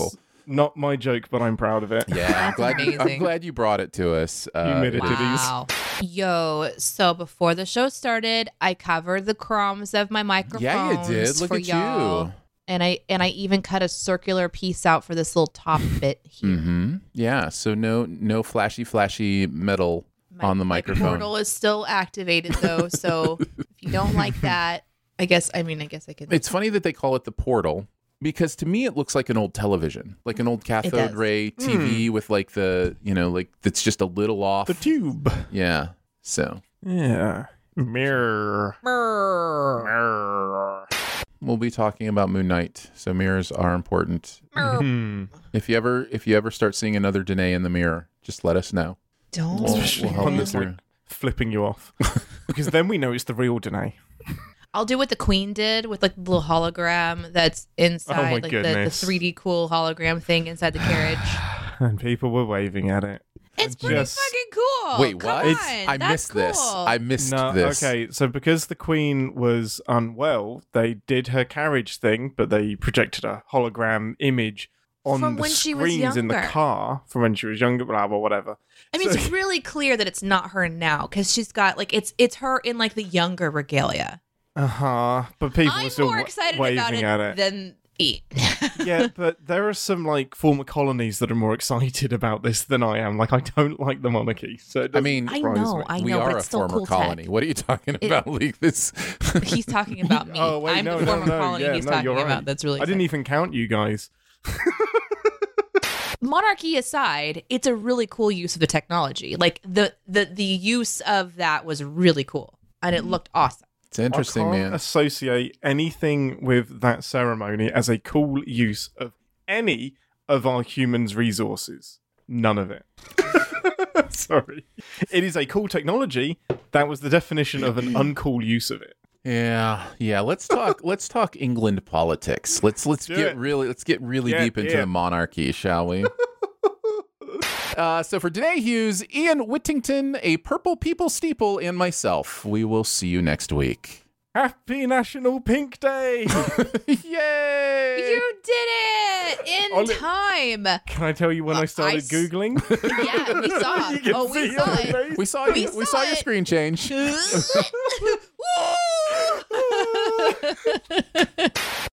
[SPEAKER 4] Not my joke, but I'm proud of it.
[SPEAKER 3] Yeah, I'm glad, you, I'm glad you brought it to us. Uh,
[SPEAKER 4] you made it to these.
[SPEAKER 1] Wow. Yo, so before the show started, I covered the crumbs of my microphones.
[SPEAKER 3] Yeah, you did. Look
[SPEAKER 1] for
[SPEAKER 3] at
[SPEAKER 1] y'all.
[SPEAKER 3] you.
[SPEAKER 1] And I and I even cut a circular piece out for this little top bit here.
[SPEAKER 3] Mm-hmm. Yeah, so no no flashy, flashy metal
[SPEAKER 1] My,
[SPEAKER 3] on the
[SPEAKER 1] my
[SPEAKER 3] microphone.
[SPEAKER 1] portal is still activated though, so if you don't like that, I guess I mean I guess I could.
[SPEAKER 3] It's funny that they call it the portal because to me it looks like an old television, like an old cathode ray T V mm. with like the you know like that's just a little off
[SPEAKER 4] the tube.
[SPEAKER 3] Yeah. So.
[SPEAKER 4] Yeah. Mirror.
[SPEAKER 1] Mirror.
[SPEAKER 4] Mirror.
[SPEAKER 3] We'll be talking about Moon Knight, so mirrors are important.
[SPEAKER 4] Mm-hmm.
[SPEAKER 3] If you ever, if you ever start seeing another Danae in the mirror, just let us know.
[SPEAKER 1] Don't.
[SPEAKER 3] We'll,
[SPEAKER 4] Especially
[SPEAKER 3] we'll
[SPEAKER 4] one that's like flipping you off, because then we know it's the real Danae.
[SPEAKER 1] I'll do what the Queen did with like the little hologram that's inside,
[SPEAKER 4] oh my
[SPEAKER 1] like the, the three D cool hologram thing inside the carriage.
[SPEAKER 4] And people were waving at it.
[SPEAKER 1] It's pretty
[SPEAKER 4] Just...
[SPEAKER 1] fucking cool.
[SPEAKER 3] Wait,
[SPEAKER 1] Come
[SPEAKER 3] what?
[SPEAKER 1] on,
[SPEAKER 3] I
[SPEAKER 1] that's
[SPEAKER 3] missed
[SPEAKER 1] cool.
[SPEAKER 3] this. I missed
[SPEAKER 4] no,
[SPEAKER 3] this.
[SPEAKER 4] Okay, so because the Queen was unwell, they did her carriage thing, but they projected a hologram image on
[SPEAKER 1] From
[SPEAKER 4] the
[SPEAKER 1] when she was
[SPEAKER 4] screens in the
[SPEAKER 1] younger.
[SPEAKER 4] car from when she was younger, blah, blah, whatever.
[SPEAKER 1] I mean,
[SPEAKER 4] So-
[SPEAKER 1] it's really clear that it's not her now because she's got like it's it's her in like the younger regalia.
[SPEAKER 4] Uh-huh, but people
[SPEAKER 1] I'm
[SPEAKER 4] were still
[SPEAKER 1] more
[SPEAKER 4] wa-
[SPEAKER 1] excited
[SPEAKER 4] waving
[SPEAKER 1] about it,
[SPEAKER 4] at it.
[SPEAKER 1] than E.
[SPEAKER 4] Yeah, but there are some like former colonies that are more excited about this than I am. Like, I don't like the monarchy, so it
[SPEAKER 3] I
[SPEAKER 4] doesn't
[SPEAKER 3] mean,
[SPEAKER 1] I
[SPEAKER 4] surprise
[SPEAKER 1] know,
[SPEAKER 4] me.
[SPEAKER 1] I
[SPEAKER 3] we
[SPEAKER 1] know,
[SPEAKER 3] are
[SPEAKER 1] but
[SPEAKER 3] a
[SPEAKER 1] it's still
[SPEAKER 3] former
[SPEAKER 1] cool
[SPEAKER 3] colony.
[SPEAKER 1] tech.
[SPEAKER 3] What are you talking
[SPEAKER 1] It-
[SPEAKER 3] about? Like this?
[SPEAKER 1] He's talking about me.
[SPEAKER 4] Oh wait,
[SPEAKER 1] I'm
[SPEAKER 4] no,
[SPEAKER 1] the
[SPEAKER 4] no,
[SPEAKER 1] former
[SPEAKER 4] no,
[SPEAKER 1] colony
[SPEAKER 4] yeah,
[SPEAKER 1] he's
[SPEAKER 4] no,
[SPEAKER 1] talking
[SPEAKER 4] you're
[SPEAKER 1] about.
[SPEAKER 4] right.
[SPEAKER 1] That's really
[SPEAKER 4] I didn't
[SPEAKER 1] exciting.
[SPEAKER 4] even count you guys.
[SPEAKER 1] Monarchy aside, it's a really cool use of the technology. Like the the the use of that was really cool, and it looked awesome.
[SPEAKER 3] It's interesting,
[SPEAKER 4] I can't
[SPEAKER 3] man.
[SPEAKER 4] associate anything with that ceremony as a cool use of any of our humans' resources. None of it. Sorry. It is a cool technology. That was the definition of an uncool use of it.
[SPEAKER 3] Yeah, yeah. Let's talk. let's talk England politics. Let's let's
[SPEAKER 4] Do
[SPEAKER 3] get
[SPEAKER 4] it.
[SPEAKER 3] really let's get really
[SPEAKER 4] Yeah,
[SPEAKER 3] deep into
[SPEAKER 4] yeah.
[SPEAKER 3] the monarchy, shall we? uh, so for Danae Hughes, Ian Whittington, a Purple People Steeple, and myself, we will see you next week.
[SPEAKER 4] Happy National Pink Day!
[SPEAKER 3] Yay!
[SPEAKER 1] You did it in
[SPEAKER 4] Oli-
[SPEAKER 1] time.
[SPEAKER 4] Can I tell you when I started
[SPEAKER 1] s-
[SPEAKER 4] Googling?
[SPEAKER 1] Yeah, we saw
[SPEAKER 4] You
[SPEAKER 1] it.
[SPEAKER 4] can
[SPEAKER 1] Oh, we
[SPEAKER 4] see
[SPEAKER 1] saw
[SPEAKER 4] on
[SPEAKER 1] it.
[SPEAKER 4] the face.
[SPEAKER 3] We saw
[SPEAKER 1] We
[SPEAKER 3] you. We
[SPEAKER 1] saw
[SPEAKER 3] saw your
[SPEAKER 1] it.
[SPEAKER 3] screen change.
[SPEAKER 1] Woo!